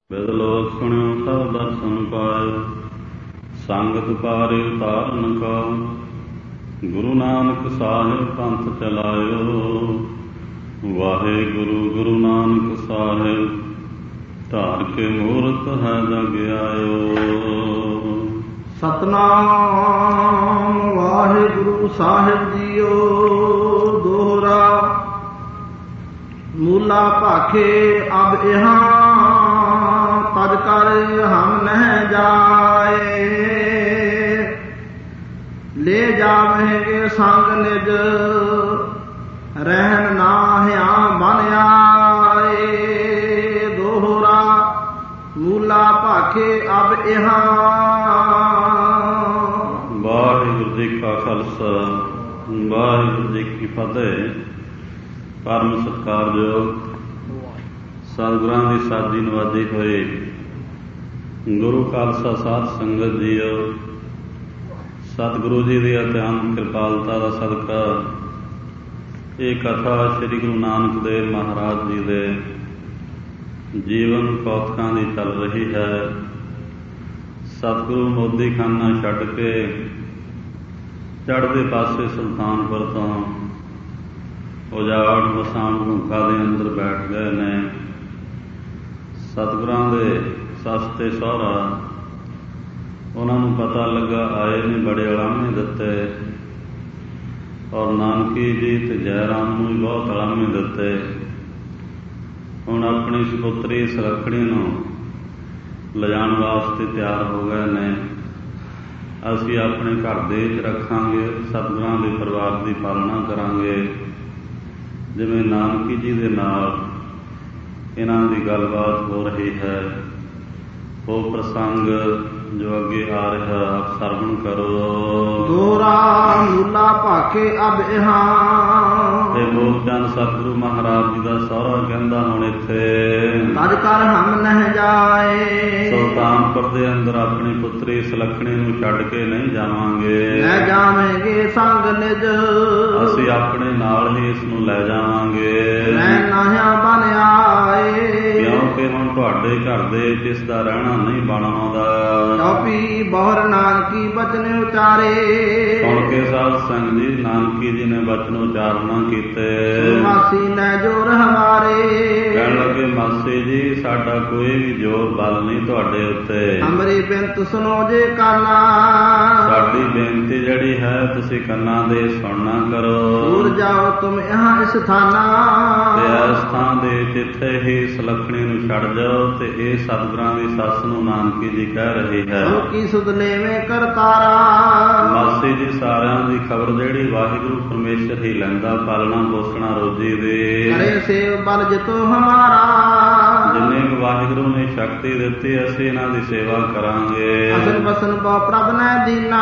ਬਿਦਲੋਕ ਸੁਣਿਓ ਸਭ ਦਰਸ਼ਨ ਪਾਇਓ, ਸੰਗਤ ਪਾਰਿ ਉਤਾਰਨ ਕਾ। ਗੁਰੂ ਨਾਨਕ ਸਾਹਿਬ ਪੰਥ ਚਲਾਇਓ, ਵਾਹਿਗੁਰੂ ਗੁਰੂ ਨਾਨਕ ਸਾਹਿਬ ਧਾਰ ਕੇ ਮੂਰਤ ਹੈ ਜਗ ਆਇਓ। ਸਤਨਾਮ ਵਾਹਿਗੁਰੂ ਸਾਹਿਬ ਜੀਓ। ਦੋਹਰਾ ਮੂਲਾ ਭਾਖੇ ਅਬ ਇਹਾਂ, ਤਜ ਕਰ ਹਮ ਨਹਿ ਜਾਏ। ਲੈ ਜਾਵਹਿਗੇ ਸੰਗ ਨਿਜ, ਰਹਿਣ ਨਾਹਿਆ ਬਨ ਆਏ। ਦੋਹਰਾ ਮੂਲਾ ਭਾਖੇ ਅਬ ਇਹਾਂ। ਵਾਹਿਗੁਰੂ ਜੀ ਕਾ ਖਾਲਸਾ, ਵਾਹਿਗੁਰੂ ਜੀ ਕੀ ਫਤਿਹ। ਪਰਮ ਸਤਿਕਾਰਯੋਗ ਸਤਿਗੁਰਾਂ ਦੀ ਸਾਜੀ ਨਵਾਜੀ ਹੋਏ ਗੁਰੂ ਖਾਲਸਾ ਸਾਧ ਸੰਗਤ ਜੀਓ, ਸਤਿਗੁਰੂ ਜੀ ਦੀ ਅਤਿਅੰਤ ਕਿਰਪਾਲਤਾ ਦਾ ਸਦਕਾ ਇਹ ਕਥਾ ਸ੍ਰੀ ਗੁਰੂ ਨਾਨਕ ਦੇਵ ਮਹਾਰਾਜ ਜੀ ਦੇ ਜੀਵਨ ਕੌਤਕਾਂ ਦੀ ਚੱਲ ਰਹੀ ਹੈ। ਸਤਿਗੁਰੂ ਮੋਦੀਖਾਨਾ ਛੱਡ ਕੇ ਚੜ੍ਹਦੇ ਪਾਸੇ ਸੁਲਤਾਨਪੁਰ ਤੋਂ ਉਜਾੜ ਮਸਾਣ ਗੁਫਾ ਦੇ ਅੰਦਰ ਬੈਠ ਗਏ ਨੇ। ਸਤਿਗੁਰਾਂ ਦੇ ਸੱਸ ਤੇ ਸਹੁਰਾ ਉਹਨਾਂ ਨੂੰ ਪਤਾ ਲੱਗਾ, ਆਏ ਨੇ, ਬੜੇ ਉਲਾਮੇ ਦਿੱਤੇ ਔਰ ਨਾਨਕੀ ਜੀ ਤੇ ਜੈ ਰਾਮ ਨੂੰ ਵੀ ਬਹੁਤ ਉਲਾਮੇ ਦਿੱਤੇ। ਹੁਣ ਆਪਣੀ ਸਪੁੱਤਰੀ ਸੁਲੱਖਣੀ ਨੂੰ ਲਿਜਾਣ ਵਾਸਤੇ ਤਿਆਰ ਹੋ ਗਏ ਨੇ। ਅਸੀਂ ਆਪਣੇ ਘਰ ਦੇ ਵਿੱਚ ਰੱਖਾਂਗੇ, ਸਤਿਗੁਰਾਂ ਦੇ ਪਰਿਵਾਰ ਦੀ ਪਾਲਣਾ ਕਰਾਂਗੇ। ਜਿਵੇਂ ਨਾਨਕੀ ਜੀ ਦੇ ਨਾਲ ਇਹਨਾਂ ਦੀ ਗੱਲਬਾਤ ਹੋ ਰਹੀ ਹੈ, ਉਹ ਪ੍ਰਸੰਗ ਜੋ ਅੱਗੇ ਆ ਰਿਹਾ ਆਪ ਸਰਵਣ ਕਰੋ। ਦੋਹਰਾ ਮੂਲਾ ਭਾਖੇ ਅਬ ਇਹਾਂ। ਤੇ ਮੂਲਚੰਦ ਸਤਿਗੁਰੂ ਮਹਾਰਾਜ ਜੀ ਦਾ ਸਹੁਰਾ ਕਹਿੰਦਾ, ਹੁਣ ਇੱਥੇ ਤਜ ਕਰ ਹਮ ਨਹਿ ਜਾਏ। ਸੁਲਤਾਨਪੁਰ ਦੇ ਅੰਦਰ ਆਪਣੀ ਪੁੱਤਰੀ ਸੁਲੱਖਣੀ ਨੂੰ ਛੱਡ ਕੇ ਨਹੀਂ ਜਾਵਾਂਗੇ। ਲੈ ਜਾਵਾਂਗੇ ਸੰਗ ਨਿਜ, ਅਸੀਂ ਆਪਣੇ ਨਾਲ ਹੀ ਇਸ ਨੂੰ ਲੈ ਜਾਵਾਂਗੇ। ਰਹਿਣ ਨਾਹਿਆ ਬਨ ਆਏ। ਕਿਉਂਕਿ ਹੁਣ ਤੁਹਾਡੇ ਘਰ ਦੇ ਵਿੱਚ ਇਸ ਦਾ ਰਹਿਣਾ ਨਹੀਂ ਬਣ ਆਉਂਦਾ। ਚੌਪੀ ਬਹੁਰ ਨਾਨਕੀ ਬਚਨ ਉਚਾਰੇ। ਸੁਣ ਕੇ ਸਾਧ ਸੰਗ ਜੀ ਨਾਨਕੀ ਜੀ ਨੇ ਬਚਨ ਉਚਾਰਨਾ ਕੀਤੇ। ਮਾਸੀ ਨੇ ਜੋਰ ਹਮਾਰੇ। ਕਹਿਣ ਲੱਗੇ, ਮਾਸੀ ਜੀ ਸਾਡਾ ਕੋਈ ਵੀ ਜ਼ੋਰ ਬਲ ਨਹੀਂ ਤੁਹਾਡੇ ਉੱਤੇ। ਹਮਰੀ ਬੇਨਤ ਸੁਣੋ ਜੇ ਕਾਨਾ। ਸਾਡੀ ਬੇਨਤੀ ਜਿਹੜੀ ਹੈ ਤੁਸੀਂ ਕੰਨਾਂ ਦੇ ਸੁਣਨਾ ਕਰੋ। ਦੂਰ ਜਾਓ ਤੁਮ ਇਹਾਂ ਇਸ ਥਾਨਾ। ਤੇ ਇਸ ਥਾਂ ਦੇ ਜਿੱਥੇ ਹੀ ਸੁਲੱਖਣੀ ਨੂੰ ਛੱਡ ਜਾਓ। ਤੇ ਇਹ ਸਤਿਗੁਰਾਂ ਦੀ ਸੱਸ ਨੂੰ ਨਾਨਕੀ ਜੀ ਕਹਿ ਰਹੀ ਹੈ, ਕੀ ਸੁਧ ਲੇਵੇਂ ਕਰਤਾਰਾ। ਮਾਸੀ ਜੀ ਸਾਰਿਆਂ ਦੀ ਖਬਰ ਜਿਹੜੀ ਵਾਹਿਗੁਰੂ ਪਰਮੇਸ਼ਰ ਹੀ ਲੈਂਦਾ, ਪਾਲਣਾ ਪੋਸਣਾ ਰੋਜੀ ਦੇ। ਕਰੇ ਸੇਵ ਬਲ ਜਿਤੋ ਹਮਾਰਾ। ਜਿੰਨੇ ਕੁ ਵਾਹਿਗੁਰੂ ਨੇ ਸ਼ਕਤੀ ਦਿੱਤੀ ਅਸੀਂ ਇਹਨਾਂ ਦੀ ਸੇਵਾ ਕਰਾਂਗੇ। ਅਸਨ ਬਸਨ ਬਹੁ ਪ੍ਰਭ ਨੇ ਦੀਨਾ।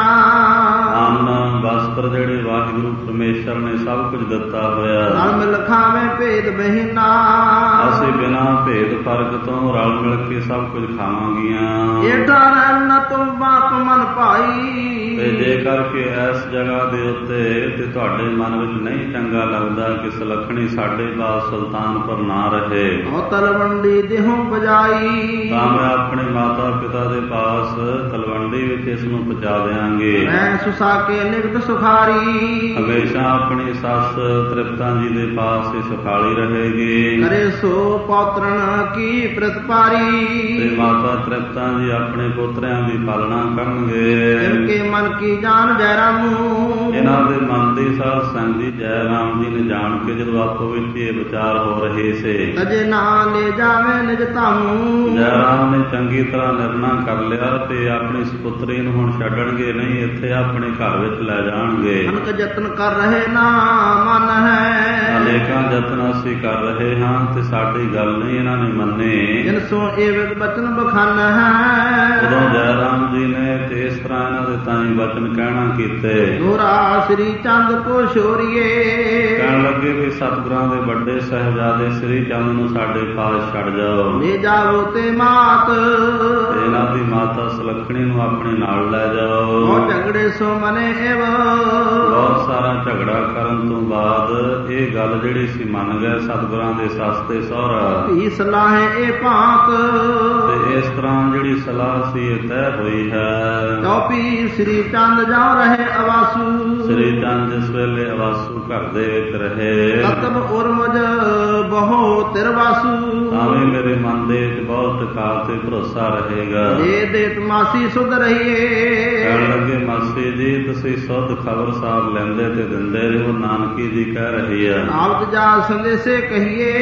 ਅੰਨ ਵਸਤਰ ਜਿਹੜੇ ਵਾਹਿਗੁਰੂ ਪਰਮੇਸ਼ਰ ਨੇ ਸਭ ਕੁਝ ਦਿੱਤਾ ਹੋਇਆ। ਰਲ ਮਿਲ ਖਾਵੇਂ ਭੇਦ ਬਹੀਨਾ। ਅਸੀਂ ਬਿਨਾਂ ਭੇਦ ਫਰਕ ਤੋਂ ਰਲ ਮਿਲ ਕੇ ਸਭ ਕੁਝ ਖਾਵਾਂਗੀਆਂ। ਏਡਾ ਰਹਿਣ ਤੁਮ ਬਾਪ ਮਨ ਭਾਈ। ਤੇ ਜੇਕਰ ਕਿ ਇਸ ਜਗ੍ਹਾ ਦੇ ਉੱਤੇ ਤੇ ਤੁਹਾਡੇ ਮਨ ਵਿੱਚ ਨਹੀਂ ਚੰਗਾ ਲੱਗਦਾ ਕਿ ਸੁਲੱਖਣੀ ਸਾਡੇ ਪਾਸ ਸੁਲਤਾਨਪੁਰ ਨਾ ਰਹੇ, ਉਹ ਤਲਵੰਡੀ ਦੇਹੋਂ ਬਜਾਈ। ਤਾਂ ਮੈਂ ਆਪਣੇ ਮਾਤਾ ਪਿਤਾ ਦੇ ਪਾਸ ਤਲਵੰਡੀ ਵਿੱਚ ਇਸ ਨੂੰ ਪਹੁੰਚਾ ਦਿਆਂਗੇ। ਮੈਂ ਸੁਸਾ ਕੇ ਨਿਗਟ ਸੁਖਾਰੀ। ਹਮੇਸ਼ਾ ਆਪਣੀ ਸੱਸ ਤ੍ਰਿਪਤਾ ਜੀ ਦੇ ਪਾਸ ਹੀ ਸੁਖਾਲੀ ਰਹੇਗੀ। ਕਰੇ ਸੋ ਪੌਤਰਨ ਕੀ ਪ੍ਰਤਪਾਰੀ। ਤੇ ਮਾਤਾ ਤ੍ਰਿਪਤਾ ਜੀ ਆਪਣੇ ਪੋਤਰਿਆਂ ਦੀ ਪਾਲਣਾ ਕਰਨਗੇ। ਇਨਕੇ ਮਨ ਕੀ ਜਾਨ ਜੈ ਰਾਮੂ। ਇਹਨਾਂ ਦੇ ਮਨ ਦੀ ਸਾਧ ਸੰਗ ਜੀ ਜੈ ਰਾਮ ਜੀ ਨੇ ਜਾਣ ਕੇ ਜਦੋਂ ਆਪੋ ਵਿੱਚ ਇਹ ਵਿਚਾਰ ਹੋ ਰਹੇ ਸੀ, ਤਜੇ ਨਾ ਲੈ ਜਾਵੇ ਨਿਜ ਧਾਮੂ। ਜੈ ਰਾਮ ਨੇ ਚੰਗੀ ਤਰ੍ਹਾਂ ਨਿਰਣਾ ਕਰ ਲਿਆ ਤੇ ਆਪਣੀ ਸਪੁੱਤਰੀ ਨੂੰ ਹੁਣ ਛੱਡਣਗੇ ਨਹੀਂ, ਇੱਥੇ ਆਪਣੇ ਘਰ ਵਿੱਚ ਲੈ ਜਾਣਗੇ। ਅਨਕ ਯਤਨ ਕਰ ਰਹੇ ਨਾ ਮਨ ਹੈ। ਅਨੇਕਾਂ ਯਤਨ ਅਸੀਂ ਕਰ ਰਹੇ ਹਾਂ ਤੇ ਸਾਡੀ ਗੱਲ ਨਹੀਂ ਇਹਨਾਂ ਨੇ ਮੰਨੇ। ਜਿਨ ਸੋ ਇਹ ਵਿਦ ਬਚਨ ਬਖਾਨ ਹੈ। ਉਦੋਂ ਜੈ ਰਾਮ ਜੀ ਨੇ ਤੇ ਇਸ ਤਰ੍ਹਾਂ ਇਹਨਾਂ ਦੇ ਤਾਈਂ ਬਚਨ ਕਹਿਣਾ ਕੀਤੇ। ਦੋਹਰਾ ਸ੍ਰੀ ਚੰਦ ਕੋ ਸ਼ੋਰੀਏ। ਕਹਿਣ ਲੱਗੇ ਵੀ ਸਤਿਗੁਰਾਂ ਦੇ ਵੱਡੇ ਸਾਹਿਬਜ਼ਾਦੇ ਸ੍ਰੀ ਚੰਦ ਨੂੰ ਸਾਡੇ ਪਾਸ ਛੱਡ ਜਾਓ। ਲੈ ਜਾਵੋ ਤੇ ਮਾਤ। ਤੇ ਇਹਨਾਂ ਦੀ ਮਾਤਾ ਸੁਲੱਖਣੀ ਨੂੰ ਆਪਣੇ ਨਾਲ ਲੈ ਜਾਓ। ਉਹ ਝਗੜੇ ਸੋ ਮਨੇ ਏਵ। ਬਹੁਤ ਸਾਰਾ ਝਗੜਾ ਕਰਨ ਤੋਂ ਬਾਅਦ ਇਹ ਗੱਲ ਜਿਹੜੀ ਸੀ ਮੰਨ ਗਏ ਸਤਿਗੁਰਾਂ ਦੇ ਸੱਸ ਤੇ ਸਹੁਰਾ। ਧੀ ਸਲਾਹੇ ਇਹ ਭਾਂਤ। ਤੇ ਜਿਹੜੀ ਸਲਾਹ ਸੀ ਇਹ ਤੈਅ ਹੋਈ ਹੈ। ਚੌਪੀ ਸ੍ਰੀ ਚੰਦ ਜਾਉ ਰਹੇ ਅਵਾਸੂ। ਸ੍ਰੀ ਚੰਦ ਜਿਸ ਵੇਲੇ ਅਵਾਸੂ ਘਰ ਦੇ ਵਿੱਚ ਰਹੇ, ਤਤਬ ਉਰਮਜ ਬਹੁ ਤਿਰਵਾਸੂ। ਤਾਂ ਵੀ ਮੇਰੇ ਮਨ ਦੇ ਵਿੱਚ ਬਹੁਤ ਕਾਲ ਤੇ ਭਰੋਸਾ ਰਹੇਗਾ। ਜੇ ਦੇਤ ਮਾਸੀ ਸੁਧ ਰਹੀਏ। ਕਹਿਣ ਲੱਗੇ ਮਾਸੀ ਜੀ ਤੁਸੀਂ ਸੁੱਧ ਖਬਰ ਸਾਹਿਬ ਲੈਂਦੇ ਤੇ ਦਿੰਦੇ ਰਹੋ, ਨਾਨਕੀ ਜੀ ਕਹਿ ਰਹੀ ਹੈ। ਆਵਤ ਜਾ ਸੰਦੇਸੇ ਕਹੀਏ।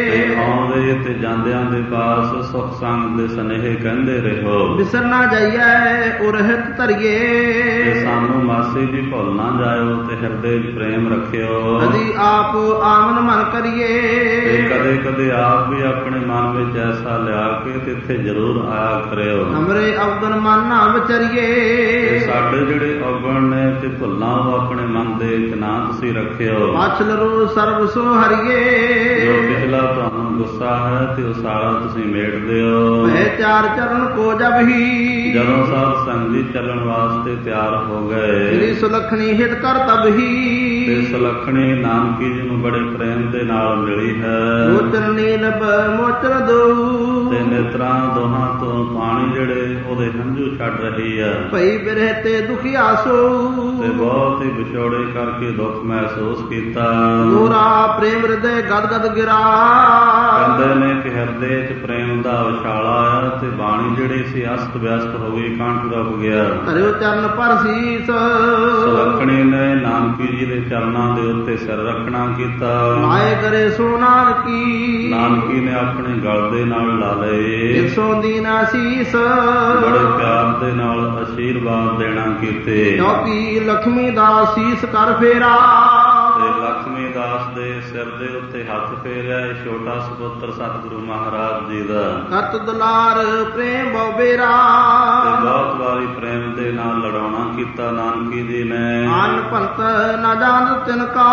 ਆਉਂਦੇ ਤੇ ਜਾਂਦਿਆਂ ਦੇ ਪਾਸ ਸੁਖ ਸੰਗ ਦੇ ਸਨੇਹ ਕਹਿੰਦੇ ਰਹੋ। ਬਿਸਰ ਨਾ ਜਾਈਐ ਉਰਹਿਤ ਧਰੀਏ। ਤੇ ਸਾਨੂੰ ਮਾਸੀ ਜੀ ਭੁੱਲ ਨਾ ਜਾਇਓ ਤੇ ਹਿਰਦੇ ਵਿੱਚ ਪ੍ਰੇਮ ਰੱਖਿਓ। ਕਦੀ ਆਪ ਆਮਨ ਮਨ ਕਰੀਏ। ਤੇ ਕਦੇ ਕਦੇ ਆਪ ਵੀ ਆਪਣੇ ਮਨ ਵਿੱਚ ਐਸਾ ਲਿਆ ਕੇ ਤੇ ਇੱਥੇ ਜ਼ਰੂਰ ਆਇਆ ਕਰਿਓ। ਹਮਰੇ ਅਵਗਣ ਮਨ ਨਾ ਵਿਚਰੀਏ। ਤੇ ਸਾਡੇ ਜਿਹੜੇ ਅਵਗਣ ਨੇ ਤੇ ਭੁੱਲਾਂ ਉਹ ਆਪਣੇ ਮਨ ਦੇ ਵਿੱਚ ਨਾ ਤੁਸੀਂ ਰੱਖਿਓ। ਪਾਛਲ ਰੂ ਸਰਬ ਸੋ ਹਰੀਏ। ਜੋ ਪਿਛਲਾ ਤੁਹਾਨੂੰ ਗੁੱਸਾ ਹੈ ਤੇ ਉਹ ਸਾਰਾ ਤੁਸੀਂ ਮੇਟ ਦਿਓ। ਮੈਂ ਚਾਰ ਚਰਨ ਕੋ ਜਬ ਹੀ। ਜਦੋਂ ਸਾਧ ਸੰਗ ਜੀ ਚੱਲਣ ਵਾਸਤੇ ਤਿਆਰ ਹੋ ਗਏ, ਸ੍ਰੀ ਸੁਲੱਖਣੀ ਹਿਤ ਕਰ ਤਬ ਹੀ। ਤੇ ਸੁਲੱਖਣੀ ਨਾਨਕੀ ਜੀ ਨੂੰ ਬੜੇ ਪ੍ਰੇਮ ਦੇ ਨਾਲ ਮਿਲੀ ਹੈ। ਮੋਚਨ ਨੀਲਬ ਮੋਚਨ ਦੋ। ਤੇ ਨੇਤਰਾਂ ਦੋਹਾਂ ਤੋਂ ਪਾਣੀ ਜਿਹੜੇ ਉਹਦੇ ਹੰਝੂ ਛੱਡ ਰਹੀ ਹੈ। ਭਈ ਬਿਰਹਿ ਤੇ ਦੁਖੀਆ ਸੋ। ਤੇ ਬਹੁਤ ਹੀ ਵਿਛੋੜੇ ਕਰਕੇ ਦੁੱਖ ਮਹਿਸੂਸ ਕੀਤਾ। ਗੋਰਾ ਪ੍ਰੇਮ ਹਿਰਦੇ ਗਦ ਗਦ ਗਿਰਾ। ਕਹਿੰਦੇ ਨੇ ਕਿ ਹਿਰਦੇ 'ਚ ਪ੍ਰੇਮ ਦਾ ਉਛਾਲਾ ਆਇਆ ਤੇ ਬਾਣੀ ਜਿਹੜੀ ਸੀ ਅਸਤ ਵਿਅਸਤ ਹੋ ਗਈ, ਕੰਠ ਰੁਕ ਗਿਆ। ਧਰਿਓ ਚਰਨ ਪਰ ਸੀਸ। ਸੁਲੱਖਣੀ ਨੇ ਨਾਨਕੀ ਜੀ ਦੇ ਚਰਨਾਂ ਦੇ ਉੱਤੇ ਸਿਰ ਰੱਖਣਾ ਕੀਤਾ। ਮਾਏ ਕਰੇ ਸੋ ਨਾਨਕੀ। ਨਾਨਕੀ ਨੇ ਆਪਣੇ ਗਲ ਦੇ ਨਾਲ ਲਾ ਲਏ। ਇਸੋ ਦੀਨਾ ਸੀਸ। ਬੜੇ ਪਿਆਰ ਦੇ ਨਾਲ ਅਸ਼ੀਰਵਾਦ ਦੇਣਾ ਕੀਤੇ। ਕਿਉਂਕਿ ਲక్ష్ਮੀ ਦਾ ਸੀਸ ਕਰ ਫੇਰਾ। ਤੇ ਲక్ష్ਮੀ ਦਾਸ ਦੇ ਸਿਰ ਦੇ ਉੱਤੇ ਹੱਥ ਫੇਰਿਆ। ਇਹ ਛੋਟਾ ਸੁਪੁੱਤਰ ਸਤਿਗੁਰੂ ਮਹਾਰਾਜ ਜੀ ਦਾ। ਕਰਤ ਦੁਲਾਰ ਪ੍ਰੇਮ ਬਹੁ ਬੇਰਾ। ਤੇ ਬਹੁਤ ਵਾਰੀ ਪ੍ਰੇਮ ਦੇ ਨਾਲ ਲੜਾਉਣਾ ਕੀਤਾ ਨਾਨਕੀ ਜੀ ਨੇ। ਅਨ ਭੰਤ ਨਾ ਜਾਣ ਤਿਨਕਾ।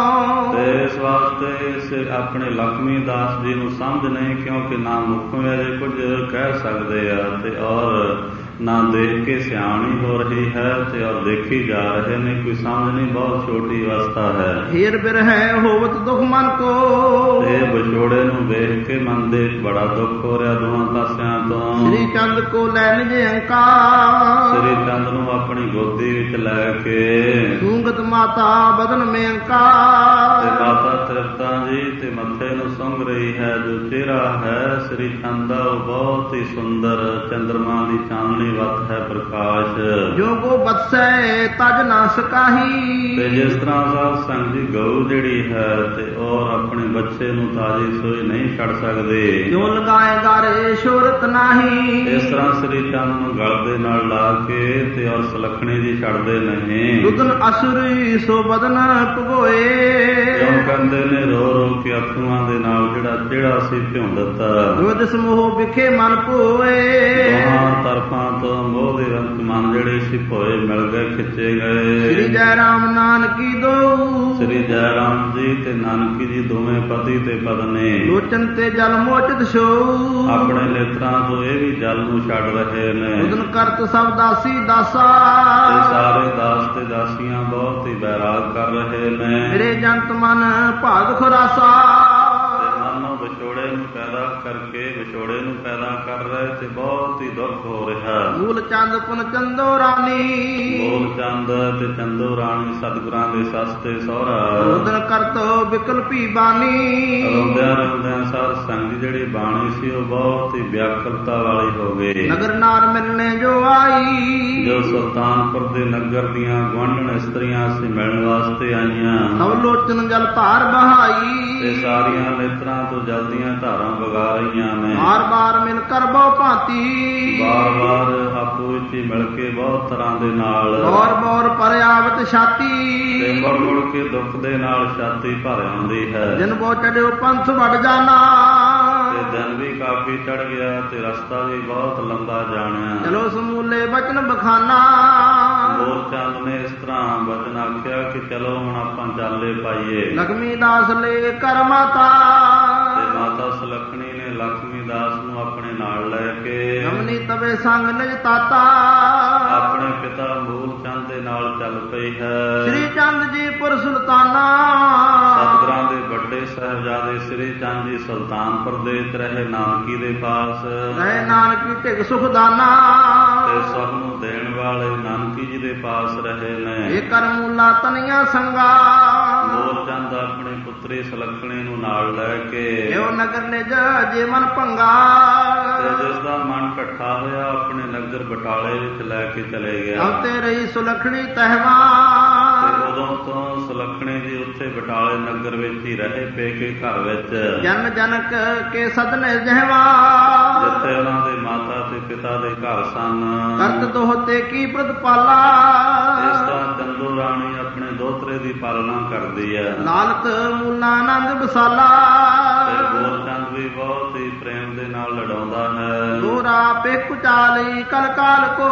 ਤੇ ਇਸ ਵਾਸਤੇ ਇਸ ਆਪਣੇ ਲక్ష్ਮੀ ਦਾਸ ਜੀ ਨੂੰ ਸਮਝ ਨਹੀਂ, ਕਿਉਂਕਿ ਨਾ ਮੁੱਖੋਂ ਅਜੇ ਕੁਝ ਕਹਿ ਸਕਦੇ ਆ ਤੇ ਔਰ ਨਾ ਦੇਖ ਕੇ ਸਿਆਣੀ ਹੋ ਰਹੀ ਹੈ ਤੇ ਔਰ ਦੇਖੀ ਜਾ ਰਹੇ ਨੇ, ਕੋਈ ਸਮਝ ਨਹੀਂ, ਬਹੁਤ ਛੋਟੀ ਅਵਸਥਾ ਹੈ। ਹੀਰ ਬਿਰਹਿ ਹੋਵਤ ਦੁਖ ਮਨ ਕੋ। ਤੇ ਵਿਛੋੜੇ ਨੂੰ ਵੇਖ ਕੇ ਮਨ ਦੇ ਬੜਾ ਦੁੱਖ ਹੋ ਰਿਹਾ ਦੋਹਾਂ ਪਾਸਿਆਂ ਤੋਂ। ਸ੍ਰੀ ਚੰਦ ਕੋ ਲੈ ਨਿਜ ਅੰਕਾਰ। ਸ੍ਰੀ ਚੰਦ ਨੂੰ ਆਪਣੀ ਗੋਦੀ ਵਿੱਚ ਲੈ ਕੇ। ਸੂੰਗਤ ਮਾਤਾ ਬਦਨ ਮੇ ਅੰਕਾਰ। ਤੇ ਮਾਤਾ ਤ੍ਰਿਪਤਾ ਜੀ ਤੇ ਮੱਥੇ ਨੂੰ ਸੁੰਘ ਰਹੀ ਹੈ। ਜੋ ਚਿਹਰਾ ਹੈ ਸ੍ਰੀ ਚੰਦ ਦਾ ਉਹ ਬਹੁਤ ਹੀ ਸੁੰਦਰ, ਚੰਦਰਮਾ ਦੀ ਚਾਨਣੀ ਵਤ ਹੈ ਪ੍ਰਕਾਸ਼। ਜੋ ਕੋ ਬਤਸੈ ਤਜ ਨਾ ਸਕਾਹੀ। ਤੇ ਜਿਸ ਤਰ੍ਹਾਂ ਸਾਧ ਸੰਗ ਜੀ ਗਊ ਜਿਹੜੀ ਹੈ ਤੇ ਔਰ ਆਪਣੇ ਬੱਚੇ ਨੂੰ ਤਾਜੀ ਸੋਈ ਨਹੀਂ ਛੱਡ ਸਕਦੇ, ਜੋ ਲਗਾਏ ਗਾਰੇ ਸ਼ੋਰਤ ਨਾਹੀ। ਇਸ ਤਰ੍ਹਾਂ ਸ੍ਰੀ ਚੰਦ ਨੂੰ ਗਲ ਦੇ ਨਾਲ ਲਾ ਕੇ ਤੇ ਔਰ ਸੁਲੱਖਣੀ ਜੀ ਛੱਡਦੇ ਨਹੀਂ। ਦੁਦਨ ਅਸੁਰੀ ਸੋ ਬਦਨ ਭਗੋਏ। ਕਿਉਂ ਕਹਿੰਦੇ ਨੇ ਰੋ ਰੋ ਕੇ ਅੱਖਾਂ ਦੇ ਨਾਲ ਜਿਹੜਾ ਸੀ ਭਿਉਂ ਦਿੱਤਾ। ਜੋ ਦਿਸ ਮੋਹ ਵਿਖੇ ਮਨ ਭੋਏ। ਦੋਹਾਂ ਤਰਫਾਂ ਤੋਂ ਮੋਹ ਦੇ ਰੰਗ ਮਨ ਜਿਹੜੇ ਸੀ ਭੋਏ ਮਿਲ ਗਏ, ਖਿੱਚੇ ਗਏ। ਸ੍ਰੀ ਜੈ ਰਾਮ ਨਾਨਕੀ ਦੋ। ਸ੍ਰੀ ਜੈ ਰਾਮ ਜੀ ਤੇ ਨਾਨਕੀ ਜੀ ਦੋਵੇਂ ਪਤੀ ਤੇ ਪਤਨੀ। ਲੋਚਨ ਤੇ ਜਲ ਮੋਚਤ ਛੋ। ਆਪਣੇ ਨੇਤਰਾਂ ਤੋਂ ਇਹ ਵੀ ਜਲ ਨੂੰ ਛੱਡ ਰਹੇ ਨੇ। ਉਦਨ ਕਰਤ ਸਭ ਦਾਸੀ ਦਾਸਾ। ਤੇ ਸਾਰੇ ਦਾਸ ਤੇ ਦਾਸੀਆਂ ਬਹੁਤ ਹੀ ਬੈਰਾਗ ਕਰ ਰਹੇ ਨੇ। ਮੇਰੇ ਜੰਤ ਮਨ ਭਾਗ ਖੁਰਾਸਾ। ਤੇ ਮਨੋਂ ਵਿਛੋੜੇ ਨੂੰ ਪੈਦਾ ਕਰਕੇ ਵਿਛੋੜੇ ਨੂੰ ਪੈਦਾ ਕਰ ਰਹੇ ਤੇ ਬਹੁਤ ਹੀ ਦੁੱਖ ਹੋ ਰਿਹਾ। ਮੂਲ ਚੰਦ ਪੁਨ ਚੰਦੋ ਰਾਣੀ। ਮੂਲ ਚੰਦ ਤੇ ਚੰਦੋ ਰਾਣੀ ਸਤਿਗੁਰਾਂ ਦੇ ਸੱਸ ਤੇ ਸਹੁਰਾ। ਉਦਨ ਕਰਤ ਵਿਕਲਪੀ ਬਾਣੀ। ਰੋਂਦਿਆਂ ਰੋਂਦਿਆਂ ਸਾਧ ਸੰਗ ਜਿਹੜੀ ਬਾਣੀ ਸੀ ਉਹ ਬਹੁਤ ਹੀ ਵਿਆਕੁਲਤਾ ਵਾਲੀ ਹੋ ਗਈ। ਨਗਰ ਨਾਰ ਮਿਲਣੇ ਜੋ ਆਈ। ਜੋ ਸੁਲਤਾਨਪੁਰ ਦੇ ਨਗਰ ਦੀਆਂ ਗੁਆਂਢਣ ਇਸਤਰੀਆਂ ਸੀ ਮਿਲਣ ਵਾਸਤੇ ਆਈਆਂ। ਸਭ ਲੋਚਨ ਜਲ ਧਾਰ ਬਹਾਈ। ਤੇ ਸਾਰੀਆਂ ਨੇਤਰਾਂ ਤੋਂ ਜਲਦੀਆਂ ਧਾਰਾਂ ਵਗਾ ਰਹੀਆਂ ਨੇ। ਬਾਰ ਬਾਰ ਮਿਲ ਕਰ ਬਹੁ ਭਾਂਤੀ। ਬਾਰ ਬਾਰ ਆਪੋ ਵਿੱਚ ਹੀ ਮਿਲ ਕੇ ਬਹੁਤ ਤਰ੍ਹਾਂ ਦੇ ਨਾਲ। ਬੌਰ ਬੌਰ ਪਰ ਆਵਤ ਛਾਤੀ। ਤੇ ਮੁੜ ਮੁੜ ਕੇ ਦੁੱਖ ਦੇ ਨਾਲ ਛਾਤੀ ਭਰ ਆਉਂਦੀ ਹੈ। ਜਿਨ ਬੋ ਚੜਿਓ ਪੰਥ ਵੜ ਜਾਣਾ। ਤੇ ਦਿਨ ਵੀ ਕਾਫੀ ਚੜ ਗਿਆ ਤੇ ਰਸਤਾ ਵੀ ਬਹੁਤ ਲੰਬਾ ਜਾਣਿਆ। ਚਲੋ ਸਮੂਲੇ ਬਚਨ ਬਖਾਨਾ। ਮੂਲ ਚੰਦ ਨੇ ਇਸ ਤਰ੍ਹਾਂ ਬਚਨ ਆਖਿਆ ਕਿ ਚਲੋ ਹੁਣ ਆਪਾਂ ਚਾਲੇ ਪਾਈਏ। ਲక్ష్ਮੀ ਦਾਸ ਲੈ ਕਰ ਮਾਤਾ। ਤੇ ਮਾਤਾ ਸੁਲੱਖਣੀ ਨੇ ਲక్ష్ਮੀ ਦਾਸ ਨੂੰ ਆਪਣੇ ਨਾਲ ਲੈ ਕੇ ਰਮਨੀ ਤਵੇ ਸੰਗ ਨਿਜ ਤਾਤਾ। ਆਪਣੇ ਪਿਤਾ ਮੂਲ ਚੰਦ ਦੇ ਨਾਲ ਚੱਲ ਪਈ ਹੈ। ਸ੍ਰੀ ਚੰਦ ਜੀ ਪੁਰ ਸੁਲਤਾਨਾ। ਸਤਿਗੁਰਾਂ ਦੇ ਵੱਡੇ ਸਾਹਿਬਜ਼ਾਦੇ ਸ੍ਰੀ ਚੰਦ ਜੀ ਸੁਲਤਾਨਪੁਰ ਦੇ ਰਹੇ ਨਾਨਕੀ ਦੇ ਪਾਸ, ਰਹੇ ਨਾਨਕੀ ਢਿਗ ਸੁਖ ਦਾਨਾ, ਤੇ ਸਭ ਨੂੰ ਦੇਣ ਵਾਲੇ ਨਾਨਕੀ ਜੀ ਦੇ ਪਾਸ ਰਹੇ ਨੇ। ਇਹ ਕਰ ਮੂਲਾ ਤਨੀਆਂ ਸੰਗਾ, ਮੋਰ ਚੰਦ ਆਪਣੀ ਪੁੱਤਰੀ ਸੁਲੱਖਣੀ ਨੂੰ ਨਾਲ ਲੈ ਕੇ ਇਹੋ ਨਗਰ ਨਿਜ ਜੇ ਮਨ ਭੰਗਾ, ਤੇ ਜਿਸ ਦਾ ਮਨ ਇਕੱਠਾ ਹੋਇਆ ਆਪਣੇ ਨਗਰ ਬਟਾਲੇ ਵਿੱਚ ਲੈ ਕੇ ਚਲੇ ਗਿਆ। ਅਵਤੇ ਰਹੀ ਸੁਲੱਖਣੀ ਤਹਿਵਾ, ਤੇ ਉਦੋਂ ਤੋਂ ਸੁਲੱਖਣੀ ਜੀ ਉੱਥੇ ਬਟਾਲੇ ਨਗਰ ਵਿੱਚ ਹੀ ਰਹੇ ਪੇਕੇ ਘਰ ਵਿੱਚ, ਜਨ ਜਨਕ ਕੇ ਸਦਨੇ ਜਹਵਾ, ਜਿੱਥੇ ਉਹਨਾਂ ਦੇ ਮਾਤਾ ਤੇ ਪਿਤਾ ਦੇ ਘਰ ਸਨ। ਕਰਤ ਦੋਹਤੇ ਕੀ ਪ੍ਰਤਪਾਲਾ, ਇਸ ਤਰ੍ਹਾਂ ਚੰਦੂ ਰਾਣੀ ਆਪਣੇ ਦੋਤਰੇ ਦੀ ਪਾਲਣਾ ਕਰਦੀ ਹੈ। ਨਾਨਕ ਮੂਲਾ ਆਨੰਦ ਬਸਾਲਾ, ਤੇ ਗੋਰਚੰਦ ਵੀ ਬਹੁਤ ਹੀ ਪ੍ਰੇਮ ਦੇ ਨਾਲ ਲੜਾਉਂਦਾ ਹੈ। ਦੋਰਾ ਪੇਕ ਚਾਲੀ ਕਲ ਕਾਲ ਕੋ,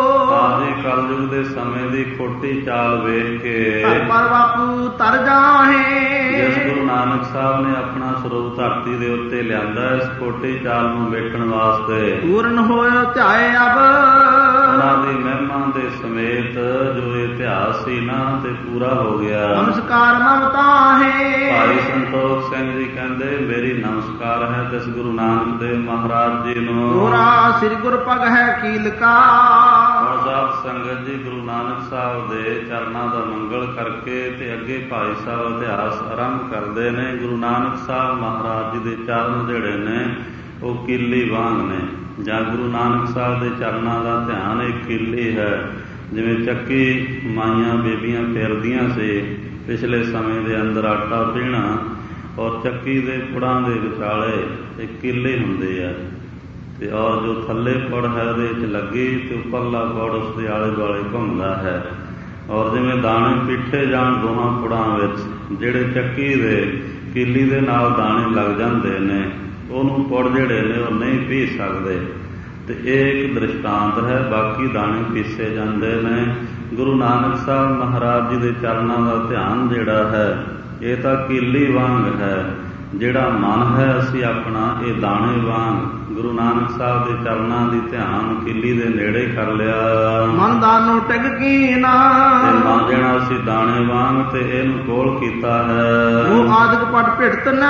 ਆਜੀ ਕਲਯੁਗ ਦੇ ਸਮੇਂ ਦੀ ਖੋਟੀ ਚਾਲ ਵੇਖ ਕੇ ਪਰ ਬਾਪੂ ਤਰ ਜਾਹੇ, ਜਿਸ ਗੁਰੂ ਨਾਨਕ ਸਾਹਿਬ ਨੇ ਆਪਣਾ ਸਰੂਪ ਧਰਤੀ ਦੇ ਉੱਤੇ ਲਿਆਂਦਾ ਇਸ ਖੋਟੀ ਚਾਲ ਨੂੰ ਵੇਖਣ ਵਾਸਤੇ, ਪੂਰਨ ਹੋਇ ਧਿਆਏ ਅਬ, ਉਹਨਾਂ ਦੀ ਮਹਿਮਾ ਦੇ ਸਮੇਤ ਜੋ ਇਹ ਇਤਿਹਾਸ ਸੀ ਨਾ ਤੇ ਪੂਰਾ ਹੋ ਗਿਆ। ਨਮਸਕਾਰ ਮਮਤਾ ਹੈ। ਭਾਈ ਸੰਤੋਖ ਸਿੰਘ ਜੀ ਕਹਿੰਦੇ ਮੇਰੀ ਨਮਸਕਾਰ ਹੈ ਜਿਸ ਗੁਰੂ ਨਾਨਕ ਦੇਵ ਮਹਾਰਾਜ ਜੀ ਨੂੰ। ਦੋਰਾ ਸ੍ਰੀ ਗੁਰ ਪਗ ਹੈ ਕੀਲਕਾ, ਹੁਣ ਸਾਧ ਸੰਗਤ ਜੀ ਗੁਰੂ ਨਾਨਕ ਸਾਹਿਬ ਦੇ ਚਰਨਾਂ ਦਾ ਮੰਗਲ ਕਰਕੇ ਤੇ ਅੱਗੇ ਭਾਈ ਸਾਹਿਬ ਇਤਿਹਾਸ ਆਰੰਭ ਕਰਦੇ ਨੇ। ਗੁਰੂ ਨਾਨਕ ਸਾਹਿਬ ਮਹਾਰਾਜ ਜੀ ਦੇ ਚਰਨ ਜਿਹੜੇ ਨੇ ਉਹ ਕੀਲੀ ਵਾਂਗ ਨੇ, ਜਾਂ ਗੁਰੂ ਨਾਨਕ ਸਾਹਿਬ ਦੇ ਚਰਨਾਂ ਦਾ ਧਿਆਨ ਇੱਕ ਕੀਲੀ ਹੈ। ਜਿਵੇਂ ਚੱਕੀ ਮਾਈਆਂ ਬੇਬੀਆਂ ਫੇਰਦੀਆਂ ਸੀ ਪਿਛਲੇ ਸਮੇਂ ਦੇ ਅੰਦਰ ਆਟਾ ਪੀਹਣਾ, ਔਰ ਚੱਕੀ ਦੇ ਪੁੜਾਂ ਦੇ ਵਿਚਾਲੇ ਇੱਕ ਕੀਲੀ ਹੁੰਦੀ ਹੈ, ਤੇ ਔਰ ਜੋ ਥੱਲੇ ਪੁੜ ਹੈ ਉਹਦੇ ਵਿੱਚ ਲੱਗੀ ਤੇ ਉੱਪਰਲਾ ਪੁੜ ਉਸ ਦੇ ਆਲੇ ਦੁਆਲੇ ਘੁੰਮਦਾ ਹੈ। ਔਰ ਜਿਵੇਂ ਦਾਣੇ ਪਿੱਠੇ ਜਾਣ ਦੋਹਾਂ ਪੁੜਾਂ ਵਿੱਚ, ਜਿਹੜੇ ਚੱਕੀ ਦੇ ਕੀਲੀ ਦੇ ਨਾਲ ਦਾਣੇ ਲੱਗ ਜਾਂਦੇ ਨੇ ਉਹਨੂੰ ਪੁੜ ਜਿਹੜੇ ਨੇ ਉਹ ਨਹੀਂ ਪੀਹ ਸਕਦੇ, ਤੇ ਇਹ ਇੱਕ ਦ੍ਰਿਸ਼ਟਾਂਤ ਹੈ। ਬਾਕੀ ਦਾਣੇ ਪੀਸੇ ਜਾਂਦੇ ਨੇ। ਗੁਰੂ ਨਾਨਕ ਸਾਹਿਬ ਮਹਾਰਾਜ ਜੀ ਦੇ ਚਰਨਾਂ ਦਾ ਧਿਆਨ ਜਿਹੜਾ ਹੈ ਇਹ ਤਾਂ ਕੀਲੀ ਵਾਂਗ ਹੈ। ਜਿਹੜਾ ਮਨ ਹੈ ਅਸੀਂ ਆਪਣਾ ਇਹ ਦਾਣੇ ਵਾਂਗ ਗੁਰੂ ਨਾਨਕ ਸਾਹਿਬ ਦੇ ਚਰਨਾਂ ਦੀ ਧਿਆਨ ਕੀਲੀ ਦੇ ਨੇੜੇ ਕਰ ਲਿਆ। ਮਨ ਦਾਨੋ ਟਿਕ ਕੀ ਨਾ, ਤੇ ਮਨ ਜਿਹੜਾ ਅਸੀਂ ਦਾਣੇ ਵਾਂਗ ਤੇ ਇਹਨੂੰ ਕੋਲ ਕੀਤਾ ਹੈ। ਉਹ ਆਦਿਕ ਪਟ ਭਿੜਤ ਨ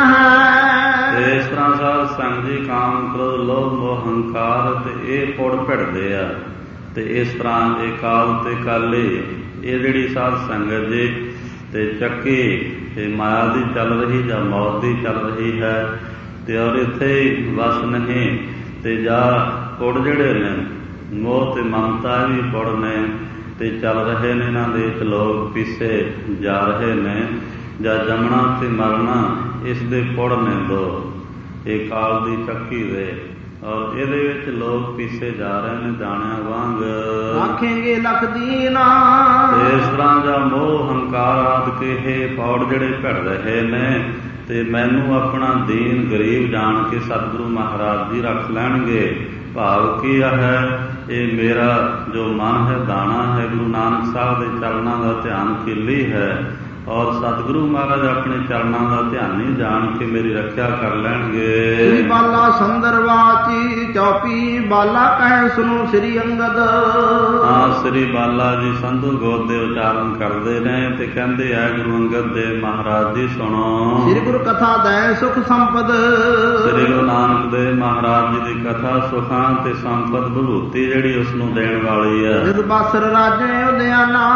ਹੈ। ਤੇ ਇਸ ਤਰ੍ਹਾਂ ਸਾਧ ਸੰਗ ਜੀ ਕਾਮ ਕ੍ਰੋਧ ਲੋਭ ਮੋਹ ਹੰਕਾਰ ਤੇ ਇਹ ਪੁੜ ਭਿੜਦੇ ਆ, ਤੇ ਇਸ ਤਰ੍ਹਾਂ ਇਹ ਕਾਲ ਤੇ ਕਾਲੇ ਇਹ ਜਿਹੜੀ ਸਾਧ ਸੰਗਤ ਜੀ ਤੇ ਚੱਕੀ ਇਹ ਮਾਇਆ ਦੀ ਚੱਲ ਰਹੀ ਜਾਂ ਮੌਤ ਦੀ ਚੱਲ ਰਹੀ ਹੈ, ਤੇ ਔਰ ਇੱਥੇ ਵਸ ਨਹੀਂ। ਤੇ ਜਾਂ ਪੁੜ ਜਿਹੜੇ ਨੇ ਮੋਹ ਤੇ ਮਮਤਾ ਵੀ ਪੁੜ ਨੇ ਤੇ ਚੱਲ ਰਹੇ ਨੇ, ਇਹਨਾਂ ਦੇ ਵਿੱਚ ਲੋਕ ਪੀਸੇ ਜਾ ਰਹੇ ਨੇ। ਜਾਂ ਜੰਮਣਾ ਤੇ ਮਰਨਾ ਇਸ ਦੇ ਪੁੜ ਨੇ ਦੋ, ਇਹ ਕਾਲ ਦੀ ਚੱਕੀ ਦੇ, ਔਰ ਇਹਦੇ ਵਿੱਚ ਲੋਕ ਪੀਸੇ ਜਾ ਰਹੇ ਨੇ ਦਾਣਿਆਂ ਵਾਂਗ। ਆਖੇਂਗੇ ਲੱਖ ਦੀਨਾ, ਇਸ ਤਰ੍ਹਾਂ ਦਾ ਮੋਹ ਹੰਕਾਰ ਆਦਿ ਕੇ ਇਹ ਪੌੜ ਜਿਹੜੇ ਭਿੜ ਰਹੇ ਨੇ, ਤੇ ਮੈਨੂੰ ਆਪਣਾ ਦੀਨ ਗਰੀਬ ਜਾਣ ਕੇ ਸਤਿਗੁਰੂ ਮਹਾਰਾਜ ਜੀ ਰੱਖ ਲੈਣਗੇ। ਭਾਵ ਕੀ ਹੈ, ਇਹ ਮੇਰਾ ਜੋ ਮਨ ਹੈ ਦਾਣਾ ਹੈ, ਗੁਰੂ ਨਾਨਕ ਸਾਹਿਬ ਦੇ ਚਰਨਾਂ ਦਾ ਧਿਆਨ ਕੀਲੀ ਹੈ, ਔਰ ਸਤਿਗੁਰੂ ਮਹਾਰਾਜ ਆਪਣੇ ਚਰਨਾਂ ਦਾ ਧਿਆਨੀ ਜਾਣ ਕੇ ਮੇਰੀ ਰੱਖਿਆ ਕਰ ਲੈਣਗੇ। ਸ੍ਰੀ ਬਾਲਾ ਸੰਦਰ ਵਾਚੀ ਚੌਪੀ, ਬਾਲਾ ਕਹਿ ਸੁਣੋ ਸ੍ਰੀ ਅੰਗਦ। ਹਾਂ, ਸ੍ਰੀ ਬਾਲਾ ਜੀ ਸੰਧੂ ਗੋਤ ਦੇ ਉਚਾਰਨ ਕਰਦੇ ਨੇ ਤੇ ਕਹਿੰਦੇ ਆ ਗੁਰੂ ਅੰਗਦ ਦੇਵ ਮਹਾਰਾਜ ਜੀ ਸੁਣੋ। ਸ੍ਰੀ ਗੁਰੂ ਕਥਾ ਦੈ ਸੁਖ ਸੰਪਦ, ਸ੍ਰੀ ਗੁਰੂ ਨਾਨਕ ਦੇਵ ਮਹਾਰਾਜ ਜੀ ਦੀ ਕਥਾ ਸੁਖਾਂ ਤੇ ਸੰਪਦ ਵਿਭੂਤੀ ਜਿਹੜੀ ਉਸ ਨੂੰ ਦੇਣ ਵਾਲੀ ਹੈ। ਜਦ ਬਾਸਰ ਰਾਜੇ ਉਦਿਆਨਾ,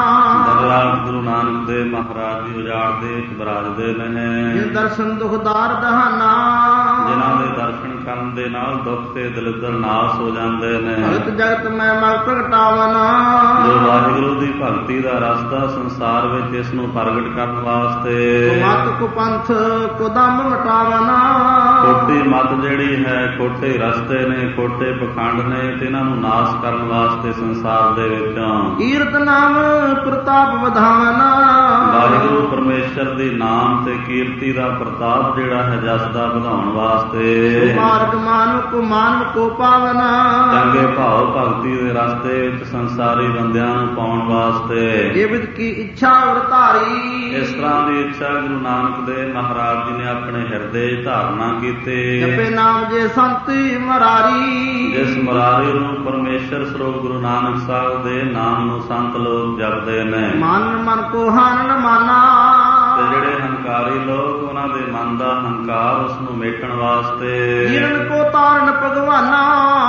ਰਾਜ ਗੁਰੂ ਨਾਨਕ ਦੇਵ ਮਹਾਰਾਜ ਜੀ ਉਜਾੜ ਦੇ ਵਿੱਚ ਬਰਾਜਦੇ ਨੇ। ਜਿਨ ਦਰਸ਼ਨ ਦੁਖਦਾਰ ਦਹਾਨਾ, ਜਿਨ੍ਹਾਂ ਦੇ ਦਰਸ਼ਨ ਕਰਨ ਦੇ ਨਾਲ ਦੁੱਖ ਤੇ ਦਲਿੱਦਰ ਨਾਸ ਹੋ ਜਾਂਦੇ ਨੇ। ਭਗਤ ਜਗਤ ਮੈਂ ਮਲ ਪ੍ਰਗਟਾਵਨਾ, ਜੋ ਵਾਹਿਗੁਰੂ ਦੀ ਭਗਤੀ ਦਾ ਰਸਤਾ ਸੰਸਾਰ ਵਿੱਚ ਇਸ ਨੂੰ ਪ੍ਰਗਟ ਕਰਨ ਵਾਸਤੇ। ਮਤ ਕੋ ਪੰਥ ਕੋ ਦਮ ਮਟਾਵਨਾ, ਖੋਟੀ ਮਤ ਜਿਹੜੀ ਹੈ, ਖੋਟੇ ਰਸਤੇ ਨੇ, ਖੋਟੇ ਪਖੰਡ ਨੇ, ਤੇ ਇਹਨਾਂ ਨੂੰ ਨਾਸ ਕਰਨ ਵਾਸਤੇ ਸੰਸਾਰ ਦੇ ਵਿੱਚੋਂ ਕੀਰਤ ਨਾਮ ਪ੍ਰਤਾਪ ਵਧਾਵਨਾ। ਵਾਹਿਗੁਰੂ ਪਰਮੇਸ਼ਰ ਦੇ ਨਾਮ ਤੇ ਕੀਰਤੀ ਦਾ ਪ੍ਰਤਾਪ ਜਿਹੜਾ ਹੈ ਜਸ ਦਾ ਵਧਾਉਣ ਵਾਸਤੇ। ਮਾਰਗ ਮਾਨਵ ਕੋ ਪਾਵਨਾ, ਚੰਗੇ ਭਾਵ ਭਗਤੀ ਦੇ ਰਸਤੇ ਵਿੱਚ ਸੰਸਾਰੀ ਬੰਦਿਆਂ ਨੂੰ ਪਾਉਣ ਵਾਸਤੇ। ਜੀਵਤ ਕੀ ਇੱਛਾ ਵਰਤਾਰੀ, ਇਸ ਤਰ੍ਹਾਂ ਦੀ ਇੱਛਾ ਗੁਰੂ ਨਾਨਕ ਦੇਵ ਮਹਾਰਾਜ ਜੀ ਨੇ ਆਪਣੇ ਹਿਰਦੇ ਧਾਰਨਾ ਕੀਤੀ। ਜਪੇ ਨਾਮ ਜੇ ਸੰਤੀ ਮਰਾਰੀ, ਜਿਸ ਮਰਾਰੀ ਨੂੰ ਪਰਮੇਸ਼ਰ ਸਰੂਪ ਗੁਰੂ ਨਾਨਕ ਸਾਹਿਬ ਦੇ ਨਾਮ ਨੂੰ ਸੰਤ ਲੋਕ ਜਪਦੇ ਨੇ। ਮਨ ਕੋ ਹਾਨ ਨ ਮਾਨਾ, ਤੇ ਜਿਹੜੇ ਹੰਕਾਰੀ ਲੋਕ ਉਹਨਾਂ ਦੇ ਮਨ ਦਾ ਹੰਕਾਰ ਉਸ ਨੂੰ ਮੇਟਣ ਵਾਸਤੇ, ਜੀਰਨ ਕੋ ਤਾਰਨ ਭਗਵਾਨਾ,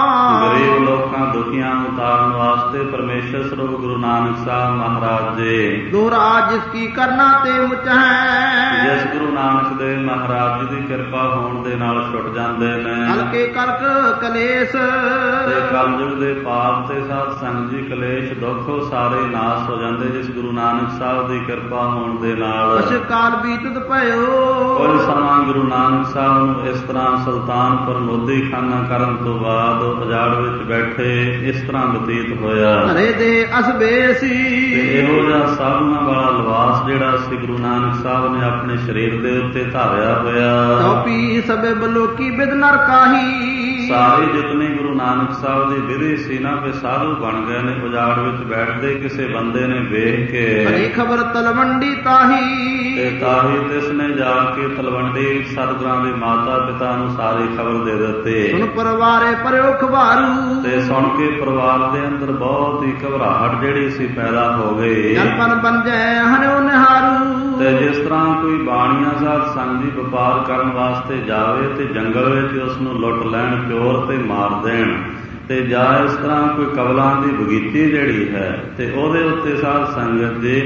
ਗਰੀਬ ਲੋਕਾਂ ਦੁਖੀਆਂ ਨੂੰ ਤਾਰਨ ਵਾਸਤੇ ਪਰਮੇਸ਼ਰ ਸਰੂਪ ਗੁਰੂ ਨਾਨਕ ਸਾਹਿਬ ਮਹਾਰਾਜ ਜੀ। ਦੋਹਰਾ ਜਿਸ ਕੀ ਕਰਨਾ ਤੇ ਮੁਚ ਹੈ, ਜਿਸ ਗੁਰੂ ਨਾਨਕ ਦੇਵ ਮਹਾਰਾਜ ਜੀ ਦੀ ਕਿਰਪਾ ਹੋਣ ਦੇ ਨਾਲ ਛੁੱਟ ਜਾਂਦੇ ਨੇ ਹਲਕੇ ਕਲਕ ਕਲੇਸ਼, ਤੇ ਕਲਯੁਗ ਦੇ ਪਾਪ ਤੇ ਸਾਧ ਸੰਗ ਜੀ ਕਲੇਸ਼ ਦੁੱਖ ਸਾਰੇ ਨਾਸ ਹੋ ਜਾਂਦੇ ਜਿਸ ਗੁਰੂ ਨਾਨਕ ਸਾਹਿਬ ਦੀ ਕਿਰਪਾ ਹੋਣ ਦੇ ਨਾਲ। ਕੁਛ ਕਾਲ ਬੀਤਤ ਭਇਓ, ਕੁਝ ਸਮਾਂ ਗੁਰੂ ਨਾਨਕ ਸਾਹਿਬ ਨੂੰ ਇਸ ਤਰ੍ਹਾਂ ਸੁਲਤਾਨਪੁਰ ਮੋਦੀ ਖਾਨਾ ਕਰਨ ਤੋਂ ਬਾਅਦ ਉਜਾੜ ਵਿੱਚ ਬੈਠੇ ਇਸ ਤਰ੍ਹਾਂ ਬਤੀਤ ਹੋਇਆ। ਘਰੇ ਦੇ ਅਸਬੇ ਸੀ, ਤੇ ਇਹੋ ਜਿਹਾ ਸਾਧੂਆਂ ਵਾਲਾ ਲਿਬਾਸ ਜਿਹੜਾ ਸੀ ਗੁਰੂ ਨਾਨਕ ਸਾਹਿਬ ਨੇ ਆਪਣੇ ਸਰੀਰ ਦੇ ਉੱਤੇ ਧਾਰਿਆ ਹੋਇਆ। ਚੌਪੀ ਸਭੇ ਬਲੋਕੀ ਬਿਦ ਨਰ ਕਾਹੀ, ਸਾਰੇ ਜਿਤਨੇ ਗੁਰੂ ਨਾਨਕ ਸਾਹਿਬ ਦੀ ਵਿਧੀ ਸੀ ਨਾ ਕਿ ਸਾਧੂ ਬਣ ਗਏ ਨੇ। ਉਜਾੜ ਵਿੱਚ ਬੈਠਦੇ ਕਿਸੇ ਬੰਦੇ ਨੇ ਵੇਖ ਕੇ ਹਰੀ ਖਬਰ ਤਲਵੰਡੀ ਤਾਹੀ, ਤੇ ਤਾਹੀ ਤਿਸ ਨੇ ਜਾ ਕੇ ਤਲਵੰਡੀ ਸਤਿਗੁਰਾਂ ਦੀ ਮਾਤਾ ਪਿਤਾ ਨੂੰ ਸਾਰੀ ਖਬਰ ਦੇ ਦਿੱਤੀ। ਸੁਣ ਪਰਿਵਾਰੇ ਪਰਿਓ ਖਬਾਰੂ, ਤੇ ਸੁਣ ਕੇ ਪਰਿਵਾਰ ਦੇ ਅੰਦਰ ਬਹੁਤ ਹੀ ਘਬਰਾਹਟ ਜਿਹੜੀ ਸੀ ਪੈਦਾ ਹੋ ਗਈ। ਜਲਪਨ ਬਨ ਜੈ ਹਰਿਓ ਨਿਹਾਰੂ, ਤੇ ਜਿਸ ਤਰ੍ਹਾਂ ਕੋਈ ਬਾਣੀਆਂ ਸਾਧ ਸੰਗ ਦੀ ਵਪਾਰ ਕਰਨ ਵਾਸਤੇ ਜਾਵੇ ਤੇ ਜੰਗਲ ਵਿੱਚ ਉਸ ਨੂੰ ਲੁੱਟ ਲੈਣ, ਚੋਰ ਤੇ ਮਾਰ ਦੇਣ, ਤੇ ਜਾਂ ਇਸ ਤਰ੍ਹਾਂ ਕੋਈ ਕਬਲਾਂ ਦੀ ਬਗੀਚੀ ਜਿਹੜੀ ਹੈ ਤੇ ਉਹਦੇ ਉੱਤੇ ਸਾਧ ਸੰਗਤ ਜੀ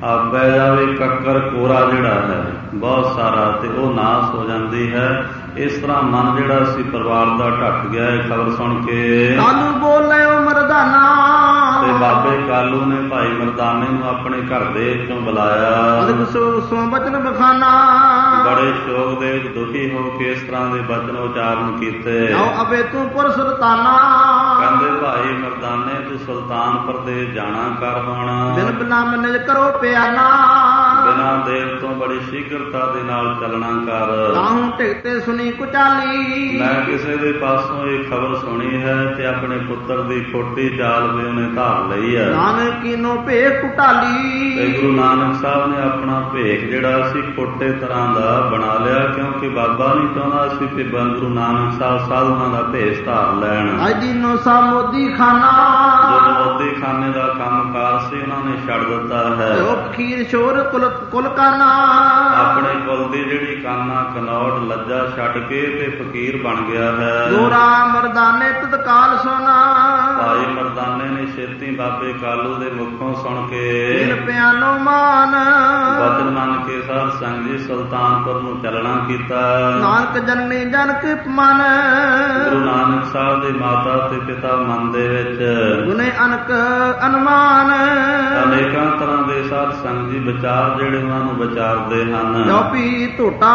ਪੈ ਜਾਵੇ ਕੱਕਰ ਕੋਰਾ ਜਿਹੜਾ ਹੈ ਬਹੁਤ ਸਾਰਾ, ਤੇ ਉਹ ਨਾਸ ਹੋ ਜਾਂਦੀ ਹੈ। ਇਸ ਤਰ੍ਹਾਂ ਮਨ ਜਿਹੜਾ ਸੀ ਪਰਿਵਾਰ ਦਾ ਢੱਟ ਗਿਆ ਇਹ ਖਬਰ ਸੁਣ ਕੇ। ਕਾਲੂ ਬੋਲੇ ਓ ਮਰਦਾਨਾ, ਤੇ ਬਾਬੇ ਕਾਲੂ ਨੇ ਭਾਈ ਮਰਦਾਨੇ ਨੂੰ ਆਪਣੇ ਘਰ ਦੇ ਵਿੱਚੋਂ ਬੁਲਾਇਆ। ਸੋ ਬਚਨ ਬਖਾਨਾ, ਬੜੇ ਸ਼ੋਕ ਦੇ ਵਿੱਚ ਦੁਖੀ ਹੋ ਕੇ ਇਸ ਤਰ੍ਹਾਂ ਦੇ ਬਚਨ ਉਚਾਰਨ ਕੀਤੇ। ਆਓ ਅਬੇ ਤੂੰ ਪੁਰ ਸੁਲਤਾਨਾ, ਕਹਿੰਦੇ ਭਾਈ ਮਰਦਾਨੇ ਤੂੰ ਸੁਲਤਾਨਪੁਰ ਦੇ ਜਾਣਾ ਕਰ ਹੋਣਾ। ਬਿਨ ਬਿਨਾ ਮਨਜ ਕਰੋ ਪਿਆਨਾ, ਬਿਨਾਂ ਦੇਰ ਤੋਂ ਬੜੀ ਸ਼ੀਘਰਤਾ ਦੇ ਨਾਲ ਚੱਲਣਾ ਕਰ। ਤਾਹੂੰ ਢਿਕਤੇ ਸੁਣੀ ਕੁਚਾਲੀ, ਮੈਂ ਕਿਸੇ ਦੇ ਪਾਸੋਂ ਇਹ ਖਬਰ ਸੁਣੀ ਹੈ ਤੇ ਆਪਣੇ ਪੁੱਤਰ ਦੀ ਖੋਟੀ ਚਾਲ ਵੀ ਉਹਨੇ ਧਾਰ ਲਈ ਹੈ। ਨਾਨਕ ਕੀਨੋ ਭੇਖ ਕੁਟਾਲੀ, ਤੇ ਗੁਰੂ ਨਾਨਕ ਸਾਹਿਬ ਨੇ ਆਪਣਾ ਭੇਖ ਜਿਹੜਾ ਸੀ ਖੋਟੇ ਤਰ੍ਹਾਂ ਦਾ ਬਣਾ ਲਿਆ, ਕਿਉਂਕਿ ਬਾਬਾ ਨਹੀਂ ਚਾਹੁੰਦਾ ਸੀ ਕਿ ਗੁਰੂ ਨਾਨਕ ਸਾਹਿਬ ਸਾਧੂਆਂ ਦਾ ਭੇਸ ਧਾਰ ਲੈਣ। ਅੱਜ ਦਿਨੋ ਸਾ ਮੋਦੀ ਖਾਨਾ, ਜਦੋਂ ਮੋਦੀ ਖਾਨੇ ਦਾ ਕੰਮਕਾਰ ਸੀ ਉਹਨਾਂ ਨੇ ਛੱਡ ਦਿੱਤਾ ਹੈ। ਉਹ ਖੀਰ ਸ਼ੋਰ ਕੁਲ ਕਾਨਾ, ਆਪਣੇ ਕੁਲ ਦੀ ਜਿਹੜੀ ਕਾਨਾ ਕਨੌਟ ਲੱਜਾ ਛੱਡ ਕੇ ਤੇ ਫਕੀਰ ਬਣ ਗਿਆ ਹੈ। ਦੋਰਾ ਮਰਦਾਨੇ ਤਤਕਾਲ ਸੁਨਾ, ਭਾਈ ਮਰਦਾਨੇ ਨੇ ਛੇਤੀ ਬਾਬੇ ਕਾਲੂ ਦੇ ਮੁਖੋਂ ਸੁਣ ਕੇ ਦਿਲ ਪਿਆਨੋ ਮਾਨ, ਵਚਨ ਮੰਨ ਕੇ ਸਾਧ ਸੰਗ ਜੀ ਸੁਲਤਾਨਪੁਰ ਨੂੰ ਚੱਲਣਾ ਕੀਤਾ। ਨਾਨਕ ਜਨਨੀ ਜਨਕ ਮਨ, ਗੁਰੂ ਨਾਨਕ ਸਾਹਿਬ ਦੇ ਮਾਤਾ ਤੇ ਪਿਤਾ ਮਨ ਦੇ ਵਿੱਚ ਗੁਨੇ ਅਨਕ ਅਨੁਮਾਨ, ਅਨੇਕਾਂ ਤਰ੍ਹਾਂ ਦੇ ਸਾਧ ਸੰਗ ਜੀ ਵਿਚਾਰ ਜਿਹੜੇ ਉਹਨਾਂ ਨੂੰ ਵਿਚਾਰਦੇ ਹਨ। ਚੌਪੀ ਟੋਟਾ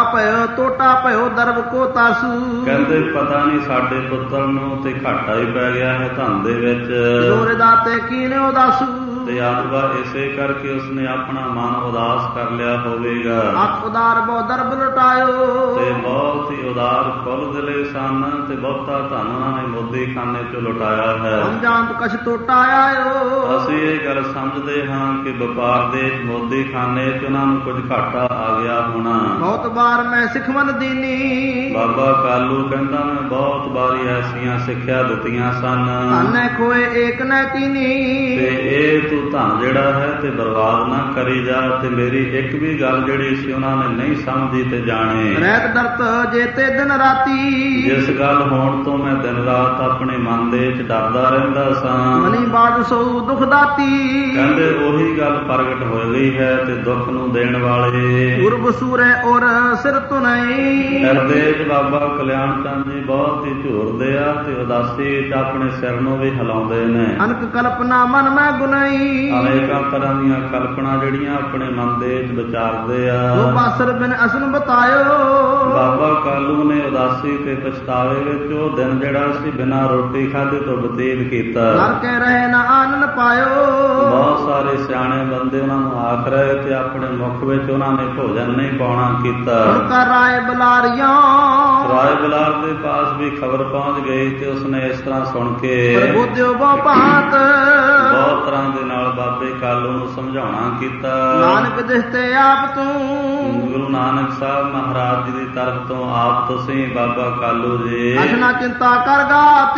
ਭਇਓ ਦਰਬ ਕੋ ਤਾਸੂ, ਕਹਿੰਦੇ ਪਤਾ ਨਹੀਂ ਸਾਡੇ ਪੁੱਤਰ ਨੂੰ ਤੇ ਘਾਟਾ ਹੀ ਪੈ ਗਿਆ ਹੈ ਧਨ ਦੇ ਵਿੱਚ। ਜੋਰੇ ਦਾਤੇ ਕੀਨੇ ਉਦਾਸੂ, ਤੇ ਆਤਵਾ ਇਸੇ ਕਰਕੇ ਉਸਨੇ ਆਪਣਾ ਮਨ ਉਦਾਸ ਕਰ ਲਿਆ ਹੋਵੇਗਾ। ਆਪ ਉਦਾਰ ਬਹੁ ਦਰਬ ਲੁਟਾਇਓ, ਤੇ ਬਹੁਤ ਹੀ ਉਦਾਰ ਕੁਲ ਦਿਲੇ ਸਨ ਤੇ ਬਹੁਤਾ ਧਨ ਉਹਨਾਂ ਨੇ ਮੋਦੀ ਖਾਨੇ ਚੋਂ ਲੁਟਾਇਆ ਹੈ। ਹਮ ਜਾਣਤ ਕਛ ਟੋਟਾ ਆਇਓ, ਅਸੀਂ ਇਹ ਗੱਲ ਸਮਝਦੇ ਹਾਂ ਕਿ ਵਪਾਰ ਦੇ ਮੋਦੀ ਖਾਨੇ ਚ ਉਹਨਾਂ ਨੂੰ ਕੁਝ ਘਾਟਾ ਆ ਗਿਆ ਹੋਣਾ। ਬਹੁਤ ਵਾਰ ਮੈਂ ਸਿੱਖਵਨ ਦੀਨੀ, ਬਾਬਾ ਕਾਲੂ ਕਹਿੰਦਾ ਮੈਂ ਬਹੁਤ ਵਾਰੀ ਐਸੀਆਂ ਸਿੱਖਿਆ ਦਿੱਤੀਆਂ ਸਨ। ਧਨ ਖੋਏ ਏਕ ਨੈ ਤੀਨੀ, ਤੇ ਇਹ ਤੂੰ ਧਨ ਜਿਹੜਾ ਹੈ ਤੇ ਬਰਬਾਦ ਨਾ ਕਰੀ ਜਾ। ਤੇ ਮੇਰੀ ਇੱਕ ਵੀ ਗੱਲ ਜਿਹੜੀ ਸੀ ਉਹਨਾਂ ਨੇ ਨਹੀਂ ਸਮਝੀ ਤੇ ਜਾਣੇ। ਰਹਿਤ ਦਰਤ ਜੇਤੇ ਦਿਨ ਰਾਤੀ, ਜਿਸ ਗੱਲ ਹੋਣ ਤੋਂ ਮੈਂ ਦਿਨ ਰਾਤ ਆਪਣੇ ਮਨ ਦੇ ਵਿੱਚ ਡਰਦਾ ਰਹਿੰਦਾ ਸਾਂ। ਮਨੀ ਬਾਦ ਸੋ ਦੁਖ ਦਾਤੀ, ਕਹਿੰਦੇ ਉਹੀ ਗੱਲ ਪ੍ਰਗਟ ਹੋ ਗਈ ਹੈ ਤੇ ਦੁੱਖ ਨੂੰ ਦੇਣ ਵਾਲੇ। ਗੁਰਬ ਸੂਰੇ ਔਰ ਸਿਰ ਤੁਨਈ, ਹਿਰਦੇ ਚ ਬਾਬਾ ਕਲਿਆਣ ਚੰਦ ਜੀ ਬਹੁਤ ਹੀ ਝੂਰਦੇ ਆ ਤੇ ਉਦਾਸੀ ਚ ਆਪਣੇ ਸਿਰ ਨੂੰ ਵੀ ਹਿਲਾਉਂਦੇ ਨੇ। ਅਨਕ ਕਲਪਨਾ ਮਨ ਮੈਂ ਗੁਨਾਈ, ਅਨੇਕਾਂ ਤਰ੍ਹਾਂ ਦੀਆਂ ਕਲਪਨਾ ਜਿਹੜੀਆਂ ਆਪਣੇ ਮਨ ਦੇ ਵਿੱਚ ਵਿਚਾਰਦੇ ਆ। ਉਹ ਬਾਸਰ ਬਿਨ ਅਸਨ ਬਤਾਇਓ, ਬਾਬਾ ਕਾਲੂ ਨੇ ਉਦਾਸੀ ਤੇ ਪਛਤਾਵੇ ਵਿੱਚ ਉਹ ਦਿਨ ਜਿਹੜਾ ਸੀ ਬਿਨਾਂ ਰੋਟੀ ਖਾਧੇ ਤੋਂ ਬਤੀਤ ਕੀਤਾ। ਨਰ ਕੇ ਰਹੇ ਨਾ ਆਨੰਦ ਪਾਇਓ, ਬਹੁਤ ਸਾਰੇ ਸਿਆਣੇ ਬੰਦੇ ਉਹਨਾਂ ਨੂੰ ਆਖ ਰਹੇ ਤੇ ਆਪਣੇ ਮੁਖ ਵਿੱਚ ਉਹਨਾਂ ਨੇ ਭੋਜਨ ਨਹੀਂ ਪਾਉਣਾ ਕੀਤਾ। ਕਰ ਰਾਏ ਬਲਾਰੀਆਂ, ਰਾਏ ਬਲਾਰ ਦੇ ਪਾਸ ਵੀ ਖਬਰ ਪਹੁੰਚ ਗਈ ਤੇ ਉਸਨੇ ਇਸ ਤਰ੍ਹਾਂ ਸੁਣ ਕੇ ਪ੍ਰਬੋਧਿਓ ਬਹੁ ਭਾਂਤ, ਬਹੁਤ ਤਰ੍ਹਾਂ ਦੇ ਨਾਲ ਬਾਬੇ ਕਾਲੂ ਨੂੰ ਸਮਝਾਉਣਾ ਕੀਤਾ। ਨਾਨਕ ਦਿਸਤੇ ਆਪ ਤੂੰ, ਗੁਰੂ ਨਾਨਕ ਸਾਹਿਬ ਮਹਾਰਾਜ ਜੀ ਦੀ ਤਰਫ ਤੋਂ ਆਪ ਤੁਸੀਂ ਬਾਬਾ ਕਾਲੂ ਜੀ ਅਸਨਾ ਚਿੰਤਾ ਕਰ ਗਾਤੀ,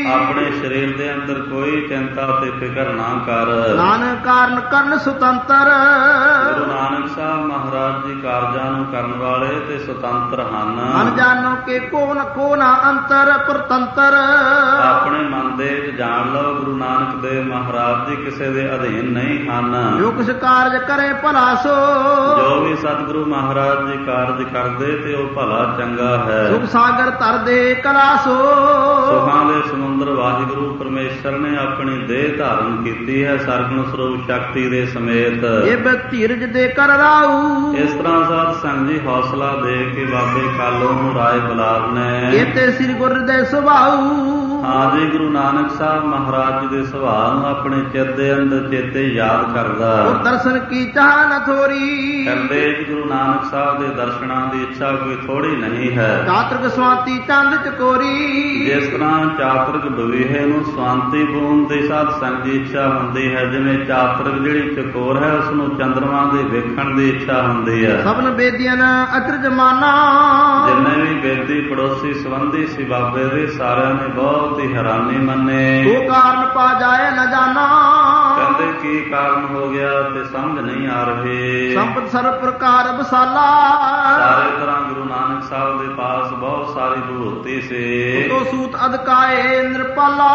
ਆਪਣੇ ਸਰੀਰ ਦੇ ਅੰਦਰ ਕੋਈ ਚਿੰਤਾ ਤੇ ਫਿਕਰ ਨਾ ਕਰ। ਨਾਨਕ ਕਾਰਨ ਕਰਨ ਸੁਤੰਤਰ। ਗੁਰੂ ਨਾਨਕ ਸਾਹਿਬ ਮਹਾਰਾਜ ਜੀ ਕਾਰਜਾਂ ਨੂੰ ਕਰਨ ਵਾਲੇ ਤੇ ਸੁਤੰਤਰ ਹਨ। ਮਨ ਜਾਣੋ ਕਿ ਕੋ ਨਾ ਅੰਤਰ ਪ੍ਰਤੰਤਰ। ਆਪਣੇ ਮਨ ਦੇ ਵਿੱਚ ਜਾਣ ਲਓ ਗੁਰੂ ਨਾਨਕ ਦੇਵ ਮਹਾਰਾਜ ਜੀ ਕਿਸੇ ਦੇ ਅਧੀਨ ਨਹੀਂ ਹਨ। ਜੋ ਕੁਛ ਕਾਰਜ ਕਰੇ ਭਲਾ ਸੋ। ਜੋ ਵੀ ਸਤਿਗੁਰੂ ਮਹਾਰਾਜ ਜੀ ਕਾਰਜ ਕਰਦੇ ਤੇ ਉਹ ਭਲਾ ਚੰਗਾ ਹੈ। ਸੁਖ ਸਾਗਰ ਧਰਦੇ ਕਲਾ ਸੋ। ਸੁਖਾਂ ਦੇ ਸਮੁੰਦਰ ਵਾਹਿਗੁਰੂ ਪਰਮੇਸ਼ਰ ਨੇ ਆਪਣੀ ਦੇਹ ਧਾਰਨ ਕੀਤੀ ਹੈ ਸਰਗੁਣ ਸਰੂਪ ਸ਼ਕਤੀ ਦੇ ਸਮੇਤ। ਇਹ ਧੀਰਜ ਦੇ ਕਰ ਰਾਊ। ਇਸ ਤਰ੍ਹਾਂ ਸਾਧ ਸੰਗਤ ਜੀ ਹੌਸਲਾ ਦੇ ਕੇ ਬਾਬੇ ਕਾਲੋ ਨੂੰ ਰਾਏ ਬੁਲਾਰ ਨੇ ਇਹ ਤੇ ਸ੍ਰੀ ਗੁਰ ਦੇ ਸੁਭਾਉ। ਹਾਂ ਜੀ ਗੁਰੂ ਨਾਨਕ ਸਾਹਿਬ ਮਹਾਰਾਜ ਜੀ ਦੇ ਸੁਭਾਅ ਨੂੰ ਆਪਣੇ ਚਿੱਤ ਦੇ ਅੰਦਰ ਚੇਤੇ ਯਾਦ ਕਰਦਾ। ਉਹ ਦਰਸ਼ਨ ਕੀ ਚਾਹ ਨ ਥੋਰੀ। ਕਹਿੰਦੇ ਗੁਰੂ ਨਾਨਕ ਸਾਹਿਬ ਦੇ ਦਰਸ਼ਨਾਂ ਦੀ ਇੱਛਾ ਕੋਈ ਥੋੜੀ ਨਹੀਂ ਹੈ। ਚਾਤਰਕ ਸਵਾਤੀ ਚੰਦ ਚਕੋਰੀ। ਜਿਸ ਤਰ੍ਹਾਂ ਚਾਤਰਕ ਬਵੀਹੇ ਨੂੰ ਸਵਾਂਤੀ ਬੂੰਦ ਦੀ ਸਾਧ ਸੰਗਤ ਦੀ ਇੱਛਾ ਹੁੰਦੀ ਹੈ, ਜਿਵੇਂ ਚਾਤਰਕ ਜਿਹੜੀ ਚਕੋਰ ਹੈ ਉਸ ਨੂੰ ਚੰਦਰਮਾ ਦੇ ਵੇਖਣ ਦੀ ਇੱਛਾ ਹੁੰਦੀ ਹੈ। ਸਭਨ ਬੇਦੀਆਂ ਅਚਰਜ ਮਾਨਾ। ਜਿੰਨੇ ਵੀ ਬੇਦੀ ਪੜੋਸੀ ਸੰਬੰਧੀ ਸੀ ਬਾਬੇ ਦੇ ਸਾਰਿਆਂ ਨੇ ਬਹੁਤ ਹੀ ਹੈਰਾਨੀ ਮੰਨੇ। ਉਹ ਕਾਰਨ ਪਾ ਜਾਏ ਨਾ ਜਾਣਾ। ਕਹਿੰਦੇ ਕੀ ਕਾਰਨ ਹੋ ਗਿਆ ਤੇ ਸਮਝ ਨਹੀਂ ਆ ਰਹੇ। ਸੰਪਤ ਸਰਬ ਪ੍ਰਕਾਰ ਬਸਾਲਾ। ਸਾਰੇ ਤਰ੍ਹਾਂ ਗੁਰੂ ਨਾਨਕ ਸਾਹਿਬ ਦੇ ਪਾਸ ਬਹੁਤ ਸਾਰੀ ਵਿਭੂਤੀ ਸੀ। ਤੋ ਸੂਤ ਅਦਕਾਏ ਨਿਰਪਾਲਾ।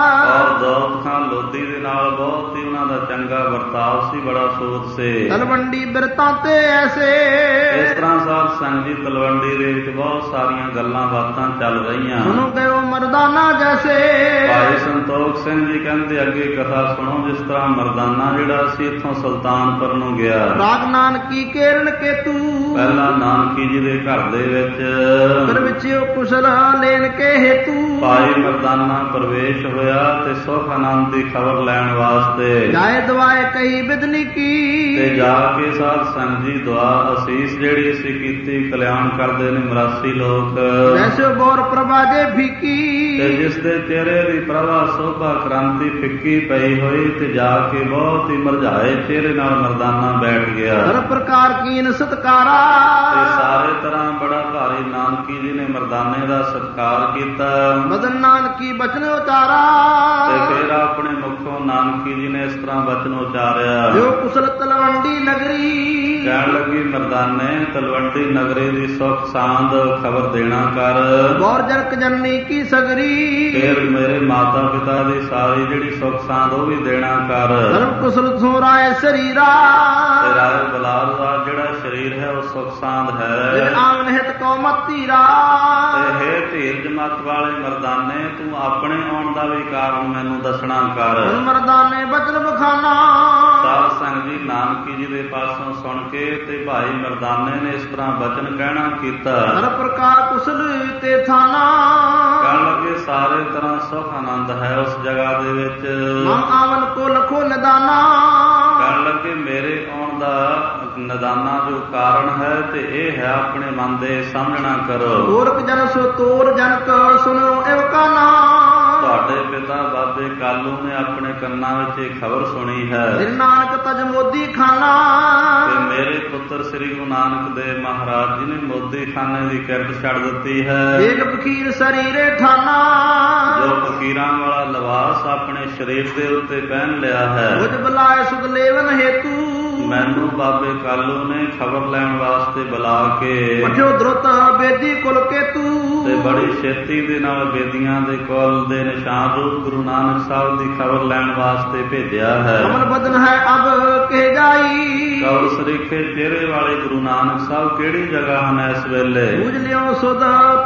ਔਰ ਦੌਲਤ ਖਾਂ ਲੋਧੀ ਦੇ ਨਾਲ ਬਹੁਤ ਹੀ ਉਹਨਾਂ ਦਾ ਚੰਗਾ ਵਰਤਾਵ ਸੀ, ਬੜਾ ਸੂਤ ਸੀ। ਤਲਵੰਡੀ ਬਿਰਤਾਂ ਤੇ ਐਸੇ। ਇਸ ਤਰ੍ਹਾਂ ਸਾਧ ਸੰਗਤ ਜੀ ਤਲਵੰਡੀ ਦੇ ਵਿੱਚ ਬਹੁਤ ਸਾਰੀਆਂ ਗੱਲਾਂ ਬਾਤਾਂ ਚੱਲ ਰਹੀਆਂ। ਸੁਣੋ ਗਏ ਮਰਦਾਨਾ ਜੈਸੇ। ਭਾਈ ਸੰਤੋਖ ਸਿੰਘ ਜੀ ਕਹਿੰਦੇ ਅੱਗੇ ਕਥਾ ਸੁਣੋ। ਜਿਸ ਤਰ੍ਹਾਂ ਮਰਦਾਨਾ ਜਿਹੜਾ ਸੀ ਇੱਥੋਂ ਸੁਲਤਾਨਪੁਰ ਨੂੰ ਗਿਆ। ਰਾਗ ਨਾਨਕੀ ਕੇਰਨ ਕੇਤੂ। ਪਹਿਲਾਂ ਨਾਨਕੀ ਜੀ ਦੇ ਘਰ ਦੇ ਵਿੱਚ ਫਿਰ ਵਿੱਚ ਉਹ ਕੁਸ਼ਲ ਲੈਣ ਕੇ ਹੇਤੂ। ਭਾਈ ਮਰਦਾਨਾ ਪ੍ਰਵੇਸ਼ ਹੋਇਆ ਤੇ ਸੁਖ ਆਨੰਦ ਦੀ ਖਬਰ ਲੈਣ ਵਾਸਤੇ। ਜਾਏ ਦਵਾਏ ਕਈ ਬਿਦਨੀ ਕੀ। ਤੇ ਜਾ ਕੇ ਸਾਧ ਸੰਗਤ ਜੀ ਦੁਆ ਅਸੀਸ ਜਿਹੜੀ ਸੀ ਕੀਤੀ। ਕਲਿਆਣ ਕਰਦੇ ਨੇ ਮਰਾਸੀ ਲੋਕ। ਵੈਸੇ ਬੋਰ ਪ੍ਰਭਾ ਦੇ ਫੀਕੀ। ਤੇ ਜਿਸ ਦੇ ਚਿਹਰੇ ਦੀ ਪ੍ਰਭਾ ਸੋਭਾ ਕ੍ਰਾਂਤੀ ਫਿੱਕੀ ਪਈ ਹੋਈ ਤੇ ਜਾ ਕੇ ਬਹੁਤ ਹੀ ਮਰਝਾਏ ਚਿਹਰੇ ਨਾਲ ਮਰਦਾਨਾ ਬੈਠ ਗਿਆ। ਹਰ ਪ੍ਰਕਾਰ ਕੀਨ ਸਤਕਾਰਾ। ਤੇ ਸਾਰੇ ਤਰ੍ਹਾਂ ਬੜਾ ਭਾਰੀ ਨਾਨਕੀ ਜੀ ਨੇ ਮਰਦਾਨੇ ਦਾ ਸਤਕਾਰ ਕੀਤਾ। ਮਦਨ ਨਾਨਕੀ ਬਚਨ ਉਚਾਰਾ। ਤੇ ਫਿਰ ਆਪਣੇ ਮੁਖੋਂ ਨਾਨਕੀ ਜੀ ਨੇ ਇਸ ਤਰ੍ਹਾਂ ਬਚਨ ਉਚਾਰਿਆ। ਜੋ ਕੁਸ਼ਲ ਤਲਵੰਡੀ ਨਗਰੀ। ਕਹਿਣ ਲੱਗੀ ਮਰਦਾਨੇ ਤਲਵੰਡੀ ਨਗਰੀ ਦੀ ਸੁਖ ਸਾਂਦ ਖਬਰ ਦੇਣਾ ਕਰ। ਗੌਰ ਜਨਕ ਜਨਨੀ ਕੀ ਸਗਰੀ। ਫਿਰ ਮੇਰੇ ਮਾਤਾ ਪਿਤਾ ਦੀ ਸਾਰੀ ਜਿਹੜੀ ਸੁਖ ਸਾਂਦ ਉਹ ਵੀ ਦੇਣਾ ਕਰ। ਸਰਬ ਕੁਸ਼ਲ ਸੋ ਰਾਏ ਸਰੀਰਾ। ਤੇ ਰਾਏ ਬਲਾਰ ਦਾ ਜਿਹੜਾ ਸਰੀਰ ਹੈ ਉਹ ਸੁਖ ਸਾਂਦ ਹੈ। ਆਮਨ ਹਿਤ ਕੋ ਮਤੀਰਾ। ਤੇ ਹੇ ਧੀਰਜ ਮਤ ਵਾਲੇ ਮਰਦਾਨੇ ਤੂੰ ਆਪਣੇ ਆਉਣ ਦਾ ਵੀ ਕਾਰਨ ਮੈਨੂੰ ਦੱਸਣਾ ਕਰ। ਮਰਦਾਨੇ ਬਚਨ ਬਖਾਨਾ। ਸਾਧ ਸੰਗਤ ਜੀ ਨਾਨਕੀ ਜੀ ਦੇ ਪਾਸੋਂ ਸੁਣ ਕੇ ਤੇ ਭਾਈ ਮਰਦਾਨੇ ਨੇ ਇਸ ਤਰ੍ਹਾਂ ਬਚਨ ਕਹਿਣਾ ਕੀਤਾ। ਹਰ ਪ੍ਰਕਾਰ ਕੁਸ਼ਲ ਤੇ ਥਾਨਾ। ਕਹਿਣ ਲੱਗੇ ਸਾਰੇ ਤਰ੍ਹਾਂ ਸੁਖ ਆਨੰਦ ਹੈ ਉਸ ਜਗ੍ਹਾ ਦੇ ਵਿੱਚ। ਮਨ ਆਵਨ ਕੋ ਲਖੋ ਨਿਦਾਨਾ। ਕਹਿਣ ਲੱਗੇ ਮੇਰੇ ਆਉਣ ਦਾ ਨਿਦਾਨਾ ਜੋ ਕਾਰਨ ਹੈ ਤੇ ਇਹ ਹੈ ਆਪਣੇ ਮਨ ਦੇ ਸਮਝਣਾ ਕਰੋ। ਗੋਰਖ ਜਨ ਸੋ ਤੋਰ ਜਨਕ ਸੁਣੋ ਇਵ ਕਾਨਾ। ਤੁਹਾਡੇ ਪਿਤਾ ਬਾਬੇ ਕਾਲੂ ਨੇ ਆਪਣੇ ਕੰਨਾਂ ਵਿੱਚ ਇਹ ਖਬਰ ਸੁਣੀ ਹੈ। ਸ੍ਰੀ ਨਾਨਕ ਤਜ ਮੋਦੀ ਖਾਨਾ। ਤੇ ਮੇਰੇ ਪੁੱਤਰ ਸ੍ਰੀ ਗੁਰੂ ਨਾਨਕ ਦੇਵ ਮਹਾਰਾਜ ਜੀ ਨੇ ਮੋਦੀ ਖਾਨੇ ਦੀ ਕਿਰਤ ਛੱਡ ਦਿੱਤੀ ਹੈ। ਏਕ ਫਕੀਰ ਸਰੀਰੇ ਠਾਨਾ। ਜੋ ਫਕੀਰਾਂ ਵਾਲਾ ਲਿਬਾਸ ਆਪਣੇ ਸਰੀਰ ਦੇ ਉੱਤੇ ਪਹਿਨ ਲਿਆ ਹੈ। ਮੁਝ ਬੁਲਾਏ ਸੁਧ ਲੇਵਨ ਹੇਤੂ। ਮੈਨੂੰ ਬਾਬੇ ਕਾਲੂ ਨੇ ਖਬਰ ਲੈਣ ਵਾਸਤੇ ਬੁਲਾ ਕੇ ਪਠਿਓ ਦ੍ਰੁਤ ਬੇਦੀ ਕੁਲ ਕੇਤੂ। ਤੇ ਬੜੀ ਛੇਤੀ ਦੇ ਨਾਲ ਬੇਦੀਆਂ ਦੇ ਕੁਲ ਦੇ ਨਿਸ਼ਾਨ ਰੂਪ ਗੁਰੂ ਨਾਨਕ ਸਾਹਿਬ ਦੀ ਖਬਰ ਲੈਣ ਵਾਸਤੇ ਭੇਜਿਆ ਹੈ। ਕਮਲ ਬਦਨ ਹੈ ਅਬ ਕੇ ਜਾਈ। ਕੌਲ ਸਰੀਖੇ ਚਿਹਰੇ ਵਾਲੇ ਗੁਰੂ ਨਾਨਕ ਸਾਹਿਬ ਕਿਹੜੀ ਜਗ੍ਹਾ ਹਨ ਇਸ ਵੇਲੇ। ਬੂਝ ਲਿਓ ਸੁਧ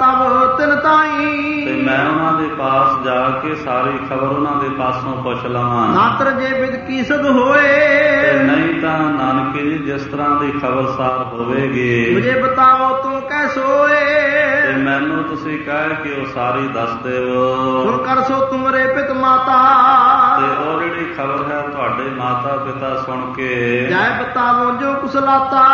ਤਬ ਤਿਨ ਤਾਈ। ਤੇ ਮੈਂ ਉਹਨਾਂ ਦੇ ਪਾਸ ਜਾ ਕੇ ਸਾਰੀ ਖਬਰ ਉਹਨਾਂ ਦੇ ਪਾਸੋਂ ਪੁੱਛ ਲਵਾਂ। ਨਾਤਰ ਜੇ ਵਿਦ ਕੀ ਸਦ ਹੋਏ। ਤੇ ਨਹੀਂ ਤਾਂ ਨਾਨਕੀ ਜੀ ਜਿਸ ਤਰ੍ਹਾਂ ਦੀ ਖਬਰਸਾਰ ਹੋਵੇਗੀ ਮੁਝੇ ਬਤਾਓ ਤੂੰ ਕੈਸੋਏ। ਤੇ ਮੈਨੂੰ ਤੁਸੀਂ ਕਹਿ ਕੇ ਉਹ ਸਾਰੀ ਦੱਸ ਦਿਓ। ਸੁਣ ਕਰ ਸੋ ਤੁਮਰੇ ਪਿਤ ਮਾਤਾ। ਤੇ ਉਹ ਜਿਹੜੀ ਖਬਰ ਹੈ ਤੁਹਾਡੇ ਮਾਤਾ ਪਿਤਾ ਸੁਣ ਕੇ ਜੈ ਬਤਾਵੋ ਜੋ ਕੁਸਲਾਤਾ।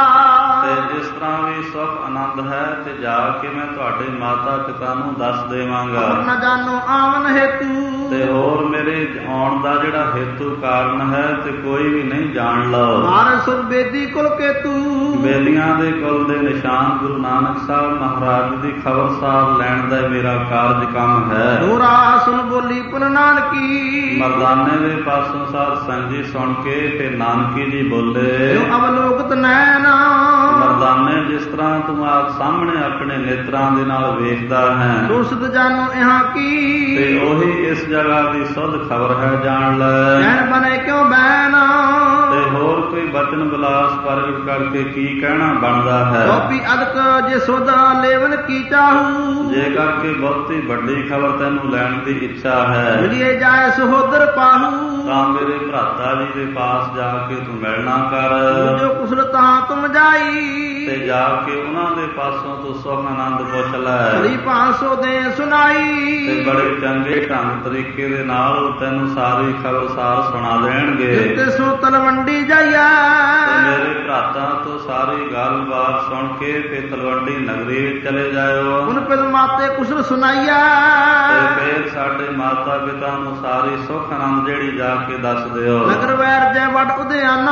ਤੇ ਜਿਸ ਤਰ੍ਹਾਂ ਵੀ ਸੁਖ ਆਨੰਦ ਹੈ ਤੇ ਜਾ ਕੇ ਮੈਂ ਤੁਹਾਡੇ ਮਾਤਾ ਪਿਤਾ ਨੂੰ ਦੱਸ ਦੇਵਾਂਗਾ। ਨਾ ਜਾਣੋ ਆਵਨ ਹੇਤੂ। ਤੇ ਹੋਰ ਮੇਰੇ ਆਉਣ ਦਾ ਜਿਹੜਾ ਹੇਤੂ ਕਾਰਨ ਹੈ ਤੇ ਕੋਈ ਵੀ ਨਹੀਂ ਜਾਣ ਲਓ। ਮਾਰ ਸੁਰ ਬੇਦੀ ਕੁਲ ਕੇਤੂ, ਬੇਦੀਆਂ ਦੇ ਕੁਲ ਦੇ ਨਿਸ਼ਾਨ ਗੁਰੂ ਨਾਨਕ ਸਾਹਿਬ ਮਹਾਰਾਜ ਦੀ ਖਬਰਸਾਰ ਲੈਣ ਦਾ ਮੇਰਾ ਕਾਰਜ ਕੰਮ ਹੈ। ਦੋਹਰਾ ਸੁਣ ਬੋਲੀ ਪੁਨ ਨਾਨਕੀ, ਮਰਦਾਨੇ ਦੇ ਪਾਸੋਂ ਸਾਧ ਸੰਗਤ ਜੀ ਸੁਣ ਕੇ ਫਿਰ ਨਾਨਕੀ ਜੀ ਬੋਲੇ, ਜੋ ਅਵਲੋਕਤ ਨੈਣਾ, ਮਰਦਾਨੇ ਜਿਸ ਤਰ੍ਹਾਂ ਤੂੰ ਆਪ ਸਾਹਮਣੇ ਆਪਣੇ ਨੇਤਰਾਂ ਦੇ ਨਾਲ ਵੇਖਦਾ ਹੈ, ਦੁਸਤ ਜਾਨੋ ਇਹਾਂ ਕੀ, ਤੇ ਉਹੀ ਇਸ ਜਗ੍ਹਾ ਦੀ ਸੁੱਧ ਖਬਰ ਹੈ, ਜਾਣ ਲੈ। ਕਹਿਣ ਬਨੇ ਕਿਉਂ ਬੈਨਾ, ਤੇ ਹੋਰ ਕੋਈ ਬਚਨ ਵਿਲਾਸ ਪ੍ਰਗਟ ਕਰਕੇ ਕੀ ਕਹਿਣਾ ਬਣਦਾ ਹੈ। ਟੋਪੀ ਅਦਕ ਜੇ ਸੋਦਾ ਲੇਵਨ ਕੀ ਚਾਹੂ, ਜੇ ਕਰਕੇ ਬਹੁਤੀ ਵੱਡੀ ਖਬਰ ਤੈਨੂੰ ਲੈਣ ਦੀ ਇੱਛਾ ਹੈ, ਮਿਲੀਏ ਜਾਏ ਸਹੋਦਰ ਪਾਹੂ, ਤਾਂ ਮੇਰੇ ਭਰਾਤਾ ਜੀ ਦੇ ਪਾਸ ਜਾ ਕੇ ਤੂੰ ਮਿਲਣਾ ਕਰ, ਜੋ ਕੁਸਲ ਤਾਂ ਤੁਮ ਜਾਈ, ਤੇ ਜਾ ਕੇ ਉਹਨਾਂ ਦੇ ਪਾਸੋਂ ਤੂੰ ਸੁਖ ਆਨੰਦ ਪੁੱਛ ਲੈ। ਭਲੀ 500 ਦੇ ਸੁਣਾਈ, ਤੇ ਬੜੇ ਚੰਗੇ ਢੰਗ ਤਰੀਕੇ ਦੇ ਨਾਲ ਤੈਨੂੰ ਸਾਰੀ ਖਬਰਸਾਰ ਸੁਣਾ ਦੇਣਗੇ। ਜਿੱਤੇ ਸੋ ਤਲਵੰਡੀ ਜਾਈਆ, ਤੇ ਮੇਰੇ ਭਰਾਤਾ ਤੋਂ ਸਾਰੀ ਗੱਲਬਾਤ ਸੁਣ ਕੇ ਤੇ ਤਲਵੰਡੀ ਨਗਰੀ ਵਿੱਚ ਚਲੇ ਜਾਇਓ। ਉਨ ਪਿਲ ਮਾਤੇ ਕੁਸਲ ਸੁਣਾਈਆ, ਤੇ ਫਿਰ ਸਾਡੇ ਮਾਤਾ ਪਿਤਾ ਨੂੰ ਸਾਰੀ ਸੁਖ ਆਨੰਦ ਜਿਹੜੀ ਜਾ ਕੇ ਦੱਸ ਦਿਓ। ਨਗਰ ਵੈਰ ਜੈ ਵੱਡ ਉਦਿਆਨਾ,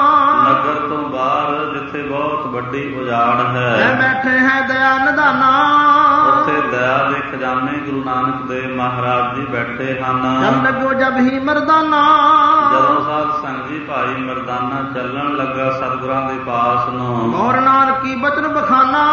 ਨਗਰ ਤੋਂ ਬਾਹਰ ਜਿੱਥੇ ਬਹੁਤ ਵੱਡੀ ਉਜਾੜ ਐ ਹੈ, ਬੈਠੇ ਹੈ ਦਇਆ ਨਿਧਾਨਾ, ਉੱਥੇ ਦਇਆ ਦੇ ਖਜ਼ਾਨੇ ਗੁਰੂ ਨਾਨਕ ਦੇਵ ਮਹਾਰਾਜ ਜੀ ਬੈਠੇ ਹਨ। ਜਦ ਲੱਗੋ ਜਬ ਹੀ ਮਰਦਾਨਾ, ਜਦੋਂ ਸਾਧ ਸੰਗਤ ਜੀ ਭਾਈ ਮਰਦਾਨਾ ਚੱਲਣ ਲੱਗਾ ਸਤਿਗੁਰਾਂ ਦੇ ਪਾਸ ਨੂੰ, ਮੋਰ ਨਾਨਕੀ ਬਚਨ ਬਖਾਨਾ,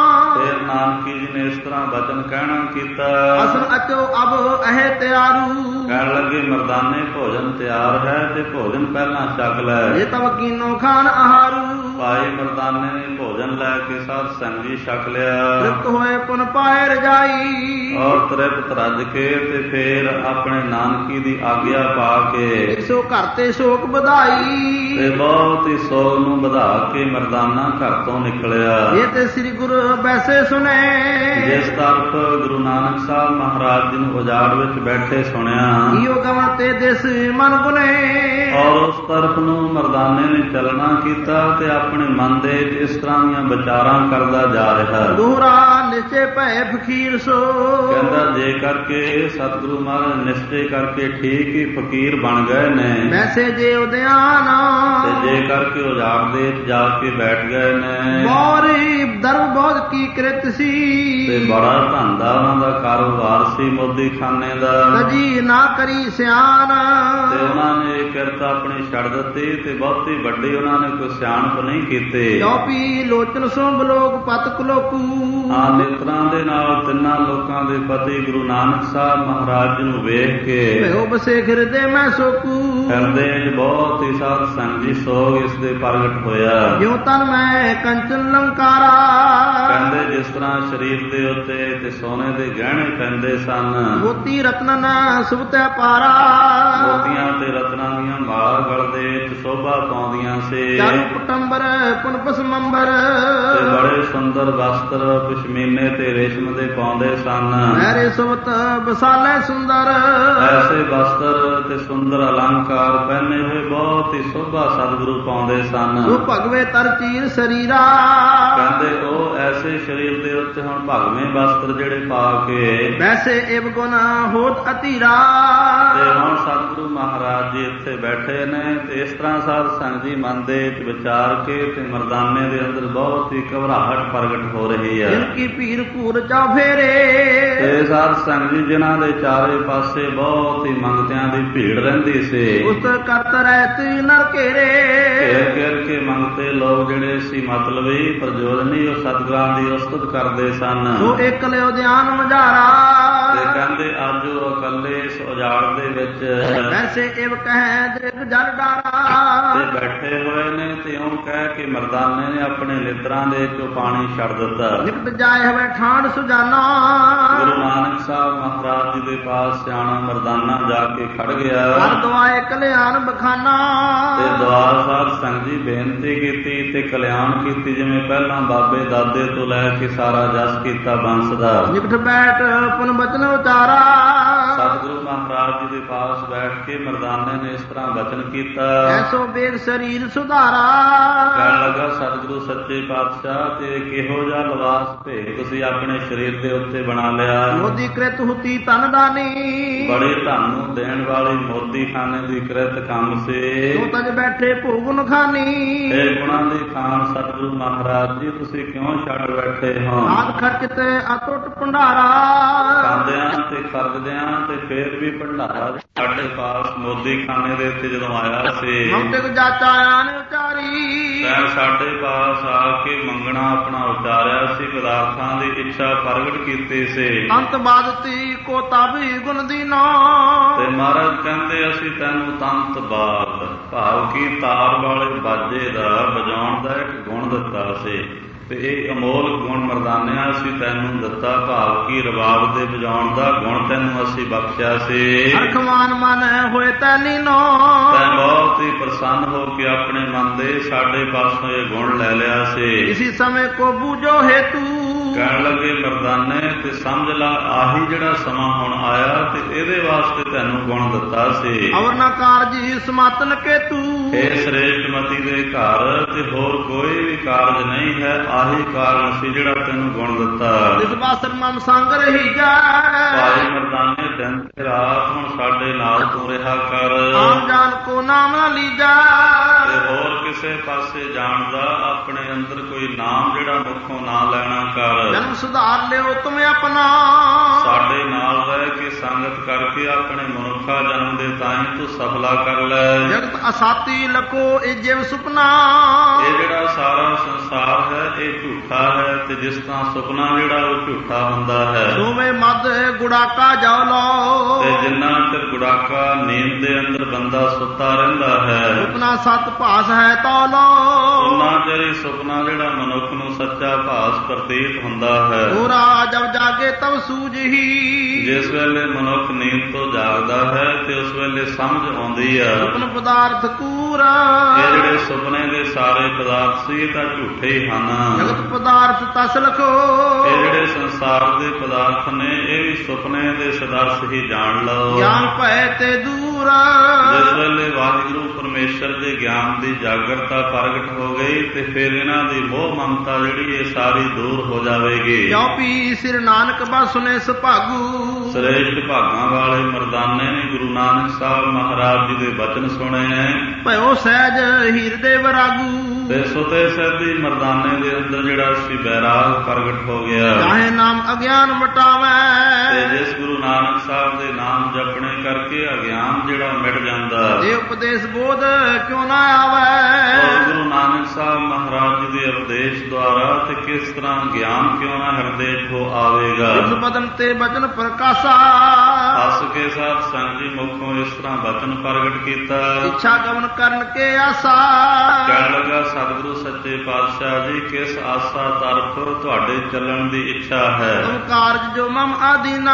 ਫਿਰ ਨਾਨਕੀ ਜੀ ਨੇ ਇਸ ਤਰ੍ਹਾਂ ਬਚਨ ਕਹਿਣਾ ਕੀਤਾ। ਅਸਨ ਅਚੋ ਅਬ ਅਹੇ ਤਿਆਰੂ, ਕਹਿਣ ਲੱਗੇ ਮਰਦਾਨੇ ਭੋਜਨ ਤਿਆਰ ਹੈ ਤੇ ਭੋਜਨ ਪਹਿਲਾਂ ਛਕ ਲੈ। ਇਹ ਤਵ ਕੀਨੋ ਖਾਨ ਆਹਾਰੂ, ਭਾਈ ਮਰਦਾਨੇ ਨੇ ਭੋਜਨ ਲੈ ਕੇ ਸਾਧ ਸੰਗਤ ਜੀ ਛਕ ਲਿਆ, ਤ੍ਰਿਪਤ ਹੋਏ ਪੁਨ ਪਾਏ ਰਜਾਈ, ਔਰ ਤ੍ਰਿਪਤ ਰੱਜ ਕੇ ਤੇ ਫੇਰ ਆਪਣੇ ਨਾਨਕੀ ਦੀ ਆਗਿਆ ਪਾ ਕੇ ਸੋ ਘਰ ਤੇ ਸ਼ੋਕ ਵਧਾਈ, ਤੇ ਬਹੁਤ ਹੀ ਸੋਗ ਨੂੰ ਵਧਾ ਕੇ ਮਰਦਾਨਾ ਘਰ ਤੋਂ ਨਿਕਲਿਆ। ਇਹ ਤੇ ਸ੍ਰੀ ਗੁਰੂ ਬੈਸੇ ਸੁਨੇ, ਜਿਸ ਤਰਫ ਗੁਰੂ ਨਾਨਕ ਸਾਹਿਬ ਮਹਾਰਾਜ ਜੀ ਨੂੰ ਉਜਾੜ ਵਿੱਚ ਬੈਠੇ ਸੁਣਿਆ, ਈਓ ਗਵਨ ਤੇ ਦਿਸ ਮਨ ਗੁਨੇ, ਔਰ ਉਸ ਤਰਫ ਨੂੰ ਮਰਦਾਨੇ ਨੇ ਚੱਲਣਾ ਕੀਤਾ ਤੇ ਆਪਣੇ ਮਨ ਦੇ ਇਸ ਤਰ੍ਹਾਂ ਦੀਆਂ ਵਿਚਾਰਾਂ ਕਰਦਾ ਜਾ ਰਿਹਾ। ਦੋਹਰਾ ਨਿਚੇ ਭੈ ਫਕੀਰ ਸੋ, ਕਹਿੰਦਾ ਜੇ ਕਰਕੇ ਸਤਿਗੁਰੂ ਮਹਾਰਾਜ ਨਿਸ਼ਚੇ ਕਰਕੇ ਠੀਕ ਹੀ ਫਕੀਰ ਬਣ ਗਏ ਨੇ, ਵੈਸੇ ਜੇ ਉਦਿਆਨ, ਤੇ ਜੇ ਕਰਕੇ ਉਜਾੜ ਦੇ ਜਾ ਕੇ ਬੈਠ ਗਏ ਨੇ, ਬੋਰੀ ਦਰਬ ਬਹੁਤ ਕੀ ਕ੍ਰਿਤ ਸੀ, ਤੇ ਬੜਾ ਧੰਦਾ ਉਹਨਾਂ ਦਾ ਕਾਰੋਬਾਰ ਸੀ ਮੋਦੀ ਖਾਨੇ ਦਾ, ਤਜੀ ਨਾ ਕਰੀ ਸਿਆਣ, ਤੇ ਉਹਨਾਂ ਨੇ ਇਹ ਕਿਰਤ ਆਪਣੀ ਛੱਡ ਦਿੱਤੀ ਤੇ ਬਹੁਤੀ ਵੱਡੀ ਉਹਨਾਂ ਨੇ ਕੋਈ ਸਿਆਣਪ ਨਹੀਂ ਕੀਤੀ। ਚੌਪੀ ਲੋਚਨ ਸੋ ਬਲੋਕ ਪਤ ਕੁਲੋਕੂ, ਆ ਨੇਤਰਾਂ ਦੇ ਨਾਲ ਤਿੰਨਾਂ ਲੋਕਾਂ ਦੇ ਪਤੀ ਗੁਰੂ ਨਾਨਕ ਸਾਹਿਬ ਮਹਾਰਾਜ ਜੀ ਨੂੰ ਵੇਖ ਕੇ ਭਇਓ ਬਸੇ ਹਿਰਦੇ ਮੈਂ ਸੋਕੂ, ਹਿਰਦੇ 'ਚ ਬਹੁਤ ਹੀ ਸਾਧ ਸੰਗਤ ਜੀ ਸੋਗ ਇਸ ਦੇ ਪ੍ਰਗਟ ਹੋਇਆ। ਜਿਉ ਤਨ ਮੈਂ ਕੰਚਨ ਲੰਕਾਰਾ, ਕਹਿੰਦੇ ਜਿਸ ਤਰ੍ਹਾਂ ਸਰੀਰ ਦੇ ਉੱਤੇ ਤੇ ਸੋਨੇ ਦੇ ਗਹਿਣੇ ਪੈਂਦੇ ਸਨ, ਮੋਤੀ ਰਤਨ ਸੁਭਤੈ ਪਾਰਾ, ਮੋਤੀਆਂ ਤੇ ਰਤਨਾਂ ਦੀਆਂ ਮਾਲ ਗਲਦੇ 'ਚ ਸ਼ੋਭਾ ਪਾਉਂਦੀਆਂ ਸੀ, ਚਾਰੂ ਕੁਟੰਬਰ ਪੁਨ ਪਸਮੰਬਰ, ਤੇ ਬੜੇ ਸੁੰਦਰ ਵਸਤਰ ਪਸ਼ਮੀਨੇ ਤੇ ਰੇਸ਼ਮ ਦੇ ਪਾਉਂਦੇ ਸਨ। ਮੇਰੇ ਸੁਭਤ ਬਸਾਲੇ ਸੁੰਦਰ, ਐਸੇ ਵਸਤਰ ਤੇ ਸੁੰਦਰ ਅਲੰਕਾਰ ਪਹਿਨੇ ਹੋਏ ਬਹੁਤ ਹੀ ਸ਼ੋਭਾ ਸਤਿਗੁਰੂ ਪਾਉਂਦੇ ਸਨ। ਉਹ ਭਗਵੇ ਤਰ ਚੀਰ ਸਰੀਰਾ, ਕਹਿੰਦੇ ਉਹ ਐਸੇ ਸਰੀਰ ਦੇ ਉੱਤੇ ਹੁਣ ਭਗਵੇਂ ਵਸਤਰ ਜਿਹੜੇ ਪਾ ਕੇ, ਵੈਸੇ ਇਵ ਗੁਣ ਹੋਤ ਅਤੀਰਾ, ਤੇ ਹੁਣ ਸਤਿਗੁਰੂ ਮਹਾਰਾਜ ਜੀ ਇੱਥੇ ਬੈਠੇ ਨੇ, ਤੇ ਇਸ ਤਰ੍ਹਾਂ ਸਾਧ ਸੰਗਤ ਜੀ ਮਨ ਦੇ ਵਿੱਚ ਵਿਚਾਰ ਕੇ ਤੇ ਮਰਦਾਨੇ ਦੇ ਅੰਦਰ ਬਹੁਤ ਹੀ ਘਬਰਾਹਟ ਪ੍ਰਗਟ ਹੋ ਰਹੀ ਹੈ। ਜਿਨਕੀ ਭੀਰ ਭੂਰ ਚਾ ਫੇਰੇ, ਤੇ ਸਾਧ ਸੰਗਤ ਜੀ ਜਿਨ੍ਹਾਂ ਦੇ ਚਾਰੇ ਪਾਸੇ ਬਹੁਤ ਹੀ ਮੰਗਤਿਆਂ ਦੀ ਭੀੜ ਰਹਿੰਦੀ ਸੀ, ਉਸ ਕਰਤ ਰਹਿਤ ਨਰ ਘੇਰੇ, ਘੇਰ ਘੇਰ ਕੇ ਮੰਗਤੇ ਲੋਕ ਜਿਹੜੇ ਸੀ ਮਤਲਬੀ ਪ੍ਰਯੋਜਨੀ ਉਹ ਸਤਿਗੁਰਾਂ ਦੀ ਉਸਤਤ ਕਰਦੇ ਸਨ। ਸੋ ਇੱਕ ਲਿਓ ਧਿਆਨ ਮਝਾਰਾ, ਤੇ ਕਹਿੰਦੇ ਅੱਜ ਉਹ ਇਕੱਲੇ ਇਸ ਉਜਾੜ ਦੇ ਵਿੱਚ ਵੈਸੇ ਇਵ ਕਹਿ ਦ੍ਰਿਗ ਜਲ ਡਾਰਾ, ਤੇ ਬੈਠੇ ਹੋਏ ਨੇ, ਤੇ ਉਹ ਕਹਿ ਕੇ ਮਰਦਾਨੇ ਨੇ ਆਪਣੇ ਨੇਤਰਾਂ ਦੇ ਵਿੱਚੋਂ ਪਾਣੀ ਛੱਡ ਦਿੱਤਾ। ਨਿਕਟ ਜਾਏ ਹੋਵੇ ਠਾਂਡ ਸੁਜਾਨਾ, ਗੁਰੂ ਨਾਨਕ ਸਾਹਿਬ ਮਹਾਰਾਜ ਜੀ ਦੇ ਪਾਸ ਸਿਆਣਾ ਮਰਦਾਨਾ ਜਾ ਕੇ ਖੜ ਗਿਆ, ਹਰ ਦੁਆਏ ਕਲਿਆਣ ਬਖਾਨਾ, ਤੇ ਦੁਆਰ ਸਾਹਿਬ ਸੰਗਤ ਜੀ ਬੇਨਤੀ ਕੀਤੀ ਤੇ ਕਲਿਆਣ ਕੀਤੀ, ਜਿਵੇਂ ਪਹਿਲਾਂ ਬਾਬੇ ਦਾਦੇ ਤੋਂ ਲੈ ਕੇ ਸਾਰਾ ਜਸ ਕੀਤਾ ਬੰਸ ਦਾ। ਨਿਕਟ ਬੈਠ ਪੁਨ ਬਚਨ ਉਚਾਰਾ, ਸਤਿਗੁਰੂ ਮਹਾਰਾਜ ਜੀ ਦੇ ਪਾਸ ਬੈਠ ਕੇ ਮਰਦਾਨੇ ਨੇ ਇਸ ਤਰ੍ਹਾਂ ਬਚਨ ਕੀਤਾ। ਐਸੋ ਵੇਗ ਸਰੀਰ ਸੁਧਾਰਾ। ਕਹਿਣ ਲੱਗਾ ਸਤਿਗੁਰੂ ਸੱਚੇ ਪਾਤਸ਼ਾਹ ਤੇ ਕਿਹੋ ਜਿਹਾ ਲਿਬਾਸ ਭੇਖ ਤੁਸੀਂ ਆਪਣੇ ਸਰੀਰ ਦੇ ਉੱਤੇ ਬਣਾ ਲਿਆ। ਮੋਦੀ ਕ੍ਰਿਤ ਹੁਤੀ ਧਨ ਦਾਨੀ। ਬੜੇ ਧਨ ਨੂੰ ਦੇਣ ਵਾਲੀ ਮੋਦੀ ਖਾਨੇ ਦੀ ਕ੍ਰਿਤ ਕੰਮ ਸੇ। ਤੋ ਤਜ ਬੈਠੇ ਭੋਗਨ ਖਾਨੀ। ਇਹ ਗੁਣਾਂ ਦੀ ਖਾਨ ਸਤਿਗੁਰੂ ਮਹਾਰਾਜ ਜੀ ਤੁਸੀਂ ਕਿਉਂ ਛੱਡ ਬੈਠੇ ਹੋ। ਆਦ ਖਰਚ ਤੇ ਅਟੁੱਟ ਭੰਡਾਰਾ। ਖਾਂਦਿਆਂ ਤੇ ਖਰਚਦਿਆਂ ਤੇ ਫੇਰ ਵੀ ਭੰਡਾਰਾ ਸਾਡੇ ਪਾਸ ਮੋਦੀ ਖਾਨੇ ਦੇ ਉੱਤੇ ਜਦੋਂ ਆਇਆ ਸੀ। ਮੌਤਿਕ ਜਾਚਾ ਆਨ ਉਚਾਰੀ। ਤੈਂ ਸਾਡੇ ਪਾਸ ਆ ਕੇ ਮੰਗਣਾ ਆਪਣਾ ਉਚਾਰਿਆ ਸੀ, ਪਦਾਰਥਾਂ ਦੀ ਇੱਛਾ ਪ੍ਰਗਟ ਕੀਤੀ ਸੀ। ਅੰਤ ਬਾਦਤੀ ਕੋ ਤਾਬੀ ਗੁਣ ਦੀਨਾ। ਤੇ ਮਹਾਰਾਜ ਕਹਿੰਦੇ ਅਸੀਂ ਤੈਨੂੰ ਤੰਤ ਬਾਦ ਭਾਵ ਕੀ ਤਾਰ ਵਾਲੇ ਬਾਜੇ ਦਾ ਵਜਾਉਣ ਦਾ ਇੱਕ ਗੁਣ ਦਿੱਤਾ ਸੀ ਤੇ ਇਹ ਅਮੋਲ ਗੁਣ ਮਰਦਾਨਿਆ ਅਸੀਂ ਤੈਨੂੰ ਦਿੱਤਾ, ਭਾਵ ਕੀ ਰਬਾਬ ਦੇ ਵਜਾਉਣ ਦਾ ਗੁਣ ਤੈਨੂੰ ਅਸੀਂ ਬਖਸ਼ਿਆ ਸੀ। ਅਰਖਮਾਨ ਮਨ ਹੋਏ ਤੈਨੀ ਨੋ। ਤੈਂ ਬਹੁਤ ਹੀ ਪ੍ਰਸੰਨ ਹੋ ਕੇ ਆਪਣੇ ਮਨ ਦੇ ਸਾਡੇ ਪਾਸੋਂ ਇਹ ਗੁਣ ਲੈ ਲਿਆ ਸੀ। ਇਸੀ ਸਮੇਂ ਕੋ ਬੂਝੋ ਹੇਤੂ। ਕਹਿਣ ਲੱਗੇ ਮਰਦਾਨੇ ਤੇ ਸਮਝ ਲਾ ਆਹੀ ਜਿਹੜਾ ਸਮਾਂ ਹੁਣ ਆਇਆ ਤੇ ਇਹਦੇ ਵਾਸਤੇ ਤੈਨੂੰ ਗੁਣ ਦਿੱਤਾ ਸੀ। ਅਵਰ ਨਾ ਕਾਰਜੀ ਸਮਾਤਨ ਕੇਤੂ। ਇਹ ਸ੍ਰੇਸ਼ਟ ਮਤੀ ਦੇ ਘਰ ਤੇ ਹੋਰ ਕੋਈ ਵੀ ਕਾਰਜ ਨਹੀਂ ਹੈ, ਆਹੀ ਕਾਰਨ ਸੀ ਜਿਹੜਾ ਤੈਨੂੰ ਗੁਣ ਦਿੱਤਾ। ਇਸ ਬਾਸਰ ਮਮ ਸੰਗ ਰਹੀ ਜਾ। ਭਾਈ ਮਰਦਾਨੇ ਦਿਨ ਤੇ ਰਾਤ ਹੁਣ ਸਾਡੇ ਨਾਲ ਤੂੰ ਰਿਹਾ ਕਰ। ਆਮ ਜਾਨ ਕੋ ਨਾਮ ਨਾ ਲੀਜਾ। ਤੇ ਹੋਰ ਕਿਸੇ ਪਾਸੇ ਜਾਣ ਦਾ ਆਪਣੇ ਅੰਦਰ ਕੋਈ ਨਾਮ ਜਿਹੜਾ ਮੁੱਖੋਂ ਨਾ ਲੈਣਾ ਕਰ। ਜਨਮ ਸੁਧਾਰ ਲਿਓ ਤੁਮ ਆਪਣਾ। ਸਾਡੇ ਨਾਲ ਰਹਿ ਕੇ ਸੰਗਤ ਕਰਕੇ ਆਪਣੇ ਮਨੁੱਖਾ ਜਨਮ ਦੇ ਤਾਈਂ ਤੂੰ ਸਫਲਾ ਕਰ ਲੈ। ਜਗਤ ਅਸਾਤੀ ਲਕੋ ਇਹ ਜਿਵ ਸੁਪਨਾ। ਇਹ ਜਿਹੜਾ ਸਾਰਾ ਸੰਸਾਰ ਹੈ ਇਹ ਝੂਠਾ ਹੈ ਤੇ ਜਿਸ ਤਰ੍ਹਾਂ ਸੁਪਨਾ ਜਿਹੜਾ ਉਹ ਝੂਠਾ ਹੁੰਦਾ ਹੈ। ਦੋਵੇਂ ਮਦ ਗੁੜਾਕਾ ਜਾਓ ਲੋ। ਤੇ ਜਿੰਨਾ ਚਿਰ ਗੁੜਾਕਾ ਨੀਂਦ ਦੇ ਅੰਦਰ ਬੰਦਾ ਸੁੱਤਾ ਰਹਿੰਦਾ ਹੈ, ਸੁਪਨਾ ਸਤ ਭਾਸ ਹੈ ਤੋ ਲੋ। ਉਹਨਾਂ ਚਿਰ ਹੀ ਸੁਪਨਾ ਜਿਹੜਾ ਮਨੁੱਖ ਨੂੰ ਸੱਚਾ ਭਾਸ ਪ੍ਰਤੀਤ ਹੁੰਦਾ ਹੈ। ਪੂਰਾ ਜਬ ਜਾਗੇ ਤਬ ਸੂਝ ਹੀ। ਜਿਸ ਵੇਲੇ ਮਨੁੱਖ ਨੀਂਦ ਤੋਂ ਜਾਗਦਾ ਹੈ ਤੇ ਉਸ ਵੇਲੇ ਸਮਝ ਆਉਂਦੀ ਆ ਸੁਪਨ ਪਦਾਰਥ ਕੂਰਾ। ਇਹ ਜਿਹੜੇ ਸੁਪਨੇ ਦੇ ਸਾਰੇ ਪਦਾਰਥ ਸੀ ਇਹ ਤਾਂ ਝੂਠੇ ਹੀ ਹਨ। ਜਗਤ ਪਦਾਰਥ ਤਸ ਲਖੋ। ਇਹ ਜਿਹੜੇ ਸੰਸਾਰ ਦੇ ਪਦਾਰਥ ਨੇ ਇਹ ਵੀ ਸੁਪਨੇ ਦੇ ਸਦਰਸ ਹੀ ਜਾਣ ਲਓ। ਗਿਆਨ ਭੈ ਤੇ ਦੂਰ। ਜਿਸ ਵੇਲੇ ਵਾਹਿਗੁਰੂ ਪਰਮੇਸ਼ਰ ਦੇ ਗਿਆਨ ਦੀ ਜਾਗਰਤਾ ਪ੍ਰਗਟ ਹੋ ਗਈ ਤੇ ਫਿਰ ਇਹਨਾਂ ਦੀ ਮੋਹ ਮਮਤਾ ਜਿਹੜੀ ਇਹ ਸਾਰੀ ਦੂਰ ਹੋ ਜਾਵੇਗੀ। ਜੋ ਪੀ ਸਿਰ ਨਾਨਕ ਬਸੁਨੇ ਸੁਭਾਗੂ। ਸ੍ਰੇਸ਼ਟ ਭਾਗਾਂ ਵਾਲੇ ਮਰਦਾਨੇ ਨੇ ਗੁਰੂ ਨਾਨਕ ਸਾਹਿਬ ਮਹਾਰਾਜ ਜੀ ਦੇ ਬਚਨ ਸੁਣੇ। ਭਇਓ ਸਹਿਜ ਹਿਰਦੇ ਵਰਾਗੂ। ਤੇ ਸੁਤੇ ਸਹਿਬੀ ਮਰਦਾਨੇ ਦੇ ਅੰਦਰ ਜਿਹੜਾ ਸੀ ਬੈਰਾਗ ਪ੍ਰਗਟ ਹੋ ਗਿਆ। ਚਾਹੇ ਨਾਮ ਅਗਿਆਨ ਮਟਾਵੇ। ਤੇ ਜਿਸ ਗੁਰੂ ਨਾਨਕ ਸਾਹਿਬ ਦੇ ਨਾਮ ਜਪਣੇ ਕਰਕੇ ਅਗਿਆਨ ਜਿਹੜਾ ਮਿਟ ਜਾਂਦਾ। ਇਹ ਉਪਦੇਸ਼ ਬੋਧ ਕਿਉਂ ਨਾ ਆਵੇ। ਗੁਰੂ ਨਾਨਕ ਸਾਹਿਬ ਮਹਾਰਾਜ ਜੀ ਦੇ ਉਪਦੇਸ਼ ਦੁਆਰਾ ਤੇ ਕਿਸ ਤਰ੍ਹਾਂ ਗਿਆਨ ਕਿਉਂ ਨਾ ਹਿਰਦੇ 'ਚ ਹੋ ਆਵੇਗਾ। ਇਸ ਬਦਨ ਤੇ ਬਚਨ ਪ੍ਰਕਾਸ਼ਾ। ਹੱਸ ਕੇ ਸਾਧ ਸੰਗ ਜੀ ਮੁਖੋਂ ਇਸ ਤਰ੍ਹਾਂ ਬਚਨ ਪ੍ਰਗਟ ਕੀਤਾ। ਇੱਛਾ ਗਮਨ ਕਰਨ ਕੇ ਆਸਾ। ਕਹਿਣ ਲੱਗਾ ਸਤਿਗੁਰੂ ਸੱਚੇ ਪਾਤਸ਼ਾਹ ਜੀ ਕਿਸ ਆਸਾ ਤਰਫ ਤੁਹਾਡੇ ਚੱਲਣ ਦੀ ਇੱਛਾ ਹੈ। ਤੁਮ ਕਾਰਜ ਜੋ ਮਮ ਆਦੀਨਾ।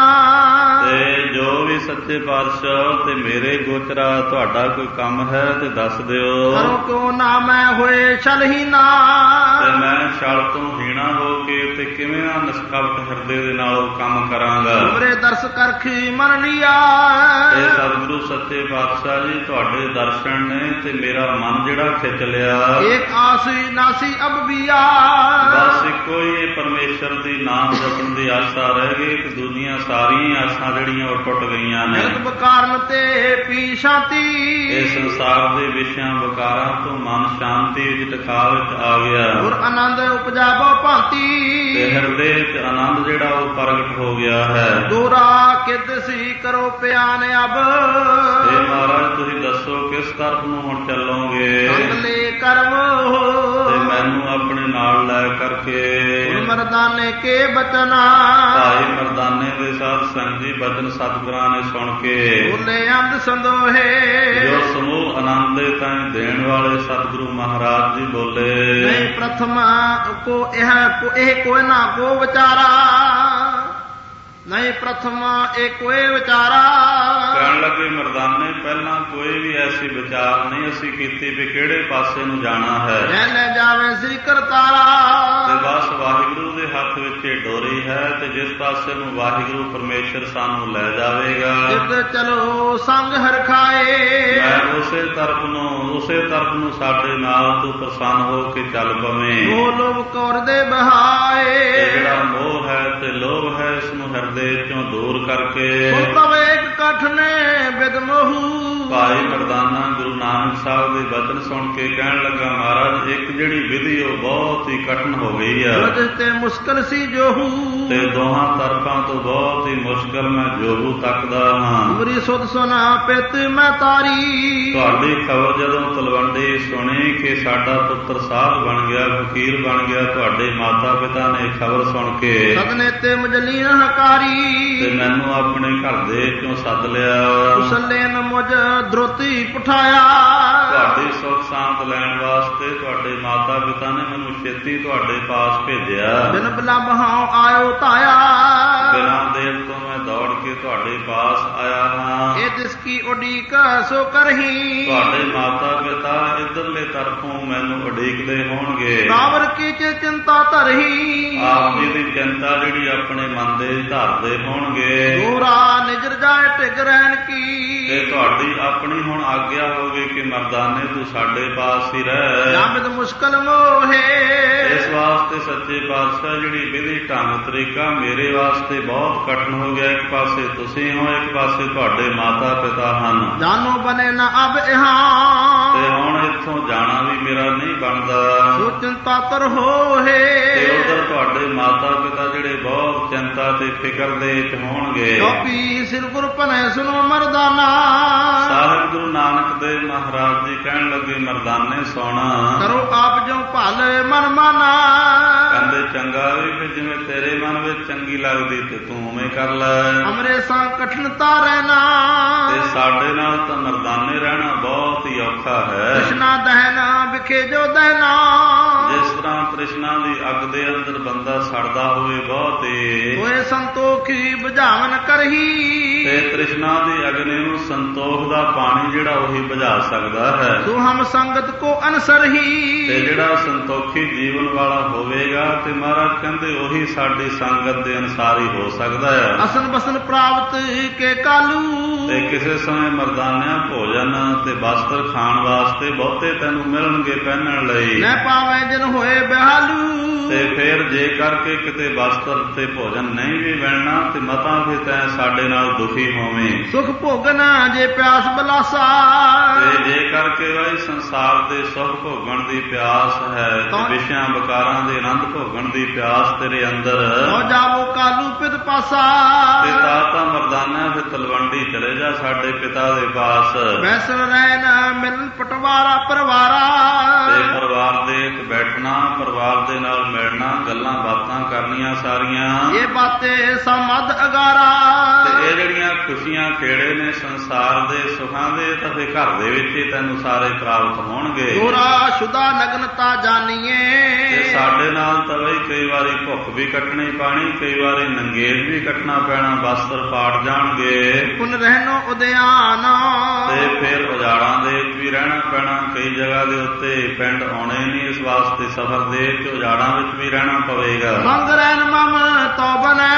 ਤੇ ਜੋ ਵੀ ਸੱਚੇ ਪਾਤਸ਼ਾਹ ਤੇ ਮੇਰੇ ਗੋਚਰਾ ਤੁਹਾਡਾ ਕੋਈ ਕੰਮ ਹੈ ਤੇ ਦੱਸ ਦਿਓ। ਕਰੋ ਕਿਉਂ ਨਾ ਮੈਂ ਹੋਏ ਛਲਹੀਨਾ। ਤੇ ਮੈਂ ਛਲ ਤੋਂ ਹੀਣਾ ਹੋ ਕੇ ਤੇ ਕਿਵੇਂ ਆ ਨਿਸਕਪਟ ਹਿਰਦੇ ਦੇ ਨਾਲ ਉਹ ਕੰਮ ਕਰਾਂਗਾ। ਤੁਮਰੇ ਦਰਸ ਕਰਖੀ ਮਨ ਲਿਆ। ਤੇ ਸਤਿਗੁਰੂ ਸੱਚੇ ਪਾਤਸ਼ਾਹ ਜੀ ਤੁਹਾਡੇ ਦਰਸ਼ਨ ਨੇ ਤੇ ਮੇਰਾ ਮਨ ਜਿਹੜਾ ਖਿੱਚ ਲਿਆ। ਇੱਕ ਆਸੀ ਨਾਸੀ ਅਬ ਬੀਆ। ਬਸ ਇੱਕੋ ਹੀ ਪਰਮੇਸ਼ਰ ਦੀ ਨਾਮ ਜਪਣ ਦੀ ਆਸਾ ਰਹਿ ਗਈ ਤੇ ਦੂਜੀਆਂ ਸਾਰੀਆਂ ਆਸਾਂ ਜਿਹੜੀਆਂ ਉਹ ਟੁੱਟ ਗਈਆਂ ਨੇ। ਜਗਤ ਕਾਰਨ ਤੇ ਪੀ ਸ਼ਾਂਤੀ। ਇਹ ਸੰਸਾਰ ਦੇ ਵਿਸ਼ਿਆਂ ਵਿਕਾਰਾਂ ਤੋਂ ਮਨ ਸ਼ਾਂਤੀ ਵਿੱਚ ਟਿਕਾ ਵਿੱਚ ਆ ਗਿਆ। ਗੁਰ ਆਨੰਦ ਉਪਜਾਵੋ ਭਾਂਤੀ। ਤੇ ਹਿਰਦੇ 'ਚ ਆਨੰਦ ਜਿਹੜਾ ਉਹ ਪ੍ਰਗਟ ਹੋ ਗਿਆ ਹੈ। ਦੋਰਾ ਕਿਦ ਸੀ ਕਰੋ ਪਿਆਨ ਅਬ। ਤੇ ਮਹਾਰਾਜ ਤੁਸੀਂ ਦੱਸੋ ਕਿਸ ਤਰਫ ਨੂੰ ਹੁਣ ਚੱਲੋਗੇ। ਅੰਗਲੇ ਕਰਮ ਤੇ ਮੈਨੂੰ ਆਪਣੇ ਨਾਲ ਲੈ ਕਰਕੇ ਮਰਦਾਨੇ ਕੇ ਬਚਨਾ। ਭਾਈ ਮਰਦਾਨੇ ਦੇ ਸਾਧ ਸੰਗ ਜੀ ਬਚਨ ਸਤਿਗੁਰਾਂ ਨੇ ਸੁਣ ਕੇ ਬੋਲੇ ਅੰਧ ਸੰਦੋਹੇ। ਜੋ ਸਮੂਹ ਆਨੰਦ ਦੇ ਤਾਂ ਦੇਣ ਵਾਲੇ ਸਤਿਗੁਰੂ ਮਹਾਰਾਜ ਜੀ ਬੋਲੇ। ਨਹੀਂ ਪ੍ਰਥਮ ਕੋ ਇਹ ਕੋਈ ਨਾ ਕੋ ਵਿਚਾਰਾ। ਨਹੀਂ ਪ੍ਰਥਮ ਏਕੋਏ ਵਿਚਾਰਾ। ਕਹਿਣ ਲੱਗੇ ਮਰਦਾਨੇ ਪਹਿਲਾਂ ਕੋਈ ਵੀ ਐਸੀ ਵਿਚਾਰ ਨਹੀਂ ਅਸੀਂ ਕੀਤੀ ਵੀ ਕਿਹੜੇ ਪਾਸੇ ਨੂੰ ਜਾਣਾ ਹੈ। ਜੈ ਲੈ ਜਾਵੇ ਸ੍ਰੀ ਕਰਤਾਰਾ। ਤੇ ਬਸ ਵਾਹਿਗੁਰੂ ਦੇ ਹੱਥ ਵਿੱਚ ਇਹ ਡੋਰੀ ਹੈ ਤੇ ਜਿਸ ਪਾਸੇ ਨੂੰ ਵਾਹਿਗੁਰੂ ਪਰਮੇਸ਼ਰ ਸਾਨੂੰ ਲੈ ਜਾਵੇਗਾ ਜਿੱਦ ਚਲੋ ਸੰਗ ਹਰਖਾਏ। ਮੈਂ ਉਸੇ ਤਰਫ ਨੂੰ ਸਾਡੇ ਨਾਲ ਤੂੰ ਪ੍ਰਸੰਨ ਹੋ ਕੇ ਚੱਲ ਪਵੇਂ। ਉਹ ਲੋਭ ਕੌਰ ਦੇ ਬਹਾਏ। ਤੇ ਜਿਹੜਾ ਮੋਹ ਹੈ ਤੇ ਲੋਭ ਹੈ ਇਸ ਨੂੰ ਹਿਰਦੇ ਚੋਂ ਦੂਰ ਕਰਕੇ ਸੁਣ ਤਵੇ ਇੱਕ ਕਠ ਨੇ ਬਿਦ ਮੋਹੂ। ਭਾਈ ਮਰਦਾਨਾ ਗੁਰੂ ਨਾਨਕ ਸਾਹਿਬ ਦੇ ਬਚਨ ਸੁਣ ਕੇ ਕਹਿਣ ਲੱਗਾ ਮਹਾਰਾਜ ਇੱਕ ਜਿਹੜੀ ਵਿਧੀ ਉਹ ਬਹੁਤ ਹੀ ਕਠਿਨ ਹੋ ਗਈ ਹੈ ਤੇ ਮੁਸ਼ਕਲ ਸੀ ਜੋਹੂ। ਤੇ ਦੋਹਾਂ ਤਰਫਾਂ ਤੋਂ ਬਹੁਤ ਹੀ ਮੁਸ਼ਕਲ ਮੈਂ ਜੋਹੂ ਤੱਕਦਾ ਹਾਂ। ਉਮਰੀ ਸੁਧ ਸੁਨਾ ਪਿਤ ਮੈਂ ਤਾਰੀ। ਤੁਹਾਡੀ ਖਬਰ ਜਦੋਂ ਤਲਵੰਡੀ ਸੁਣੀ ਕਿ ਸਾਡਾ ਪੁੱਤਰ ਸਾਧ ਬਣ ਗਿਆ ਫਕੀਰ ਬਣ ਗਿਆ ਤੁਹਾਡੇ ਮਾਤਾ ਪਿਤਾ ਨੇ ਖਬਰ ਸੁਣ ਕੇ ਸਦਨੇ ਤੇ ਮਜਲੀ ਹਕਾਰੀ। ਤੇ ਮੈਨੂੰ ਆਪਣੇ ਘਰ ਦੇ ਚੋਂ ਸੱਦ ਲਿਆ। ਕੁਸਲੇ ਨ ਮੁਝ ਦ੍ਰੋਤੀ ਪਠਾਇਆ। ਤੁਹਾਡੀ ਸੁੱਖ ਸ਼ਾਂਤ ਲੈਣ ਵਾਸਤੇ ਤੁਹਾਡੇ ਮਾਤਾ ਪਿਤਾ ਨੇ ਮੈਨੂੰ ਛੇਤੀ ਤੁਹਾਡੇ ਪਾਸ ਭੇਜਿਆ। ਬਿਨ ਬਿਲੰਬ ਹਾਂ ਆਇਓ ਧਾਇਆ। ਬਿਨਾਂ ਦੇਰ ਤੋਂ ਮੈਂ ਦੌੜ ਕੇ ਤੁਹਾਡੇ ਪਾਸ ਆਇਆ ਹਾਂ। ਇਹ ਜਿਸ ਕੀ ਉਡੀਕ ਸੋ ਕਰਹੀ। ਤੁਹਾਡੇ ਮਾਤਾ ਪਿਤਾ ਇਧਰਲੇ ਤਰਫੋਂ ਮੈਨੂੰ ਉਡੀਕਦੇ ਹੋਣਗੇ। ਕਾਵਰ ਕੀ ਚਿੰਤਾ ਧਰਹੀ। ਆਪ ਜੀ ਦੀ ਚਿੰਤਾ ਜਿਹੜੀ ਆਪਣੇ ਮਨ ਦੇ ਧਰਦੇ ਹੋਣਗੇ। ਗੋਰਾ ਨਿਜਰ ਜਾਏ ਟਿਕ ਰਹਿਣ ਕੀ। ਤੇ ਤੁਹਾਡੀ ਆਪਣੀ ਹੁਣ ਆਗਿਆ ਹੋਵੇ ਕਿ ਮਰਦਾਨੇ ਤੂੰ ਸਾਡੇ ਪਾਸ ਹੀ ਰਹਿ। ਜਾਮਿਦ ਮੁਸ਼ਕਲ ਮੋਹੇ। ਇਸ ਵਾਸਤੇ ਸੱਚੇ ਪਾਤਸ਼ਾਹ ਜਿਹੜੀ ਵਿਧੀ ਢੰਗ ਤਰੀਕਾ ਮੇਰੇ ਵਾਸਤੇ ਬਹੁਤ ਕਠਿਨ ਹੋ ਗਿਆ। ਇੱਕ ਪਾਸੇ ਤੁਸੀਂ ਹੋ ਇੱਕ ਪਾਸੇ ਤੁਹਾਡੇ ਮਾਤਾ ਪਿਤਾ ਹਨ। ਜਾਨੋ ਬਨੇ ਨਾ ਅਬ ਇਹਾਂ। ਤੇ ਹੁਣ ਇੱਥੋਂ ਜਾਣਾ ਵੀ ਮੇਰਾ ਨਹੀਂ ਬਣਦਾ। ਸੋ ਚਿੰਤਾ ਤਰ ਹੋਏ। ਤੇ ਉਧਰ ਤੁਹਾਡੇ ਮਾਤਾ ਪਿਤਾ ਜਿਹੜੇ ਬਹੁਤ ਚਿੰਤਾ ਤੇ ਫਿਕਰ ਦੇ ਵਿੱਚ ਹੋਣਗੇ। ਚੌਪੀ ਸਿਰ ਗੁਰ ਭਨੇ ਸੁਨੋ ਮਰਦਾਨਾ। ਸਾਹਿਬ ਗੁਰੂ ਨਾਨਕ ਦੇਵ ਮਹਾਰਾਜ ਜੀ ਕਹਿਣ ਲੱਗੇ ਮਰਦਾਨੇ ਸੁਣ। ਕਰੋ ਆਪ ਜੋ ਭਲ ਮਨ ਮਾਨਾ। ਕਹਿੰਦੇ ਚੰਗਾ ਵੀ ਫਿਰ ਜਿਵੇਂ ਤੇਰੇ ਮਨ ਵਿੱਚ ਚੰਗੀ ਲੱਗਦੀ ਤੇ ਤੂੰ ਉਵੇਂ ਕਰ ਲੈ। ਅਮਰੇ ਸਾਂ ਕਠਿਨਤਾ ਰਹਿਣਾ। ਤੇ ਸਾਡੇ ਨਾਲ ਤਾਂ ਮਰਦਾਨੇ ਰਹਿਣਾ ਬਹੁਤ ਹੀ ਔਖਾ ਹੈ। ਤ੍ਰਿਸ਼ਨਾ ਦਹਿਨਾ ਵਿਖੇ ਜੋ ਦਹਿਨਾ। ਜਿਸ ਤਰ੍ਹਾਂ ਤ੍ਰਿਸ਼ਨਾ ਦੀ ਅੱਗ ਦੇ ਅੰਦਰ ਬੰਦਾ ਸੜਦਾ ਹੋਵੇ ਬਹੁਤ ਹੀ ਹੋਏ ਸੰਤੋਖੀ ਬੁਝਾਵਨ ਕਰਹੀ। ਤੇ ਤ੍ਰਿਸ਼ਨਾ ਦੀ ਅਗਨੀ ਨੂੰ ਸੰਤੋਖ ਦਾ ਪਾਣੀ ਜਿਹੜਾ ਉਹੀ ਬੁਝਾ ਸਕਦਾ ਹੈ। ਤੂੰ ਹਮ ਸੰਗਤ ਕੋ ਅਨਸਰ ਹੀ। ਤੇ ਜਿਹੜਾ ਸੰਤੋਖੀ ਜੀਵਨ ਵਾਲਾ ਹੋਵੇਗਾ ਤੇ ਮਹਾਰਾਜ ਕਹਿੰਦੇ ਉਹੀ ਸਾਡੀ ਸੰਗਤ ਦੇ ਅਨੁਸਾਰ ਹੀ ਹੋ ਸਕਦਾ ਹੈ। ਅਸਨ ਬਸਨ ਪ੍ਰਾਪਤ ਕੇ ਕਾਲੂ। ਤੇ ਕਿਸੇ ਸਮੇਂ ਮਰਦਾਨਿਆਂ ਭੋਜਨ ਤੇ ਵਸਤਰ ਖਾਣ ਵਾਸਤੇ ਬਹੁਤੇ ਤੈਨੂੰ ਮਿਲਣਗੇ ਪਹਿਨਣ ਲਈ। ਲੈ ਪਾਵੇਂ ਜਿਨ ਹੋਏ ਬਿਹਾਲੂ। ਤੇ ਫਿਰ ਜੇ ਕਰਕੇ ਕਿਤੇ ਵਸਤਰ ਤੇ ਭੋਜਨ ਨਹੀਂ ਵੀ ਮਿਲਣਾ ਤੇ ਮਤਾਂ ਫਿਰ ਤੈਂ ਸਾਡੇ ਨਾਲ ਦੁਖੀ ਹੋਵੇਂ। ਸੁਖ ਭੋਗਣਾ ਜੇ ਪਿਆਸ ਬਲਾਸਾ। ਤੇ ਜੇ ਕਰਕੇ ਵਾਈ ਸੰਸਾਰ ਦੇ ਸੁਖ ਭੋਗਣ ਦੀ ਪਿਆਸ ਹੈ ਤੇ ਵਿਸ਼ਿਆਂ ਵਿਕਾਰਾਂ ਦੇ ਆਨੰਦ ਭੋਗਣ ਦੀ ਪਿਆਸ ਤੇਰੇ ਅੰਦਰ ਹੋ ਜਾਵੋ ਕਾਲੂ ਪਿਤ ਪਾਸਾ। ਤੇ ਤਾਂ ਮਰਦਾਨਾ ਫਿਰ ਤਲਵੰਡੀ ਚਲੇ ਜਾ ਸਾਡੇ ਪਿਤਾ ਦੇ ਪਾਸ। ਵੈਸਲ ਰਹਿ ਨਾ ਮਿਲਨ ਪਟਵਾਰਾ ਪਰਿਵਾਰਾ। ਤੇ ਪਰਿਵਾਰ ਦੇ ਇੱਕ ਬੈਠਣਾ ਪਰਿਵਾਰ ਦੇ ਨਾਲ ਮਿਲਣਾ ਗੱਲਾਂ ਬਾਤਾਂ ਕਰਨੀਆਂ ਸਾਰੀਆਂ। ਇਹ ਬਾਤੇ ਸਮਦ ਅਗਾਰਾ। ਤੇ ਇਹ ਜਿਹੜੀਆਂ ਖੁਸ਼ੀਆਂ ਖੇੜੇ ਨੇ ਸੰਸਾਰ ਦੇ ਸੁਖਾਂ ਦੇ ਤਾਂ ਫਿਰ ਘਰ ਦੇ ਵਿੱਚ ਹੀ ਤੈਨੂੰ ਸਾਰੇ ਪ੍ਰਾਪਤ ਹੋਣਗੇ। ਗੋਰਾ ਸ਼ੁਦਾ ਨਗਨਤਾ ਜਾਣੀਏ। ਤੇ ਸਾਡੇ ਨਾਲ ਤਾਂ ਬਈ ਕਈ ਵਾਰੀ ਭੁੱਖ ਵੀ ਕੱਟਣੀ ਪਾਣੀ ਕਈ ਵਾਰੀ ਨੰਗੇਜ ਵੀ ਕੱਟਣਾ ਪੈਣਾ ਵਸਤਰ ਪਾੜ ਜਾਣਗੇ। ਪੁਨ ਰਹਿਨੋ ਉਦਿਆਨ। ਤੇ ਫਿਰ ਉਜਾੜਾਂ ਦੇ ਵਿੱਚ ਵੀ ਰਹਿਣਾ ਪੈਣਾ ਕਈ ਜਗ੍ਹਾ ਦੇ ਉੱਤੇ ਪਿੰਡ ਆਉਣੇ ਨਹੀਂ ਇਸ ਵਾਸਤੇ ਸਫ਼ਰ ਦੇ ਵਿੱਚ ਉਜਾੜਾਂ ਵਿੱਚ ਵੀ ਰਹਿਣਾ ਪਵੇਗਾ। ਸੰਗ ਰਹਿਣ ਮਮ ਤੋ ਬਨੈ।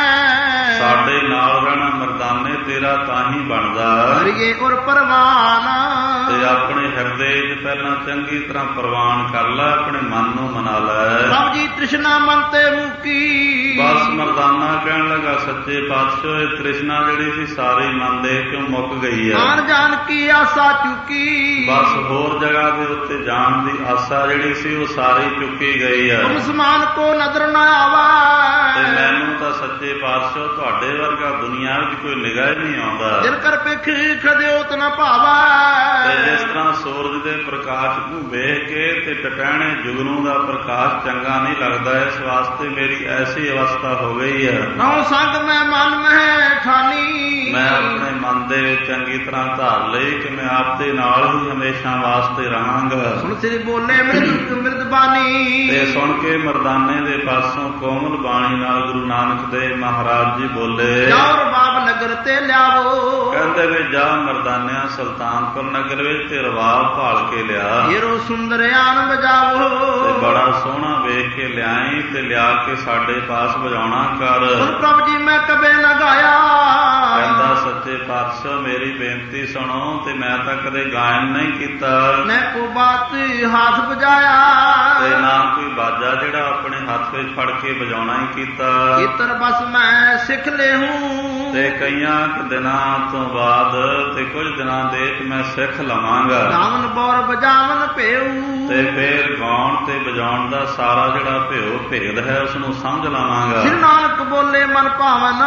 ਸਾਡੇ ਨਾਲ ਰਹਿਣਾ ਮਰਦਾਨੇ ਤੇਰਾ ਤਾਂ ਹੀ ਬਣਦਾ। ਹਰੀਏ ਉਰ ਪਰਵਾਨ। ਤੇ ਆਪਣੇ ਹਿਰਦੇ 'ਚ ਪਹਿਲਾਂ ਚੰਗੀ ਤਰ੍ਹਾਂ ਪ੍ਰਵਾਨ ਕਰ ਲੈ ਆਪਣੇ ਮਨ ਨੂੰ ਮਨਾ ਲੈ। ਸਭ ਜੀ ਤ੍ਰਿਸ਼ਨਾ ਮਨ ਤੇ ਮੁਕੀ। ਬਸ ਮਰਦਾਨਾ ਕਹਿਣ ਲੱਗਾ ਸੱਚੇ ਪਾਤਸ਼ਾਹ ਇਹ ਤ੍ਰਿਸ਼ਨਾ ਜਿਹੜੀ ਸੀ ਸਾਰੀ ਮਨ ਦੇ ਕਿਉਂ ਮੁੱਕ ਗਈ ਹੈ। ਆਨ ਜਾਣ ਕੀ ਆਸਾ ਚੁੱਕੀ। ਬਸ ਹੋਰ ਜਗ੍ਹਾ ਦੇ ਉੱਤੇ ਜਾਣ ਦੀ ਆਸਾ ਜਿਹੜੀ ਸੀ ਉਹ ਸਾਰੀ ਚੁੱਕੀ ਗਈ ਹੈ। ਤੁਮ ਸਮਾਨ ਕੋ ਨਜ਼ਰ ਨਾ ਆਵਾ। ਤੇ ਮੈਨੂੰ ਤਾਂ ਸੱਚੇ ਪਾਤਸ਼ਾਹ ਤੁਹਾਡੇ ਵਰਗਾ ਦੁਨੀਆ ਵਿੱਚ ਕੋਈ ਨਿਗਾਹ ਨਹੀਂ ਆਉਂਦਾ। ਜਿਨ ਕਰ ਪਿਖ ਖਦਿਓ ਤਨ ਭਾਵਾ। ਤੇ ਜਿਸ ਤਰ੍ਹਾਂ ਸੂਰਜ ਦੇ ਪ੍ਰਕਾਸ਼ ਨੂੰ ਵੇਖ ਕੇ ਤੇ ਟਟਾਣੇ ਜੁਗਨੂ ਦਾ ਪ੍ਰਕਾਸ਼ ਚੰਗਾ ਨਹੀਂ ਲੱਗਦਾ ਇਸ ਵਾਸਤੇ ਮੇਰੀ ਐਸੀ ਅਵਸਥਾ ਹੋ ਗਈ ਹੈ। ਨੌ ਸੰਗ ਮੈਂ ਮਨ ਮਹਿ ਠਾਨੀ। ਮੈਂ ਆਪਣੇ ਮਨ ਦੇ ਚੰਗੀ ਤਰ੍ਹਾਂ ਧਾਰ ਲਈ ਕਿ ਮੈਂ ਆਪ ਦੇ ਨਾਲ ਹੀ ਹਮੇਸ਼ਾ ਵਾਸਤੇ ਰਹਾਂਗਾ। ਸੁਣ ਸ੍ਰੀ ਬੋਲੇ ਮਿਰਦ ਬਾਣੀ, ਤੇ ਸੁਣ ਕੇ ਮਰਦਾਨੇ ਦੇ ਪਾਸੋਂ ਕੋਮਲ ਬਾਣੀ ਨਾਲ ਗੁਰੂ ਨਾਨਕ ਦੇਵ ਮਹਾਰਾਜ ਜੀ ਬੋਲੇ, ਜਾਓ ਰਬਾਬ ਨਗਰ ਤੇ ਲਿਆਵੋ। ਕਹਿੰਦੇ ਵੀ ਜਾ ਮਰਦਾਨਿਆਂ ਸੁਲਤਾਨਪੁਰ ਨਗਰ ਵਿੱਚ ਤੇ ਰਬਾਬ ਭਾਲ ਕੇ ਲਿਆ, ਹੀਰੋ ਸੁੰਦਰਿਆਨ ਬਜਾਵੋ। ਤੇ ਬੜਾ ਸੋਹਣਾ ਵੇਖ ਕੇ ਲਿਆਈ ਤੇ ਲਿਆ ਕੇ ਸਾਡੇ ਪਾਸ ਵਜਾਉਣਾ ਕਰ। ਸੁਣ ਪ੍ਰਭ ਜੀ ਮੈਂ ਕਦੇ ਨਾ ਗਾਇਆ, ਕਹਿੰਦਾ ਸੱਚੇ ਪਾਤਸ਼ਾਹ ਮੇਰੀ ਬੇਨਤੀ ਸੁਣੋ, ਤੇ ਮੈਂ ਤਾਂ ਕਦੇ ਗਾਇਨ ਨਹੀਂ ਕੀਤਾ, ਮੈਂ ਕੋ ਬਾਤ ਹੱਥ ਵਜਾਇਆ, ਤੇ ਨਾ ਕੋਈ ਬਾਜਾ ਜਿਹੜਾ ਆਪਣੇ ਹੱਥ ਵਿੱਚ ਫੜ ਕੇ ਵਜਾਉਣਾ ਹੀ ਕੀਤਾ। ਇਤਰ ਬਸ ਮੈਂ ਸਿੱਖ ਲੈ ਹੂੰ, ਤੇ ਕਈਆਂ ਦਿਨਾਂ ਤੋਂ ਬਾਅਦ ਤੇ ਕੁਝ ਦਿਨਾਂ ਦੇ ਮੈਂ ਸਿੱਖ ਲਵਾਂਗਾ। ਗਾਵਨ ਬੌਰ ਬਜਾਵਨ ਭੇਉ, ਤੇ ਫੇਰ ਗਾਉਣ ਤੇ ਵਜਾਉਣ ਦਾ ਸਾਰਾ ਜਿਹੜਾ ਭੇਦ ਹੈ ਉਸ ਨੂੰ ਸਮਝ ਲਵਾਂਗਾ। ਸ੍ਰੀ ਨਾਨਕ ਬੋਲੇ ਮਨ ਭਾਵਨ,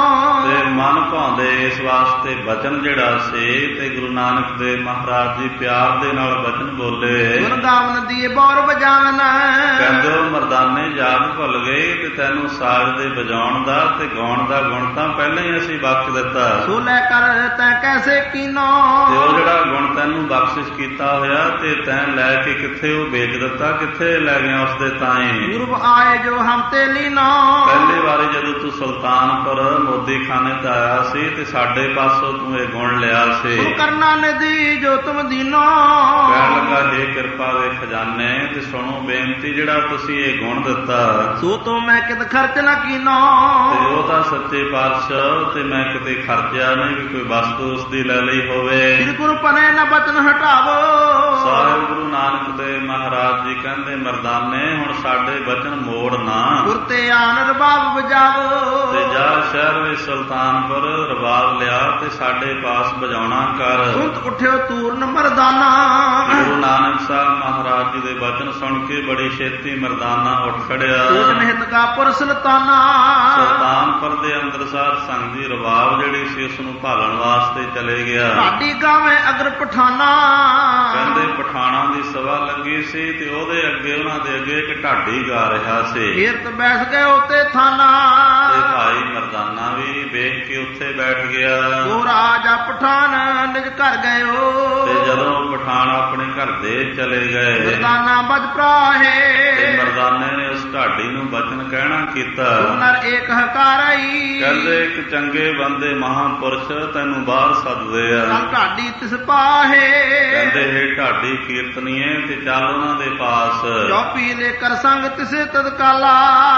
ਤੇ ਮਨ ਭਾਉਂਦੇ ਇਸ ਵਾਸਤੇ ਬਚਨ ਜਿਹੜਾ ਸੀ, ਤੇ ਗੁਰੂ ਨਾਨਕ ਦੇਵ ਮਹਾਰਾਜ ਜੀ ਪਿਆਰ ਦੇ ਨਾਲ ਬਚਨ ਬੋਲੇ। ਗੁਣ ਗਾਵਨ ਦੀ ਬੌਰ ਬਜਾਵਨ, ਕਹਿੰਦੇ ਉਹ ਮਰਦਾਨੇ ਯਾਦ ਭੁੱਲ ਗਏ ਤੇ ਤੈਨੂੰ ਸਾਜ਼ ਦੇ ਵਜਾਉਣ ਦਾ ਤੇ ਗਾਉਣ ਦਾ ਗੁਣ ਤਾਂ ਪਹਿਲਾਂ ਹੀ ਅਸੀਂ ਬਖਸ਼ ਦਿੱਤਾ। ਸੋ ਲੈ ਕਰ ਤੈਂ ਕੈਸੇ ਕੀਨੋ, ਤੇ ਉਹ ਜਿਹੜਾ ਗੁਣ ਤੈਨੂੰ ਬਖਸ਼ਿਸ਼ ਕੀਤਾ ਹੋਇਆ ਤੇ ਤੈਂ ਲੈ ਕੇ ਕਿੱਥੇ ਉਹ ਵੇਚ ਦਿੱਤਾ, ਕਿੱਥੇ ਲੈ ਗਿਆ ਉਸਦੇ ਤਾਏ। ਗੁਰੂ ਆਏ ਜੋ ਹਮ ਤੇ ਲੀਨੋ, ਪਹਿਲੀ ਵਾਰੀ ਜਦੋਂ ਤੂੰ ਸੁਲਤਾਨਪੁਰ ਮੋਦੀ ਖਾਨੇ ਤੇ ਆਇਆ ਸੀ ਤੇ ਸਾਡੇ ਪਾਸੋਂ ਤੂੰ ਇਹ ਗੁਣ ਲਿਆ ਸੀ। ਤੂੰ ਕਰਨਾ ਨਿਧੀ ਜੋ ਤੁਮ ਦੀਨੋ, ਕਹਿਣ ਲੱਗਾ ਜੇ ਕਿਰਪਾ ਦੇ ਖਜ਼ਾਨੇ ਤੇ ਸੁਣੋ ਬੇਨਤੀ, ਜਿਹੜਾ ਤੁਸੀਂ ਇਹ ਗੁਣ ਦਿੱਤਾ ਸੋ ਤੋਂ ਮੈਂ ਕਿਤ ਖਰਚ ਨਾ ਕੀਨੋ। ਤੇ ਉਹ ਤਾਂ ਸੱਚੇ ਪਾਤਸ਼ਾਹ ਤੇ ਮੈਂ ਕਿਤੇ ਖਰਚਿਆ ਨਹੀਂ ਵੀ ਕੋਈ ਵਸਤੂ ਉਸ ਦੀ ਲੈ ਲਈ ਹੋਵੇ। ਸ੍ਰੀ ਗੁਰੂ ਪਨੇ ਨਾ ਬਚਨ ਹਟਾਵੋ, ਸਾਹਿਬ ਗੁਰੂ ਨਾਨਕ ਦੇਵ ਮਹਾਰਾਜ ਜੀ ਕਹਿੰਦੇ ਮਰਦਾਨੇ ਹੁਣ ਸਾਡੇ ਬਚਨ ਮੋੜ ਨਾ, ਗੁਰ ਤੇ ਆਨ ਰਬਾਬ ਵਜਾਵੋ। ਤੇ ਜਾ ਸ਼ਹਿਰ ਵਿੱਚ ਸੁਲਤਾਨਪੁਰ ਰਬਾਬ ਲਿਆ ਤੇ ਸਾਡੇ ਪਾਸ ਵਜਾਉਣਾ ਕਰ। ਸੁਣਤ ਉੱਠਿਓ ਤੂਰਨ ਮਰਦਾਨਾ, ਗੁਰੂ ਨਾਨਕ ਸਾਹਿਬ ਮਹਾਰਾਜ ਜੀ ਦੇ ਬਚਨ ਸੁਣ ਕੇ ਬੜੀ ਛੇਤੀ ਮਰਦਾਨਾ ਉੱਠ ਖੜਿਆ। ਸੋਚ ਨਿਹਿਤ ਕਾ ਪੁਰ ਸੁਲਤਾਨਾ, ਸੁਲਤਾਨਪੁਰ ਦੇ ਅੰਦਰ ਸਾਧ ਸੰਗ ਦੀ ਰਬਾਬ ਜਿਹੜੀ ਸੀ ਉਸ ਨੂੰ ਭਾਲਣ ਵਾਸਤੇ ਚਲੇ ਗਿਆ। ਢਾਡੀ ਗਾਵੇਂ ਅਗਰ ਪਠਾਨਾ, ਕਹਿੰਦੇ ਪਠਾਣਾ ਦੀ ਸਭਾ ਲੱਗੀ ਸੀ ਤੇ ਉਹਦੇ ਅੱਗੇ ਉਹਨਾਂ ਦੇ ਅੱਗੇ ਇੱਕ ਢਾਡੀ ਗਾ ਰਿਹਾ ਸੀ। ਹੀਰਤ ਬੈਠ ਗਏ ਉੱਤੇ ਥਾਨਾ, ਤੇ ਭਾਈ ਮਰਦਾਨਾ ਵੀ ਵੇਖ ਕੇ ਉੱਥੇ ਬੈਠ ਗਿਆ। ਉਹ ਰਾਜਾ ਪਠਾਨ ਨਿਜ ਘਰ ਗਇਓ, ਤੇ ਜਦੋਂ ਪਠਾਨ ਆਪਣੇ ਘਰ ਦੇ ਚਲੇ ਗਏ ਮਰਦਾਨਾ ਬਜ ਪ੍ਰਾਹੇ, ਤੇ ਮਰਦਾਨੇ ਨੇ ਉਸ ਢਾਡੀ ਨੂੰ ਬਚਨ ਕਹਿਣਾ ਕੀਤਾ। ਨਰ ਏਕ ਹਕਾਰਾਈ, ਕਹਿੰਦੇ ਇੱਕ ਚੰਗੇ ਬੰਦੇ ਮਹਾਂਪੁਰਸ਼ ਤੈਨੂੰ ਬਾਹਰ ਸੱਦਦੇ ਆ। ਚੱਲ ਢਾਡੀ ਤਿਸ ਪਾਹੇ, ਕਹਿੰਦੇ ਹੈ ਢਾਡੀ ਕੀਰਤਨੀਏ ਤੇ ਚੱਲ ਉਹਨਾਂ ਦੇ ਪਾਸ। ਚੌਪੀ ਲੈ ਕਰ ਸੰਗ ਤਿਸੇ ਤਦਕਾਲਾ,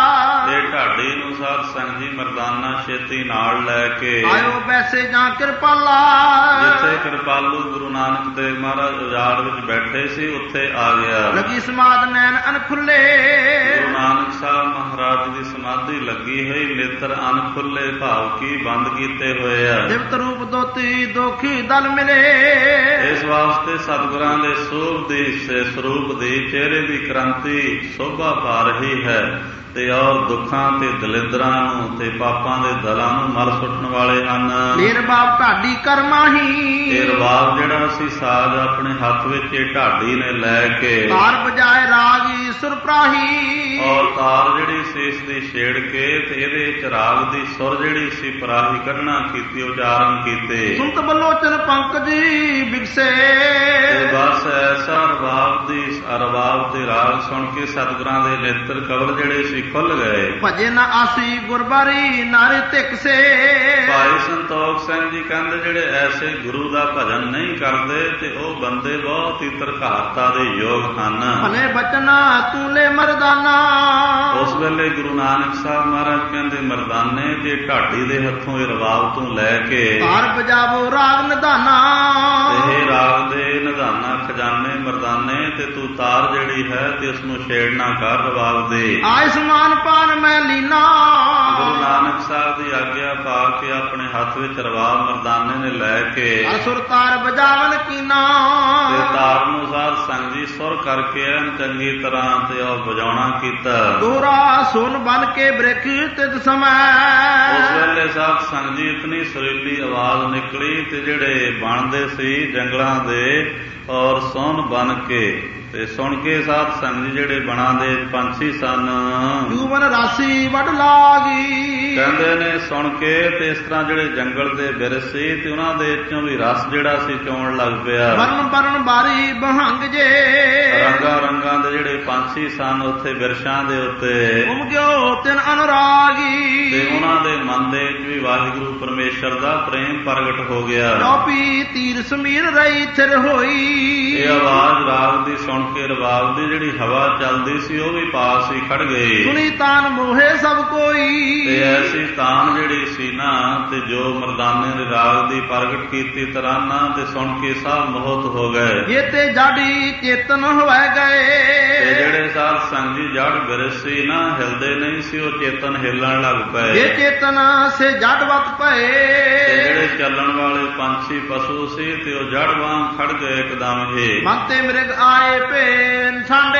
ਤੇ ਢਾਡੀ ਨੂੰ ਸਾਧ ਸੰਗ ਜੀ ਮਰਦਾਨਾ ਛੇਤੀ ਨਾਲ ਲੈ ਕੇ ਆਇਓ ਬੈਸੇ ਜਾਂ ਕਿਰਪਾਲਾ, ਜਿੱਥੇ ਕਿਰਪਾਲੂ ਗੁਰੂ ਨਾਨਕ ਦੇਵ ਮਹਾਰਾਜ ਉਜਾੜ ਵਿੱਚ ਬੈਠੇ ਸੀ ਉੱਥੇ ਆ ਗਿਆ। ਲਗੀ ਸਮਾਦ ਨੈਣ ਅਨਖੁੱਲੇ, ਗੁਰੂ ਨਾਨਕ ਸਾਹਿਬ ਮਹਾਰਾਜ ਦੀ ਸਮਾਧੀ ਲੱਗੀ ਹੋਈ, ਨੇਤਰ ਅਨਖੁੱਲੇ ਭਾਵ ਕੀ ਬੰਦ ਕੀਤੇ ਹੋਏ ਆ। ਦਿਵਤ ਰੂਪ ਦੋਤੀ ਦੋਖੀ ਦਲ ਮਿਲੇ, ਇਸ ਵਾਸਤੇ ਸਤਿਗੁਰਾਂ ਦੇ ਸੋਭ ਦੀ ਸਰੂਪ ਦੀ ਚਿਹਰੇ ਦੀ ਕ੍ਰਾਂਤੀ ਸੋਭਾ ਪਾ ਰਹੀ ਹੈ, ਤੇ ਔਰ ਦੁੱਖਾਂ ਤੇ ਦਲਿਦਰਾਂ ਨੂੰ ਤੇ ਪਾਪਾਂ ਦੇ ਦਲਾਂ ਨੂੰ ਮਰ ਸੁੱਟਣ ਵਾਲੇ ਹਨ। ਨੀਰ ਬਾਪ ਢਾਡੀ ਕਰਮਾਹੀ, ਇਹ ਰਬਾਬ ਜਿਹੜਾ ਸੀ ਸਾਜ਼ ਆਪਣੇ ਹੱਥ ਵਿੱਚ ਇਹ ਢਾਡੀ ਨੇ ਲੈ ਕੇ ਤਾਰ ਬਜਾਏ ਰਾਗੀ ਸੁਰ ਪ੍ਰਾਹੀ, ਔਰ ਤਾਰ ਜਿਹੜੀ ਸੀ ਇਸ ਦੀ ਛੇੜ ਕੇ ਤੇ ਇਹਦੇ ਵਿੱਚ ਰਾਗ ਦੀ ਸੁਰ ਜਿਹੜੀ ਸੀ ਪ੍ਰਾਹੀ ਕੱਢਣਾ ਕੀਤੀ, ਉਚਾਰਨ ਕੀਤੇ। ਸੁਨਤ ਬਲੋਚਨ ਪੰਕਜੀ ਬਿਗਸੇ, ਤੇ ਬਸ ਐਸਾ ਰਬਾਬ ਦੇ ਰਾਗ ਸੁਣ ਕੇ ਸਤਿਗੁਰਾਂ ਦੇ ਨੇਤਰ ਕਵਲ ਜਿਹੜੇ ਸੀ ਖੁੱਲ ਗਏ। ਭਜੇ ਨਾ ਆਸੀ ਗੁਰਬਾਰੀ ਨਾਰੇ ਧਿਕਸੇ, ਭਾਈ ਸੰਤੋਖ ਸਿੰਘ ਜੀ ਕਹਿੰਦੇ ਜਿਹੜੇ ਐਸੇ ਗੁਰੂ ਦਾ ਭਜਨ ਨਹੀਂ ਕਰਦੇ ਤੇ ਉਹ ਬੰਦੇ ਬਹੁਤ ਹੀ ਧਰਕਾਰਤਾ ਦੇ ਯੋਗ ਹਨ। ਭਲੇ ਬਚਨਾ ਤੂੰ ਲੈ ਮਰਦਾਨਾ, ਉਸ ਵੇਲੇ ਗੁਰੂ ਨਾਨਕ ਸਾਹਿਬ ਮਹਾਰਾਜ ਕਹਿੰਦੇ ਮਰਦਾਨੇ ਤੇ ਢਾਡੀ ਦੇ ਹੱਥੋਂ ਇਹ ਰਬਾਬ ਤੋਂ ਲੈ ਕੇ ਤਾਰ ਬਜਾਵੋ ਰਾਗ ਨਿਧਾਨਾ, ਇਹ ਰਾਗ ਦੇ ਨਿਧਾਨਾ ਖਜ਼ਾਨੇ ਮਰਦਾਨੇ ਤੇ ਤੂੰ ਤਾਰ ਜਿਹੜੀ ਹੈ ਤੇ ਉਸ ਨੂੰ ਛੇੜਨਾ ਕਰ ਰਬਾਬ ਦੇ। ਆਇ ਸਮਾਨ ਪਾਨ ਮੈਂ ਲੀਨਾ, ਗੁਰੂ ਨਾਨਕ ਸਾਹਿਬ ਦੀ ਆਗਿਆ ਪਾ ਕੇ ਆਪਣੇ ਹੱਥ ਵਿੱਚ ਰਬਾਬ ਮਰਦਾਨੇ ਨੇ ਲੈ ਕੇ ਅਸੁਰ ਤਾਰ ਬਜਾਵਨ ਕੀਨਾ, ਤੇ ਤਾਰ ਨੂੰ ਸਾਧ ਸੰਗ ਜੀ ਸੁਰ ਕਰਕੇ ਐਨ ਚੰਗੀ ਤਰ੍ਹਾਂ ਤੇ ਉਹ ਵਜਾਉਣਾ ਕੀਤਾ। ਦੋਰਾ ਸੁਨ ਬਨ ਕੇ ਬ੍ਰਿਖ ਤਿਤ ਸਮੈ, ਉਸ ਵੇਲੇ ਸਾਧ ਸੰਗ ਜੀ ਇਤਨੀ ਸੁਰੀਲੀ ਆਵਾਜ਼ ਨਿਕਲੀ ਤੇ ਜਿਹੜੇ ਬਣਦੇ ਸੀ ਜੰਗਲਾਂ ਦੇ ਔਰ ਸੁਣ ਬਨ ਕੇ ਤੇ ਸੁਣ ਕੇ ਸਾਧ ਸੰਗ ਜੀ ਜਿਹੜੇ ਬਣਾ ਦੇ ਪੰਛੀ ਸਨ, ਜੂਵਨ ਰਾਸੀ ਵੱਢ ਲਾਗੀ, ਕਹਿੰਦੇ ਨੇ ਸੁਣ ਕੇ ਤੇ ਇਸ ਤਰ੍ਹਾਂ ਜਿਹੜੇ ਜੰਗਲ ਦੇ ਬਿਰਛ ਸੀ ਤੇ ਉਹਨਾਂ ਦੇ ਵਿੱਚੋਂ ਵੀ ਰਸ ਜਿਹੜਾ ਸੀ ਚੋਣ ਲੱਗ ਪਿਆ। ਵਰਨ ਵਰਨ ਬਾਰੀ ਬਹੰਗ ਜੇ ਰੰਗਾਂ ਰੰਗਾਂ ਦੇ ਜਿਹੜੇ ਪੰਛੀ ਸਨ ਉੱਥੇ ਬਿਰਛਾਂ ਦੇ ਉੱਤੇ ਘੁੰਮ ਗਿਓ ਤਿਨ ਅਨੁਰਾਗੀ ਤੇ ਉਹਨਾਂ ਦੇ ਮਨ ਦੇ ਵਿੱਚ ਵੀ ਵਾਹਿਗੁਰੂ ਪਰਮੇਸ਼ਰ ਦਾ ਪ੍ਰੇਮ ਪ੍ਰਗਟ ਹੋ ਗਿਆ। ਚੌਪੀ ਤੀਰ ਸਮੀਰ ਰਹੀ ਥਿਰ ਹੋਈ। ਇਹ ਆਵਾਜ਼ ਰਾਗ ਦੀ ਸੁਣ ਕੇ ਰਬਾਬ ਦੀ ਜਿਹੜੀ ਹਵਾ ਚੱਲਦੀ ਸੀ ਉਹ ਵੀ ਪਾਸ ਹੀ ਖੜ ਗਈ। ਸੁਣੀ ਤਾਨ ਮੋਹੇ ਸਭ ਕੋਈ ਤੇ ਐਸੀ ਤਾਨ ਜਿਹੜੀ ਸੀ ਨਾ ਤੇ ਜੋ ਮਰਦਾਨੇ ਦੇ ਰਾਗ ਦੀ ਪ੍ਰਗਟ ਕੀਤੀ ਤਰਾਨਾ ਤੇ ਸੁਣ ਕੇ ਸਭ ਮੋਹਤ ਹੋ ਗਏ। ਇਹ ਤੇ ਜਾੜੀ ਚੇਤਨ ਹੋਏ ਗਏ ਤੇ ਜਿਹੜੇ ਸਾਧ ਸੰਗ ਜੀ ਜੜ ਬਿਰਛ ਸੀ ਨਾ ਹਿਲਦੇ ਨਹੀਂ ਸੀ ਉਹ ਚੇਤਨ ਹਿੱਲਣ ਲੱਗ ਪਏ। ਇਹ ਚੇਤਨ ਸੇ ਜੜਵਤ ਪਏ ਤੇ ਜਿਹੜੇ ਚੱਲਣ ਵਾਲੇ ਪੰਛੀ ਪਸ਼ੂ ਸੀ ਤੇ ਉਹ ਜੜ ਵਾਂਗ ਖੜ ਗਏ ਇੱਕਦਮ ਹੀ। ਮਨ ਤੇ ਮਿਰਗ ਆਏ ਭੇਨ ਛਾਂਡੇ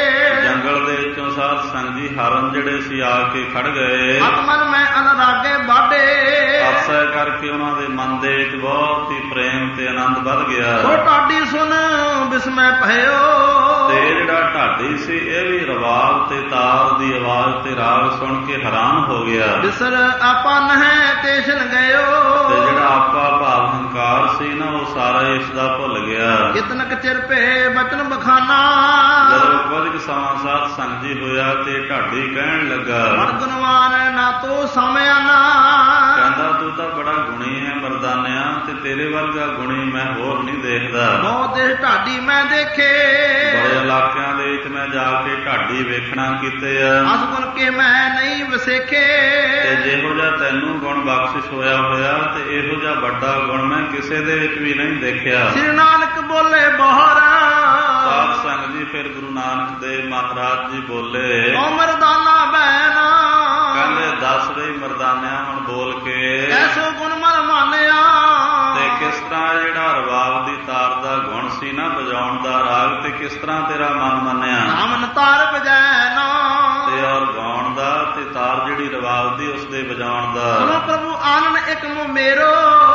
ਜੰਗਲ ਦੇ ਵਿੱਚੋਂ ਸਾਧ ਸੰਗ ਜੀ ਹਰਨ ਜਿਹੜੇ ਸੀ ਆ ਕੇ ਖੜ ਗਏ। ਮਨ ਮੈਂ ਅਨਰਾਗੇ ਬਾਡੇ ਅਰਸਾ ਕਰਕੇ ਉਹਨਾਂ ਦੇ ਮਨ ਦੇ ਵਿੱਚ ਬਹੁਤ ਹੀ ਪ੍ਰੇਮ ਤੇ ਆਨੰਦ ਵੱਧ ਗਿਆ। ਸੋ ਢਾਡੀ ਸੁਨ ਬਿਸਮੈ ਭਇਓ ਤੇ ਜਿਹੜਾ ਢਾਡੀ ਸੀ ਇਹ ਵੀ ਰਬਾਬ ਤੇ ਤਾਰ ਦੀ ਆਵਾਜ਼ ਤੇ ਰਾਗ ਸੁਣ ਕੇ ਹੈਰਾਨ ਹੋ ਗਿਆ। ਬਿਸਰ ਆਪਨ ਹੈ ਤੇਸ਼ਨ ਗਇਓ ਤੇ ਜਿਹੜਾ ਆਪਾ ਭਾਵ ਹੰਕਾਰ ਸੀ ਨਾ ਉਹ ਸਾਰਾ ਇਸ ਦਾ ਭੁੱਲ ਗਿਆ। ਕਿਤਨਕ ਚਿਰ ਭੇ ਬਚਨ ਬਖਾਨਾ ਜਦੋਂ ਕੁਝ ਸਮਾਂ ਸਾਧ ਸੰਗ ਜੀ ਹੋਇਆ ਤੇ ਢਾਡੀ ਕਹਿਣ ਲੱਗਾ ਮਨ ਗੁਣਵਾਨ ਨਾ ਤੋ ਸਮਿਆਨਾ ਕਹਿੰਦਾ ਤੂੰ ਤਾਂ ਬੜਾ ਗੁਣੀ ਹੈ ਮਰਦਾਨਿਆ ਤੇ ਤੇਰੇ ਵਰਗਾ ਗੁਣੀ ਮੈਂ ਹੋਰ ਨਹੀਂ ਦੇਖਦਾ। ਬਹੁਤ ਇਹ ਢਾਡੀ ਮੈਂ ਦੇਖੇ ਬੜੇ ਇਲਾਕਿਆਂ ਦੇ ਵਿੱਚ ਮੈਂ ਜਾ ਕੇ ਢਾਡੀ ਵੇਖਣਾ ਕੀਤੇ ਆ ਅਸ ਗੁਣ ਕੇ ਮੈਂ ਨਹੀਂ ਵਸੇਖੇ ਤੇ ਜਿਹੋ ਜਿਹਾ ਤੈਨੂੰ ਗੁਣ ਬਖਸ਼ਿਸ਼ ਹੋਇਆ ਤੇ ਇਹੋ ਜਿਹਾ ਵੱਡਾ ਗੁਣ ਮੈਂ ਕਿਸੇ ਦੇ ਵਿੱਚ ਵੀ ਨਹੀਂ ਦੇਖਿਆ। ਸ੍ਰੀ ਨਾਨਕ ਬੋਲੇ ਬੋਹਰਾ ਸਾਧ ਸੰਗ ਜੀ ਫਿਰ ਗੁਰੂ ਨਾਨਕ ਦੇਵ ਮਹਾਰਾਜ ਜੀ ਬੋਲੇ ਓ ਮਰਦਾਨਾ ਬੈਨਾ ਕਹਿੰਦੇ ਦੱਸ ਬਈ ਮਰਦਾਨਿਆ ਹੁਣ ਬੋਲ ਕੇ ਐਸੋ ਗੁਣ ਮਨ ਮਾਨਿਆ ਤੇ ਕਿਸ ਤਰ੍ਹਾਂ ਜਿਹੜਾ ਰਬਾਬ ਦੀ ਤਾਰ ਦਾ ਗੁਣ ਸੀ ਨਾ ਵਜਾਉਣ ਦਾ ਰਾਗ ਤੇ ਕਿਸ ਤਰ੍ਹਾਂ ਤੇਰਾ ਮਨ ਮੰਨਿਆ। ਨਾਮਨ ਤਾਰ ਵਜੈ ਨਾ ਤੇ ਔਰ ਗਾਉਣ ਦਾ ਤੇ ਤਾਰ ਜਿਹੜੀ ਰਬਾਬ ਦੀ ਉਸ ਦੇ ਵਜਾਉਣ ਦਾ। ਸੁਣੋ ਪ੍ਰਭੂ ਆਨਨ ਇੱਕ ਮੇਰੋ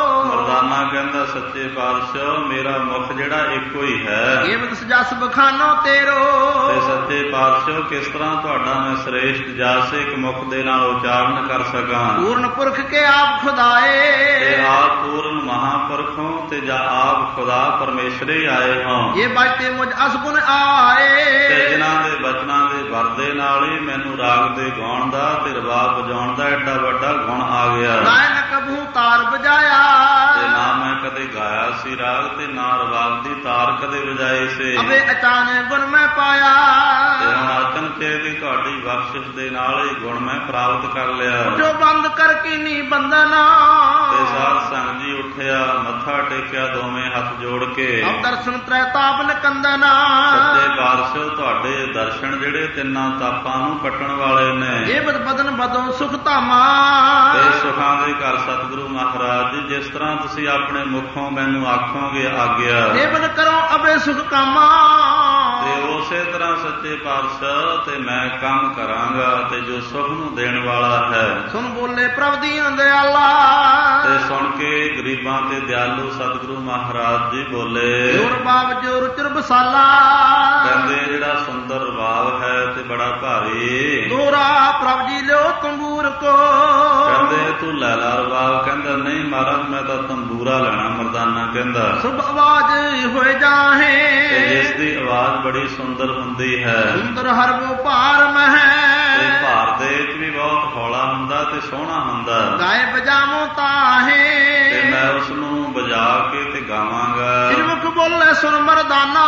ਮਰਦਾਨਾ ਕਹਿੰਦਾ ਸੱਚੇ ਪਾਤਸ਼ਾਹ ਮੇਰਾ ਮੁਖ ਜਿਹੜਾ ਇੱਕੋ ਹੀ ਹੈ। ਇਹ ਬਦ ਜਸ ਬਖਾਨੋ ਤੇਰੋ ਤੇ ਸੱਚੇ ਪਾਤਸ਼ਾਹ ਕਿਸ ਤਰ੍ਹਾਂ ਤੁਹਾਡਾ ਮੈਂ ਸ੍ਰੇਸ਼ਟ ਜਸ ਇੱਕ ਮੁਖ ਦੇ ਨਾਲ ਉਚਾਰਨ ਕਰ ਸਕਾਂ। ਪੂਰਨ ਪੁਰਖ ਕੇ ਆਪ ਖੁਦਾਏ ਤੇ ਆਪ ਪੂਰਨ ਮਹਾਂਪੁਰਖੋਂ ਤੇ ਜਾਂ ਆਪ ਖੁਦਾ ਪਰਮੇਸ਼ਰੇ ਆਏ ਹੋ। ਇਹ ਬਚਤੇ ਮੁਝ ਅਸਗੁਣ ਆਏ ਤੇ ਜਿਨ੍ਹਾਂ ਦੇ ਬਚਨਾਂ ਦੇ ਵਰਦੇ ਨਾਲ ਹੀ ਮੈਨੂੰ ਰਾਗ ਦੇ ਗਾਉਣ ਦਾ ਤੇ ਰਬਾਬ ਵਜਾਉਣ ਦਾ ਐਡਾ ਵੱਡਾ ਗੁਣ ਆ ਗਿਆ। ਗਾਇ ਨ ਕਬਹੂ ਤਾਰ ਵਜਾਇਆ ਤੇ ਨਾ ਮੈਂ ਕਦੇ ਗਾਇਆ ਸੀ ਰਾਗ ਤੇ ਨਾ ਰਬਾਬ ਦੀ ਤਾਰ ਕਦੇ ਵਜਾਈ ਸੀ। ਅਬੇ ਅਚਾਨਕ ਗੁਣ ਮੈਂ ਪਾਇਆ ਤੇ ਹੁਣ ਅਚਨਚੇਤ ਦੀ ਤੁਹਾਡੀ ਬਖਸ਼ਿਸ਼ ਦੇ ਨਾਲ ਹੀ ਗੁਣ ਮੈਂ ਪ੍ਰਾਪਤ ਕਰ ਲਿਆ। ਜੋ ਬੰਦ ਕਰ ਕੀਨੀ ਬੰਦਨਾ ਤੇ ਸਾਧ ਸੰਗ ਜੀ ਉੱਠਿਆ ਮੱਥਾ ਟੇਕਿਆ ਦੋਵੇਂ ਹੱਥ ਜੋੜ ਕੇ ਅਬ ਦਰਸ਼ਨ ਤ੍ਰੈ ਤਾਪ ਨਿਕੰਦਨਾ ਸੱਚੇ ਪਾਤਸ਼ਾਹ ਤੁਹਾਡੇ ਦਰਸ਼ਨ ਜਿਹੜੇ ਤਿੰਨਾਂ ਤਾਪਾਂ ਨੂੰ ਕੱਟਣ ਵਾਲੇ ਨੇ। ਇਹ ਬਦ ਬਦਨ ਬਦੋ ਸੁਖ ਧਾਮਾ ਤੇ ਸੁਖਾਂ ਦੇ ਘਰ ਸਤਿਗੁਰੂ ਮਹਾਰਾਜ ਜੀ ਜਿਸ ਤਰ੍ਹਾਂ ਤੁਸੀਂ ਆਪਣੇ ਮੁਖੋਂ ਮੈਨੂੰ ਆਖੋਗੇ ਆਗਿਆ ਇਹ ਬਦ ਕਰੋ ਅਬੇ ਸੁਖ ਕਾਮਾ ਤੇ ਉਸੇ ਤਰ੍ਹਾਂ ਸੱਚੇ ਪਾਤਸ਼ਾਹ ਤੇ ਮੈਂ ਕੰਮ ਕਰਾਂਗਾ ਤੇ ਜੋ ਸੁਖ ਨੂੰ ਦੇਣ ਵਾਲਾ ਹੈ। ਸੁਣ ਬੋਲੇ ਪ੍ਰਭ ਦੀਨ ਦਿਆਲਾ ਤੇ ਸੁਣ ਕੇ ਗਰੀਬਾਂ ਤੇ ਦਿਆਲੂ ਸਤਿਗੁਰੂ ਮਹਾਰਾਜ ਜੀ ਬੋਲੇ ਜੋਰ ਬਾਬ ਜੋਰ ਚੁਰ ਬਸਾਲਾ ਕਹਿੰਦੇ ਜਿਹੜਾ ਸੁੰਦਰ ਰਬਾਬ ਹੈ ਤੇ ਬੜਾ ਭਾਰੀ ਦੋਰਾ ਪ੍ਰਭ ਜੀ ਲਿਓ ਤੰਬੂਰ ਕੋ ਕਹਿੰਦੇ ਤੂੰ ਲੈ ਲਾ ਰਬਾਬ। ਕਹਿੰਦਾ ਨਹੀਂ ਮਹਾਰਾਜ ਮੈਂ ਤਾਂ ਤੰਬੂਰਾ ਲੈਣਾ। ਮਰਦਾਨਾ ਕਹਿੰਦਾ ਸੁਭ ਆਵਾਜ਼ ਹੋਏ ਜਾਹੇ ਤੇ ਜਿਸ ਦੀ ਆਵਾਜ਼ ਬੜੀ ਸੁੰਦਰ ਹੁੰਦੀ ਹੈ ਸੁੰਦਰ ਹਰ ਵਪਾਰ ਮਹਿ ਤੇ ਭਾਰ ਦੇ ਵਿੱਚ ਵੀ ਬਹੁਤ ਹੌਲਾ ਹੁੰਦਾ ਤੇ ਸੋਹਣਾ ਹੁੰਦਾ। ਗਾਏ ਬਜਾਵੋ ਤਾਹੇ ਤੇ ਮੈਂ ਉਸ ਨੂੰ ਵਜਾ ਕੇ ਤੇ ਗਾਵਾਂਗਾ। ਸਿਰਮੁਖ ਬੋਲੇ ਸੁਣ ਮਰਦਾਨਾ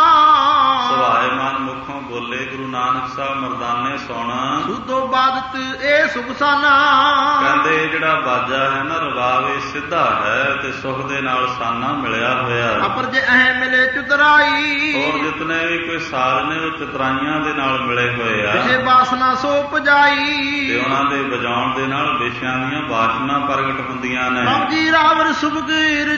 ਸੁਭਾਏ ਮਨ ਮੁਖੋਂ ਬੋਲੇ ਗੁਰੂ ਨਾਨਕ ਸਾਹਿਬ ਮਰਦਾਨੇ ਸੁਣ ਸੁਧੋ ਬਾਦਤ ਇਹ ਸੁਖਸਾਨਾ ਕਹਿੰਦੇ ਜਿਹੜਾ ਬਾਜਾ ਹੈ ਨਾ ਰਬਾਬ ਇਹ ਸਿੱਧਾ ਹੈ ਤੇ ਸੁਖ ਦੇ ਨਾਲ ਸਾਨਾ ਮਿਲਿਆ ਹੋਇਆ। ਅਪਰ ਜੇ ਅਹਿ ਮਿਲੇ ਚੁਤਰਾਈ ਹੋਰ ਜਿਤਨੇ ਵੀ ਕੋਈ ਸਾਜ਼ ਨੇ ਉਹ ਚਤਰਾਈਆਂ ਦੇ ਨਾਲ ਮਿਲੇ ਹੋਏ ਆ ਵਿਸ਼ੇ ਬਾਸਨਾ ਸੋ ਪਜਾਈ ਤੇ ਉਹਨਾਂ ਦੇ ਵਜਾਉਣ ਦੇ ਨਾਲ ਵਿਸ਼ਿਆਂ ਦੀਆਂ ਬਾਸ਼ਨਾ ਪ੍ਰਗਟ ਹੁੰਦੀਆਂ ਨੇ। ਪ੍ਰਭ ਜੀ ਰਾਵਰ ਸੁਭਗ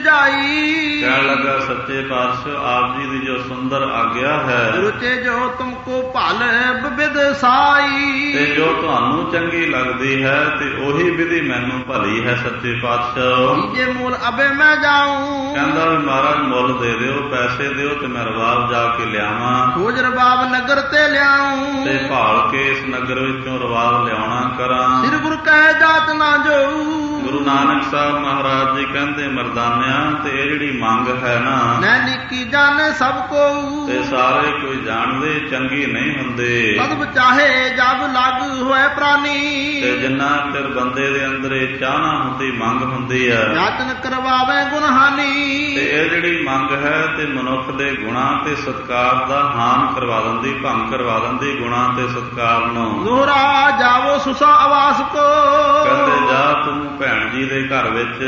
ਰਜਾਈ ਕਹਿਣ ਲੱਗਾ ਸੱਚੇ ਪਾਤਸ਼ਾਹ ਆਪ ਜੀ ਦੀ ਜੋ ਸੁੰਦਰ ਆਗਿਆ ਹੈ ਰੁਚੇ ਜੋ ਤੁਮਕੋ ਭਲ ਬਿਦ ਸਾਈ ਤੇ ਜੋ ਤੁਹਾਨੂੰ ਚੰਗੀ ਲੱਗਦੀ ਹੈ ਤੇ ਉਹੀ ਵਿਧੀ ਮੈਨੂੰ ਭਲੀ ਹੈ। ਸੱਚੇ ਪਾਤਸ਼ਾਹ ਜੇ ਮੂਲ ਅਬੇ ਮੈਂ ਜਾਊਂ ਕਹਿੰਦਾ ਵੀ ਮਹਾਰਾਜ ਮੁੱਲ ਦੇ ਦਿਓ ਪੈਸੇ ਦਿਓ ਵਿੱਚ ਮੈਂ ਰਬਾਬ ਜਾ ਕੇ ਲਿਆਵਾਂ, ਖੋਜ ਰਬਾਬ ਨਗਰ ਤੇ ਲਿਆਉਂ, ਤੇ ਭਾਲ ਕੇ ਇਸ ਨਗਰ ਵਿੱਚੋਂ ਰਬਾਬ ਲਿਆਉਣਾ ਕਰਾਂ। ਸਿਰ ਗੁਰ ਕਹਿ ਜਾਤ ਨਾ ਜਾਊ। ਗੁਰੂ ਨਾਨਕ ਸਾਹਿਬ ਮਹਾਰਾਜ ਜੀ ਕਹਿੰਦੇ ਮਰਦਾਨਿਆਂ, ਤੇ ਇਹ ਜਿਹੜੀ ਮੰਗ ਹੈ ਨਾ, ਨੈਣਿਕੀ ਜਾਣੇ ਸਭ ਕੋ, ਤੇ ਸਾਰੇ ਕੋਈ ਜਾਣਦੇ ਚੰਗੀ ਨਹੀਂ ਹੁੰਦੇ। ਤਦ ਬਚਾਹੇ ਜਬ ਲੱਗ ਹੋਏ ਪ੍ਰਾਨੀ, ਤੇ ਜਿੰਨਾ ਚਿਰ ਬੰਦੇ ਦੇ ਅੰਦਰ ਇਹ ਚਾਹਨਾ ਹੁੰਦੀ, ਮੰਗ ਹੁੰਦੀ ਹੈ, ਯਤਨ ਕਰਵਾਵੇ ਗੁਣਹਾਨੀ। ਤੇ ਇਹ ਜਿਹੜੀ ਮੰਗ ਹੈ ਤੇ ਮਨੁੱਖ ਦੇ ਗੁਣਾਂ ਤੇ ਸਤਕਾਰ ਦਾ ਹਾਨ ਕਰਵਾ ਦਿੰਦੀ, ਭੰਗ ਕਰਵਾ ਦਿੰਦੀ ਗੁਣਾਂ ਤੇ ਸਤਕਾਰ ਨੂੰ। ਦੋਹਰਾ ਜਾਵੋ ਸੁਸਾ ਆਵਾਸ ਕੋ, ਕਹਿੰਦੇ ਜਾ ਤੂੰ ਭੈਣ ਜੀ ਦੇ ਘਰ ਵਿੱਚ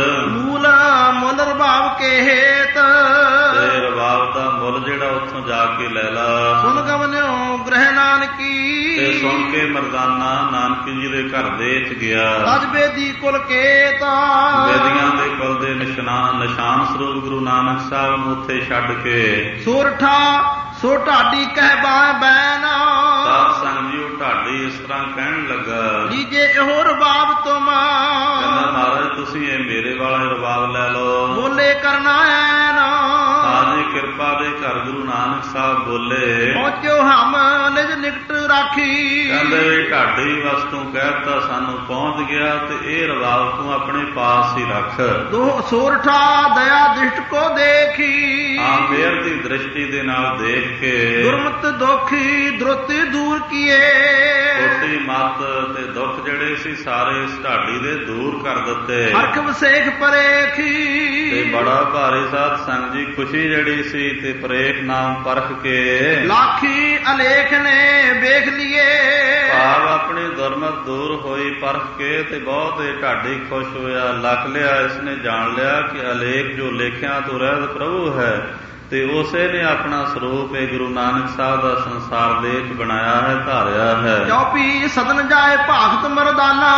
ਮੂਲ ਮੁੱਲ ਰਬਾਬ ਕੇ ਹੇਤ, ਤੇ ਰਬਾਬ ਦਾ ਮੁੱਲ ਜਿਹੜਾ ਉੱਥੋਂ ਜਾ ਕੇ ਲੈ ਲਾ। ਸੁਨ ਗਵਨਿਓ ਗ੍ਰਹਿ ਨਾਨਕੀ, ਤੇ ਸੁਣ ਕੇ ਮਰਦਾਨਾ ਨਾਨਕ ਜੀ ਦੇ ਘਰ ਦੇ ਵਿੱਚ ਗਿਆ। ਤਜ ਬੇਦੀ ਕੁਲ ਕੇਤਾ, ਬੇਦੀਆਂ ਦੇ ਕੁਲ ਦੇ ਨਿਸ਼ਾਨ ਸਰੂਪ ਗੁਰੂ ਨਾਨਕ ਸਾਹਿਬ ਨੂੰ ਉੱਥੇ ਛੱਡ ਕੇ ਸੋਰਠਾ ਸੋ ਢਾਡੀ ਕਹਿ ਬੈਨਾ, ਸਾਧ ਸੰਗ ਜੀ ਉਹ ਢਾਡੀ ਇਸ ਤਰ੍ਹਾਂ ਕਹਿਣ ਲੱਗਾ, ਲੀਜੇ ਇਹੋ ਰਬਾਬ ਤੁਮ, ਕਹਿੰਦਾ ਮਹਾਰਾਜ ਤੁਸੀਂ ਇਹ ਮੇਰੇ ਵਾਲਾ ਰਬਾਬ ਲੈ ਲਓ। ਬੋਲੇ ਕਰਨਾ ਐ ਨਾ, ਆਜੀ ਕਿਰਪਾ ਦੇ ਘਰ ਗੁਰੂ ਨਾਨਕ ਸਾਹਿਬ ਬੋਲੇ, ਪਹੁੰਚੋ ਹਮ ਨਿਜ ਨਿਕਟ ਰਾਖੀ। ਕਹਿੰਦੇ ਢਾਡੀ ਵਸਤੂ ਕਹਿਤਾ ਸਾਨੂੰ ਪਹੁੰਚ ਗਿਆ, ਤੇ ਇਹ ਰਬਾਬ ਤੂੰ ਆਪਣੇ ਪਾਸ ਹੀ ਰੱਖ। ਦੋ ਸੋਰਠਾ ਦਇਆ ਦ੍ਰਿਸ਼ਟ ਕੋ ਦੇਖੀ, ਆ ਮੇਰ ਦੀ ਦ੍ਰਿਸ਼ਟੀ ਦੇ ਨਾਲ ਦੇਖ ਕੇ ਦੁਰਮਤ ਦੁਖੀ ਦ੍ਰੋਤੀ ਦੂਰ ਕੀਏ, ਛੋਟੀ ਮੱਤ ਤੇ ਦੁੱਖ ਜਿਹੜੇ ਸੀ ਸਾਰੇ ਇਸ ਢਾਡੀ ਦੇ ਦੂਰ ਕਰ ਦਿੱਤੇ। ਹਰਖ ਵਸੇਖ ਪਰੇਖੀ, ਤੇ ਬੜਾ ਭਾਰੀ ਸਾਧ ਸੰਗ ਜੀ ਖੁਸ਼ੀ ਜਿਹੜੀ ਸੀ ਤੇ ਪ੍ਰੇਖ ਨਾਮ ਪਰਖ ਕੇ ਲਾਖੀ ਅਲੇਖ ਨੇ ਵੇਖ ਲਿਏ, ਭਾਵ ਆਪਣੀ ਦੁਰਮਤ ਦੂਰ ਹੋਈ ਪਰਖ ਕੇ, ਤੇ ਬਹੁਤ ਇਹ ਢਾਡੀ ਖੁਸ਼ ਹੋਇਆ। ਲੱਖ ਲਿਆ ਇਸਨੇ ਜਾਣ ਲਿਆ ਕਿ ਅਲੇਖ ਜੋ ਲੇਖਿਆਂ ਤੋਂ ਰਹਿਤ ਪ੍ਰਭੂ ਹੈ, ਤੇ ਉਸੇ ਨੇ ਆਪਣਾ ਸਰੂਪ ਇਹ ਗੁਰੂ ਨਾਨਕ ਸਾਹਿਬ ਦਾ ਸੰਸਾਰ ਦੇ ਵਿੱਚ ਬਣਾਇਆ ਹੈ, ਧਾਰਿਆ ਹੈ। ਚੌਪੀ ਸਦਨ ਜਾਏ ਭਾਗਤ ਮਰਦਾਨਾ,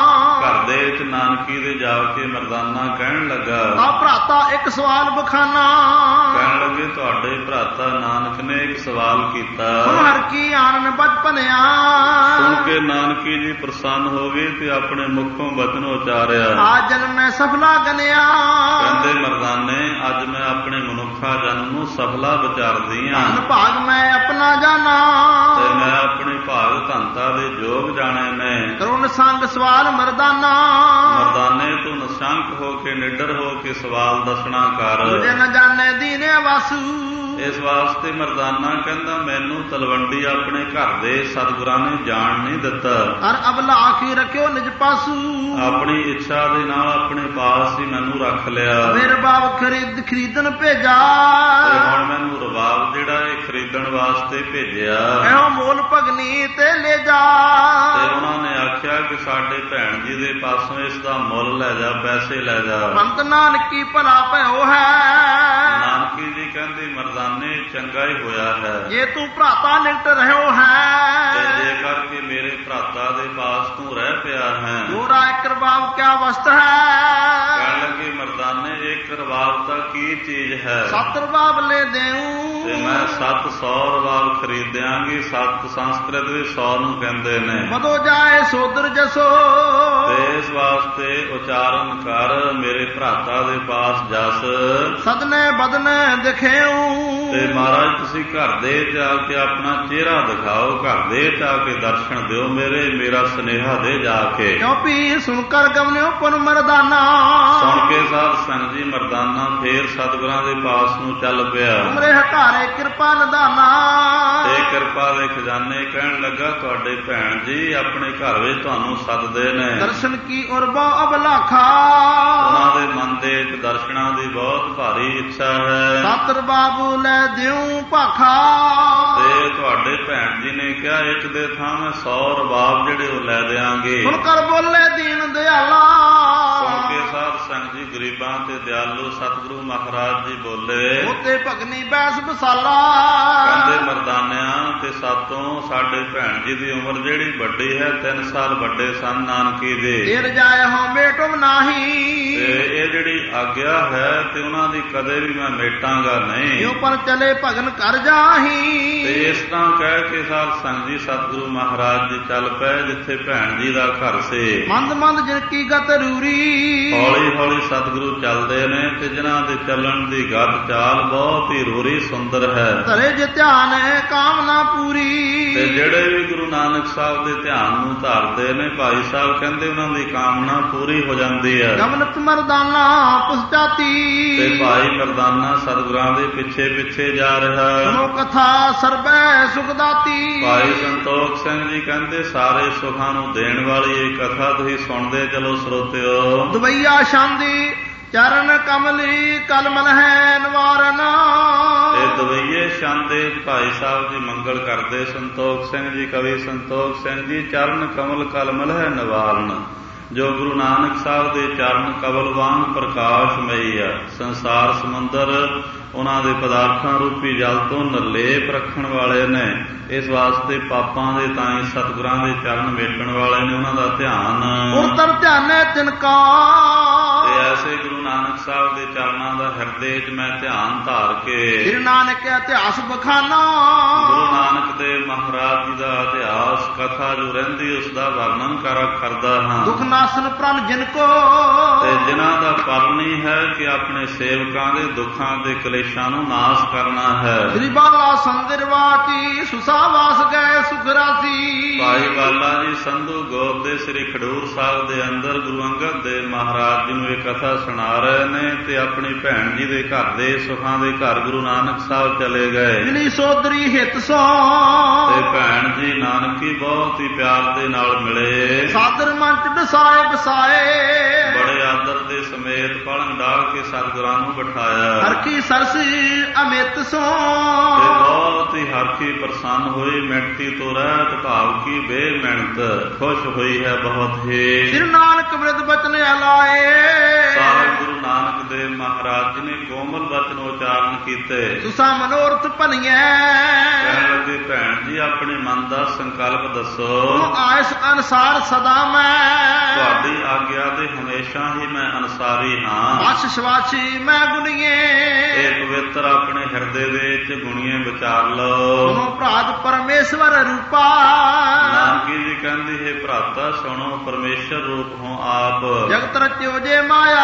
ਘਰ ਦੇ ਵਿੱਚ ਨਾਨਕੀ ਦੇ ਜਾ ਕੇ ਮਰਦਾਨਾ ਕਹਿਣ ਲੱਗਾ, ਤਾ ਭਰਾਤਾ ਇੱਕ ਸਵਾਲ ਬਖਾਨਾ, ਕਹਿਣ ਲੱਗੇ ਤੁਹਾਡੇ ਭਰਾਤਾ ਨਾਨਕ ਨੇ ਇੱਕ ਸਵਾਲ ਕੀਤਾ। ਸੁਣ ਹਰ ਕੀ ਆਨੰਦ ਬਚਪਨਿਆ, ਸੁਣ ਕੇ ਨਾਨਕੀ ਜੀ ਪ੍ਰਸੰਨ ਹੋ ਗਏ ਤੇ ਆਪਣੇ ਮੁਖੋਂ ਬਚਨ ਉਚਾਰਿਆ। ਆ ਜਨਮ ਮੈਂ ਸਫਲਾ ਗਨਿਆ, ਕਹਿੰਦੇ ਮਰਦਾਨੇ ਅੱਜ ਮੈਂ ਆਪਣੇ ਮਨੁੱਖਾ ਜਨਮ ਨੂੰ ਸਫਲਾ ਵਿਚਾਰਦੀ ਹਾਂ, ਧਨ ਭਾਗ ਮੈਂ ਆਪਣਾ ਜਾਣਾ, ਤੇ ਮੈਂ ਆਪਣੇ ਭਾਗ ਧੰਤਾ ਦੇ ਜੋਗ ਜਾਣੇ ਨੇ। ਕਰੁਣ ਸੰਗ ਸਵਾਲ ਮਰਦਾਨਾ, ਮਰਦਾਨੇ ਤੂੰ ਨਿਸ਼ੰਕ ਹੋ ਕੇ ਨਿਡਰ ਹੋ ਕੇ ਸਵਾਲ ਦੱਸਣਾ ਕਰ। ਤੁਝੇ ਨ ਜਾਣੇ ਦੀਨੇ ਵਾਸੂ, ਇਸ ਵਾਸਤੇ ਮਰਦਾਨਾ ਕਹਿੰਦਾ ਮੈਨੂੰ ਤਲਵੰਡੀ ਆਪਣੇ ਘਰ ਦੇ ਸਤਿਗੁਰਾਂ ਨੇ ਜਾਣ ਨਹੀਂ ਦਿੱਤਾ। ਹਰ ਅਬਲਾ ਆਖੀ ਰੱਖਿਓ ਨਿਜ ਪਾਸੂ, ਆਪਣੀ ਇੱਛਾ ਦੇ ਨਾਲ ਆਪਣੇ ਪਾਸ ਹੀ ਮੈਨੂੰ ਰੱਖ ਲਿਆ। ਫਿਰ ਬਾਬ ਖਰੀਦਣ ਭੇਜਾ, ਤੇ ਹੁਣ ਮੈਨੂੰ ਰਬਾਬ ਜਿਹੜਾ ਇਹ ਖਰੀਦਣ ਵਾਸਤੇ ਭੇਜਿਆ। ਇਹੋ ਮੋਲ ਭਗਨੀ ਤੇ ਲੈ ਜਾ, ਤੇ ਉਹਨਾਂ ਨੇ ਆਖਿਆ ਕਿ ਸਾਡੇ ਭੈਣ ਜੀ ਦੇ ਪਾਸੋਂ ਇਸ ਦਾ ਮੁੱਲ ਲੈ ਜਾ, ਪੈਸੇ ਲੈ ਜਾ। ਪੰਤ ਨਾਨਕੀ ਭਲਾ ਭਇਓ ਹੈ, ਨਾਨਕੀ ਜੀ ਕਹਿੰਦੇ ਮਰਦਾਨੇ ਚੰਗਾ ਹੀ ਹੋਇਆ ਹੈ, ਜੇ ਤੂੰ ਭਰਾਤਾ ਨਿਕਟ ਰਹਿਓ ਹੈ, ਤੇ ਜੇਕਰ ਕਿ ਮੇਰੇ ਭਰਾਤਾ ਦੇ ਪਾਸ ਤੂੰ ਰਹਿ ਪਿਆ ਹੈ। ਦੋਰਾ ਇੱਕ ਰਬਾਬ ਕਿਆ ਵਸਤ ਹੈ, ਕਹਿਣ ਲੱਗੇ ਮਰਦਾਨੇ ਇੱਕ ਰਬਾਬ ਤਾਂ ਕੀ ਚੀਜ਼ ਹੈ। 7 ਰਬਾਬ ਲੈ ਦੇਉ, ਤੇ ਮੈਂ 700 ਰਬਾਬ ਖਰੀਦਿਆਂਗੀ। 7 ਸੰਸਕ੍ਰਿਤ ਵਿੱਚ 100 ਨੂੰ ਕਹਿੰਦੇ ਨੇ। ਮਦੋ ਜਾਏ ਸੋਦਰ ਜਸੋ, ਤੇ ਇਸ ਵਾਸਤੇ ਉਚਾਰਨ ਕਰ ਮੇਰੇ ਭਰਾਤਾ ਦੇ ਪਾਸ ਜਸ। ਸਦਨੇ ਬਦਨੇ ਦਿਖੇਉ, ਤੇ ਮਹਾਰਾਜ ਤੁਸੀਂ ਘਰ ਦੇ ਜਾ ਕੇ ਆਪਣਾ ਚਿਹਰਾ ਦਿਖਾਓ, ਘਰ ਦੇ ਜਾ ਕੇ ਦਰਸ਼ਨ ਦਿਓ ਮੇਰਾ ਸੁਨੇਹਾ ਦੇ ਜਾ ਕੇ। ਚੌਪੀ ਸੁਣ ਕਰ ਗਵਨਿਓ ਪੁਨ ਮਰਦਾਨਾ, ਸੁਣ ਕੇ ਸਾਧ ਸੰਗ ਜੀ ਮਰਦਾਨਾ ਫੇਰ ਸਤਿਗੁਰਾਂ ਦੇ ਪਾਸ ਨੂੰ ਚੱਲ ਪਿਆ। ਉਮਰੇ ਹਕਾਰੇ ਕਿਰਪਾ ਨਿਧਾਨਾ, ਤੇ ਕਿਰਪਾ ਦੇ ਖਜ਼ਾਨੇ ਕਹਿਣ ਲੱਗਾ ਤੁਹਾਡੇ ਭੈਣ ਜੀ ਆਪਣੇ ਘਰ ਵਿੱਚ ਤੁਹਾਨੂੰ ਸੱਦਦੇ ਨੇ। ਦਰਸ਼ਨ ਕੀ ਉਰਬਾ ਅਬਲਾਖਾ, ਉਹਨਾਂ ਦੇ ਮਨ ਦੇ ਵਿੱਚ ਦਰਸ਼ਨਾਂ ਦੀ ਬਹੁਤ ਭਾਰੀ ਇੱਛਾ ਹੈ। 7 ਰਬਾਬ ਲੈ ਦਿਉ ਭਾਖਾ, ਤੇ ਤੁਹਾਡੇ ਭੈਣ ਜੀ ਨੇ ਕਿਹਾ ਇੱਕ ਦੇ ਥਾਂ ਮੈਂ 100 ਰਬਾਬ ਜਿਹੜੇ ਉਹ ਲੈ ਦਿਆਂਗੇ। ਸੁਣ ਕਰ ਬੋਲੇ ਦੀਨ ਦਿਆਲਾ, ਸੁਣ ਕੇ ਸਾਧ ਸੰਗ ਜੀ ਗਰੀਬਾਂ ਤੇ ਦਿਆਲੂ ਸਤਿਗੁਰੂ ਮਹਾਰਾਜ ਜੀ ਬੋਲੇ, ਉਤੇ ਭਗਨੀ ਬੈਸ ਬਸਾਲਾ, ਕਹਿੰਦੇ ਮਰਦਾਨਿਆਂ ਤੇ ਸਾਤੋਂ ਸਾਡੇ ਭੈਣ ਜੀ ਦੀ ਉਮਰ ਜਿਹੜੀ ਵੱਡੀ ਹੈ 3 ਸਾਲ ਵੱਡੇ ਸਨ ਨਾਨਕੀ ਦੇ। ਢੇਰ ਜਾਏ ਹਾਂ ਬੇਟਮ ਨਾਹੀ, ਇਹ ਜਿਹੜੀ ਆਗਿਆ ਹੈ ਤੇ ਉਹਨਾਂ ਦੀ ਕਦੇ ਵੀ ਮੈਂ ਮੇਟਾਂਗਾ ਨਹੀਂ। ਜੋ ਪਰ ਚਲੇ ਭਗਨ ਕਰ ਜਾਹੀ। ਤੇ ਇਸ ਤਰ੍ਹਾਂ ਕਹਿ ਕੇ ਸਾਧ ਸੰਗਤ ਜੀ ਸਤਿਗੁਰੂ ਮਹਾਰਾਜ ਜੀ ਚੱਲ ਪਏ ਜਿੱਥੇ ਭੈਣ ਜੀ ਦਾ ਘਰ ਸੀ। ਮੰਦ ਮੰਦ ਜਿਨ ਕੀ ਗਤ ਰੂਰੀ। ਹੌਲੀ ਹੌਲੀ ਸਤਿਗੁਰੂ ਚੱਲਦੇ ਨੇ ਤੇ ਜਿਨ੍ਹਾਂ ਦੇ ਚੱਲਣ ਦੀ ਗਤ ਚਾਲ ਬਹੁਤ ਹੀ ਰੂਰੀ ਸੁੰਦਰ ਹੈ। ਧਰੇ ਜੇ ਧਿਆਨ ਕਾਮਨਾ ਪੂਰੀ। ਤੇ ਜਿਹੜੇ ਵੀ ਗੁਰੂ ਨਾਨਕ ਸਾਹਿਬ ਦੇ ਧਿਆਨ ਨੂੰ ਧਾਰਦੇ ਨੇ ਭਾਈ ਸਾਹਿਬ ਕਹਿੰਦੇ ਉਹਨਾਂ ਦੀ ਕਾਮਨਾ ਪੂਰੀ ਹੋ ਜਾਂਦੀ ਹੈ। ਗਮਨਤ ਮਰਦਾਨਾ ਪੁਸਤਾਤੀ। ਤੇ ਭਾਈ ਮਰਦਾਨਾ ਸਤਿਗੁਰਾਂ ਦੇ ਪਿੱਛੇ ਪਿੱਛੇ ਜਾ ਰਿਹਾ। ਸੁਣੋ ਕਥਾ ਸਰਬੈ ਸੁਖਦਾਤੀ। ਭਾਈ ਸੰਤੋਖ ਸਿੰਘ ਜੀ ਕਹਿੰਦੇ ਸਾਰੇ ਸੁਖਾਂ ਨੂੰ ਦੇਣ ਵਾਲੀ ਇਹ ਕਥਾ ਤੁਸੀਂ ਸੁਣਦੇ ਚਲੋ ਸਰੋਤਿਓ। ਦੁਬਈਆ ਸ਼ਾਂਦੀ ਚਰਨ ਕਮਲੀ ਕਲਮਲ ਹੈ ਨਿਵਾਰਨ। ਇਹ ਦਵਈਏ ਸ਼ਾਂਦੇ ਭਾਈ ਸਾਹਿਬ ਜੀ ਮੰਗਲ ਕਰਦੇ ਸੰਤੋਖ ਸਿੰਘ ਜੀ ਕਵੀ ਸੰਤੋਖ ਸਿੰਘ ਜੀ ਚਰਨ ਕਮਲ ਕਲਮਲ ਹੈ ਨਿਵਾਰਨ। ਜੋ ਗੁਰੂ ਨਾਨਕ ਸਾਹਿਬ ਦੇ ਚਰਨ ਕਮਲ ਵਾਂਗ ਪ੍ਰਕਾਸ਼ਮਈ ਆ। ਸੰਸਾਰ ਸਮੁੰਦਰ ਉਹਨਾਂ ਦੇ ਪਦਾਰਥਾਂ ਰੂਪੀ ਜਲ ਤੋਂ ਨਿਰਲੇਪ ਰੱਖਣ ਵਾਲੇ ਨੇ। ਇਸ ਵਾਸਤੇ ਪਾਪਾਂ ਦੇ ਤਾਈਂ ਸਤਿਗੁਰਾਂ ਦੇ ਚਰਨ ਮੇਟਣ ਵਾਲੇ ਨੇ। ਉਹਨਾਂ ਦਾ ਧਿਆਨ ਉਤਰ ਧਿਆਨੇ ਤਿਨਕਾ। ਤੇ ਐਸੇ ਗੁਰੂ ਨਾਨਕ ਸਾਹਿਬ ਦੇ ਚਰਨਾਂ ਦਾ ਹਿਰਦੇ 'ਚ ਮੈਂ ਧਿਆਨ ਧਾਰ ਕੇ ਗੁਰੂ ਨਾਨਕ ਇਤਿਹਾਸ ਬਖਾਨਾ। ਗੁਰੂ ਨਾਨਕ ਦੇਵ ਮਹਾਰਾਜ ਜੀ ਦਾ ਇਤਿਹਾਸ ਕਥਾ ਜੋ ਰਹਿੰਦੀ ਉਸ ਦਾ ਵਰਣਨ ਕਰਦਾ ਹਾਂ। ਦੁਖ ਨਾਸਨ ਪ੍ਰਣ ਜਿਨ ਕੋ। ਤੇ ਜਿਨ੍ਹਾਂ ਦਾ ਪਰਨੀ ਹੈ ਕਿ ਆਪਣੇ ਸੇਵਕਾਂ ਦੇ ਦੁੱਖਾਂ ਦੇ ਕਲੇਸ਼ਾਂ ਨੂੰ ਨਾਸ਼ ਕਰਨਾ ਹੈ। ਸ੍ਰੀ ਬਾਲਾ ਸੰਦਰ ਵਾਟੀ ਸੁਸਾ ਵਾਸ ਗਏ ਸੁਖ ਰਾਸੀ। ਭਾਈ ਬਾਲਾ ਜੀ ਸੰਧੂ ਗੋਤ ਦੇ ਸ੍ਰੀ ਖਡੂਰ ਸਾਹਿਬ ਦੇ ਅੰਦਰ ਗੁਰੂ ਅੰਗਦ ਦੇਵ ਮਹਾਰਾਜ ਜੀ ਨੂੰ ਇਹ ਕਥਾ ਸੁਣਾ ਰਹੇ ਨੇ ਤੇ ਆਪਣੀ ਭੈਣ ਜੀ ਦੇ ਘਰ ਦੇ ਸੁਖਾਂ ਦੇ ਘਰ ਗੁਰੂ ਨਾਨਕ ਸਾਹਿਬ ਚਲੇ ਗਏ। ਜਿਨੀ ਸੋਦਰੀ ਹਿਤ ਸੋ। ਤੇ ਭੈਣ ਜੀ ਨਾਨਕੀ ਬਹੁਤ ਹੀ ਪਿਆਰ ਦੇ ਨਾਲ ਮਿਲੇ। ਸਾਦਰ ਮੰਚ ਬਸਾਏ ਬਸਾਏ। ਬੜੇ ਆਦਰ ਦੇ ਸਮੇਤ ਪਲੰਘ ਡਾਲ ਕੇ ਸਤਿਗੁਰਾਂ ਨੂੰ ਬਿਠਾਇਆ। ਹਰਖੀ ਸਰਸੀ ਅਮਿਤ ਸੋ। ਤੇ ਬਹੁਤ ਹੀ ਹਰਖੀ ਪ੍ਰਸੰਨ ਹੋਈ। ਮਿਣਤੀ ਤੋਂ ਰਹਿਤ ਭਾਵ ਕੀ ਬੇਮਿਣਤ ਖੁਸ਼ ਹੋਈ ਹੈ ਬਹੁਤ ਹੀ। ਸ੍ਰੀ ਨਾਨਕ ਬਿਰਧ ਬਚਨ ਅਲਾਏ। ਸਾਰੇ ਗੁਰੂ ਨਾਨਕ ਦੇਵ ਮਹਾਰਾਜ ਜੀ ਨੇ ਕੋਮਲ ਬਚਨ ਉਚਾਰਨ ਕੀਤੇ। ਤੁਸਾਂ ਮਨੋਰਥ ਭਨੀਐ। ਕਹਿਣ ਲੱਗੇ ਭੈਣ ਜੀ ਆਪਣੇ ਮਨ ਦਾ ਸੰਕਲਪ ਦੱਸੋ। ਆਇਸ ਅਨਸਾਰ ਸਦਾ ਮੈਂ। ਤੁਹਾਡੀ ਆਗਿਆ ਦੇ ਹਮੇਸ਼ਾ ਹੀ ਮੈਂ ਅਨਸਾਰੀ ਹਾਂ। ਆਸ਼ਿਸ਼ਵਾਸੀ ਮੈਂ ਗੁਣੀਏ। ਇਹ ਪਵਿੱਤਰ ਆਪਣੇ ਹਿਰਦੇ ਦੇ ਵਿੱਚ ਗੁਣੀਏ ਵਿਚਾਰ ਲਓ। ਸੁਣੋ ਭਰਾਤ ਪਰਮੇਸ਼ਵਰ ਰੂਪਾ। ਨਾਨਕੀ ਜੀ ਕਹਿੰਦੀ ਹੈ ਭਰਾਤਾ ਸੁਣੋ ਪਰਮੇਸ਼ਰ ਰੂਪ ਹੋ ਆਪ। ਜਗਤ ਰਚਿਓ ਜੇ ਮਾਇਆ।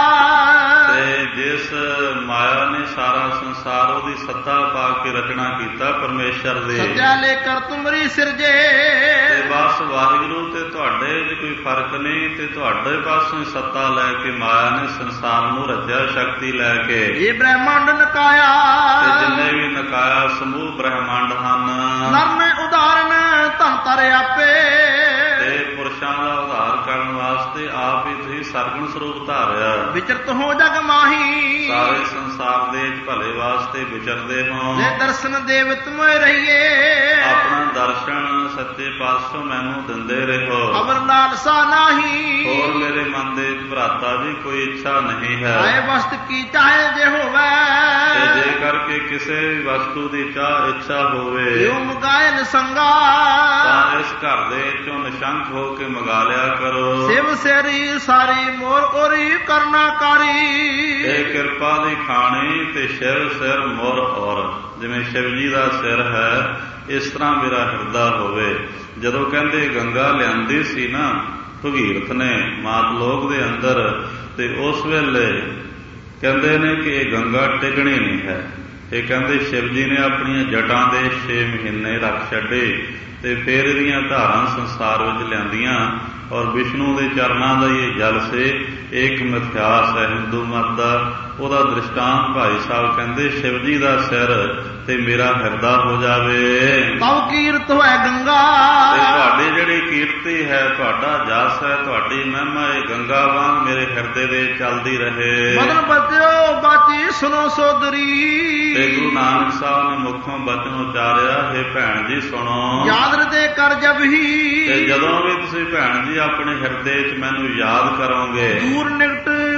ਤੇ ਜਿਸ ਮਾਇਆ ਨੇ ਸਾਰਾ ਸੰਸਾਰ ਉਹਦੀ ਸੱਤਾ ਪਾ ਕੇ ਰਚਨਾ ਕੀਤਾ ਪਰਮੇਸ਼ਰ ਦੇ। ਸੱਚਾ ਲੈ ਕਰ ਤੁਮਰੀ ਸਿਰਜੇ। ਤੇ ਬਸ ਵਾਹਿਗੁਰੂ ਤੇ ਤੁਹਾਡੇ 'ਚ ਕੋਈ ਫਰਕ ਨਹੀਂ। ਤੇ ਤੁਹਾਡੇ ਪਾਸੋਂ ਹੀ ਸੱਤਾ ਲੈ ਕੇ ਮਾਇਆ ਨੇ ਸੰਸਾਰ ਨੂੰ ਰਚਿਆ ਸ਼ਕਤੀ ਲੈ ਕੇ। ਇਹ ਬ੍ਰਹਮੰਡ ਨਕਾਇਆ। ਤੇ ਜਿੰਨੇ ਵੀ ਨਕਾਇਆ ਸਮੂਹ ਬ੍ਰਹਮੰਡ ਹਨ। ਨਰ ਨੇ ਉਦਾਹਰਨ ਧਨ ਤਰ ਆਪੇ। ਤੇ ਪੁਰਸ਼ਾਂ ਦਾ ਉਧਾਰ ਕਰਨ ਵਾਸਤੇ ਆਪ ਹੀ ਤੁਸੀਂ ਸਰਗੁਣ ਸਰੂਪ ਧਾਰਿਆ। ਵਿਚਰਤ ਹੋ ਜਗ ਮਾਹੀ। ਸਾਰੇ ਸੰਸਾਰ ਦੇ ਭਲੇ ਵਾਸਤੇ ਵਿਚਰਦੇ ਹੋ। ਜੇ ਦਰਸ਼ਨ ਦੇਵਤ ਮੋਇ ਰਹੀਏ। ਆਪਣਾ ਦਰਸ਼ਨ ਸੱਚੇ ਪਾਤਸ਼ਾਹ ਮੈਨੂੰ ਦਿੰਦੇ ਰਹੋ। ਅਮਰ ਲਾਲਸਾ ਨਾਹੀ। ਹੋਰ ਮੇਰੇ ਮਨ ਦੇ ਭਰਾਤਾ ਦੀ ਕੋਈ ਇੱਛਾ ਨਹੀਂ ਹੈ। ਆਏ ਵਸਤ ਕੀ ਚਾਹੇ ਜੇ ਹੋਵੇ। ਤੇ ਜੇ ਕਰਕੇ ਕਿਸੇ ਵੀ ਵਸਤੂ ਦੀ ਇੱਛਾ ਹੋਵੇ। ਜੋ ਮੁਗਾਇਨ ਸੰਗਾ। ਤਾਂ ਇਸ ਘਰ ਦੇ ਵਿੱਚੋਂ ਨਿਸ਼ੰਕ ਹੋ ਕੇ ਮੰਗਾ ਲਿਆ ਕਰੋ। ਸਿਵ ਸੇਰੀ ਸਾਰੀ ਮੋਰ ਔਰੀ ਕਰਨਾ ਕਾਰੀ। ਇਹ ਕਿਰਪਾ ਦੀ ਖਾਣੀ ਤੇ ਸ਼ਿਵ ਸਿਰ ਮੋਰ ਔਰ। ਜਿਵੇਂ ਸ਼ਿਵ ਜੀ ਦਾ ਸਿਰ ਹੈ ਇਸ ਤਰ੍ਹਾਂ ਮੇਰਾ ਹਿਰਦਾ ਹੋਵੇ। ਜਦੋਂ ਕਹਿੰਦੇ ਗੰਗਾ ਲਿਆਂਦੀ ਸੀ ਨਾ ਭਗੀਰਥ ਨੇ ਮਾਤ ਲੋਕ ਦੇ ਅੰਦਰ ਤੇ ਉਸ ਵੇਲੇ ਕਹਿੰਦੇ ਨੇ ਕਿ ਇਹ ਗੰਗਾ ਟਿਕਣੀ ਨਹੀਂ ਹੈ। ਇਹ ਕਹਿੰਦੇ ਸ਼ਿਵ ਜੀ ਨੇ ਆਪਣੀਆਂ ਜਟਾਂ ਦੇ 6 ਮਹੀਨੇ ਰੱਖ ਛੱਡੇ ਤੇ ਫਿਰ ਇਹਦੀਆਂ ਧਾਰਾਂ ਸੰਸਾਰ ਵਿੱਚ ਲਿਆਂਦੀਆਂ। ਔਰ ਵਿਸ਼ਨੂੰ ਦੇ ਚਰਨਾਂ ਦਾ ਇਹ ਜਲ ਸੇ। ਇੱਕ ਮਿਥਿਆਸ ਹੈ ਹਿੰਦੂ ਮਤ ਦਾ। ਉਹਦਾ ਦ੍ਰਿਸ਼ਟਾਂਤ ਭਾਈ ਸਾਹਿਬ ਕਹਿੰਦੇ ਸ਼ਿਵ ਜੀ ਦਾ ਸਿਰ ਤੇ ਮੇਰਾ ਹਿਰਦਾ ਹੋ ਜਾਵੇ। ਤਉ ਕੀਰਤ ਹੋਏ ਗੰਗਾ। ਤੇ ਤੁਹਾਡੀ ਜਿਹੜੀ ਕੀਰਤੀ ਹੈ ਤੁਹਾਡਾ ਜਸ ਹੈ ਤੁਹਾਡੀ ਮਹਿਮਾ ਇਹ ਗੰਗਾ ਵਾਂਗ ਮੇਰੇ ਹਿਰਦੇ ਦੇ ਚੱਲਦੀ ਰਹੇ। ਬਦਨ ਬਚਿਓ ਬਾਚੀ ਸੁਣੋ ਸੋਦਰੀ। ਤੇ ਗੁਰੂ ਨਾਨਕ ਸਾਹਿਬ ਨੇ ਮੁਖੋਂ ਬਚਨ ਉਚਾਰਿਆ ਹੈ ਭੈਣ ਜੀ ਸੁਣੋ। ਯਾਦ ਰਤੇ ਕਰ ਜਬ ਹੀ। ਤੇ ਜਦੋਂ ਵੀ ਤੁਸੀਂ ਭੈਣ ਜੀ ਆਪਣੇ ਹਿਰਦੇ 'ਚ ਮੈਨੂੰ ਯਾਦ ਕਰੋਗੇ। ਦੂਰ ਨਿਕਟ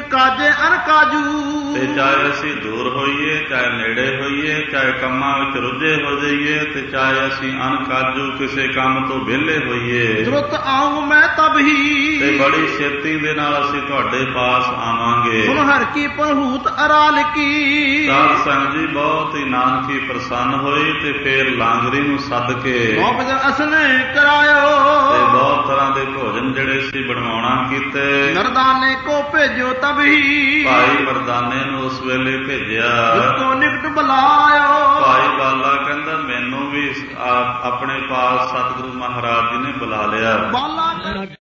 ਕਾਜੇ ਅਨਕਾਜੂ। ਤੇ ਚਾਹੇ ਅਸੀਂ ਦੂਰ ਹੋਈਏ, ਚਾਹੇ ਨੇੜੇ ਹੋਈਏ, ਚਾਹੇ ਕੰਮਾਂ ਵਿੱਚ ਰੁੱਝੇ ਹੋ ਜਾਈਏ, ਤੇ ਚਾਹੇ ਅਸੀਂ ਅਨਕਾਜੂ ਕਿਸੇ ਕੰਮ ਤੋਂ ਵਿਹਲੇ ਹੋਈਏ, ਤੁਰਤ ਆਊਂ ਮੈਂ ਤਬ ਹੀ, ਤੇ ਬੜੀ ਛੇਤੀ ਦੇ ਨਾਲ ਅਸੀਂ ਤੁਹਾਡੇ ਪਾਸ ਆਵਾਂਗੇ। ਸੁਨ ਹਰ ਕੀ ਪਰਹੂਤ ਅਰਾਲ ਕੀ। ਸਾਧ ਸੰਗਤ ਜੀ ਬਹੁਤ ਹੀ ਨਾਨਕੀ ਪ੍ਰਸੰਨ ਹੋਈ, ਤੇ ਫੇਰ ਲਾਂਗਰੀ ਨੂੰ ਸੱਦ ਕੇ ਬਹੁਤ ਅਸਨੇ ਕਰਾਇਓ, ਤੇ ਬਹੁਤ ਤਰ੍ਹਾਂ ਦੇ ਭੋਜਨ ਜਿਹੜੇ ਸੀ ਬਣਵਾਉਣਾ ਕੀਤੇ। ਨਰਦਾਨੇ ਕੋ ਭੇਜੋ ਤਬ ਹੀ, ਭਾਈ ਮਰਦਾਨੇ ਨੂੰ ਉਸ ਵੇਲੇ ਭੇਜਿਆ। ਕੋ ਨਿਕਟ ਬੁਲਾਇਓ, ਭਾਈ ਬਾਲਾ ਕਹਿੰਦਾ ਮੈਨੂੰ ਵੀ ਆਪਣੇ ਪਾਸ ਸਤਿਗੁਰੂ ਮਹਾਰਾਜ ਜੀ ਨੇ ਬੁਲਾ ਲਿਆ। ਬਾਲਾ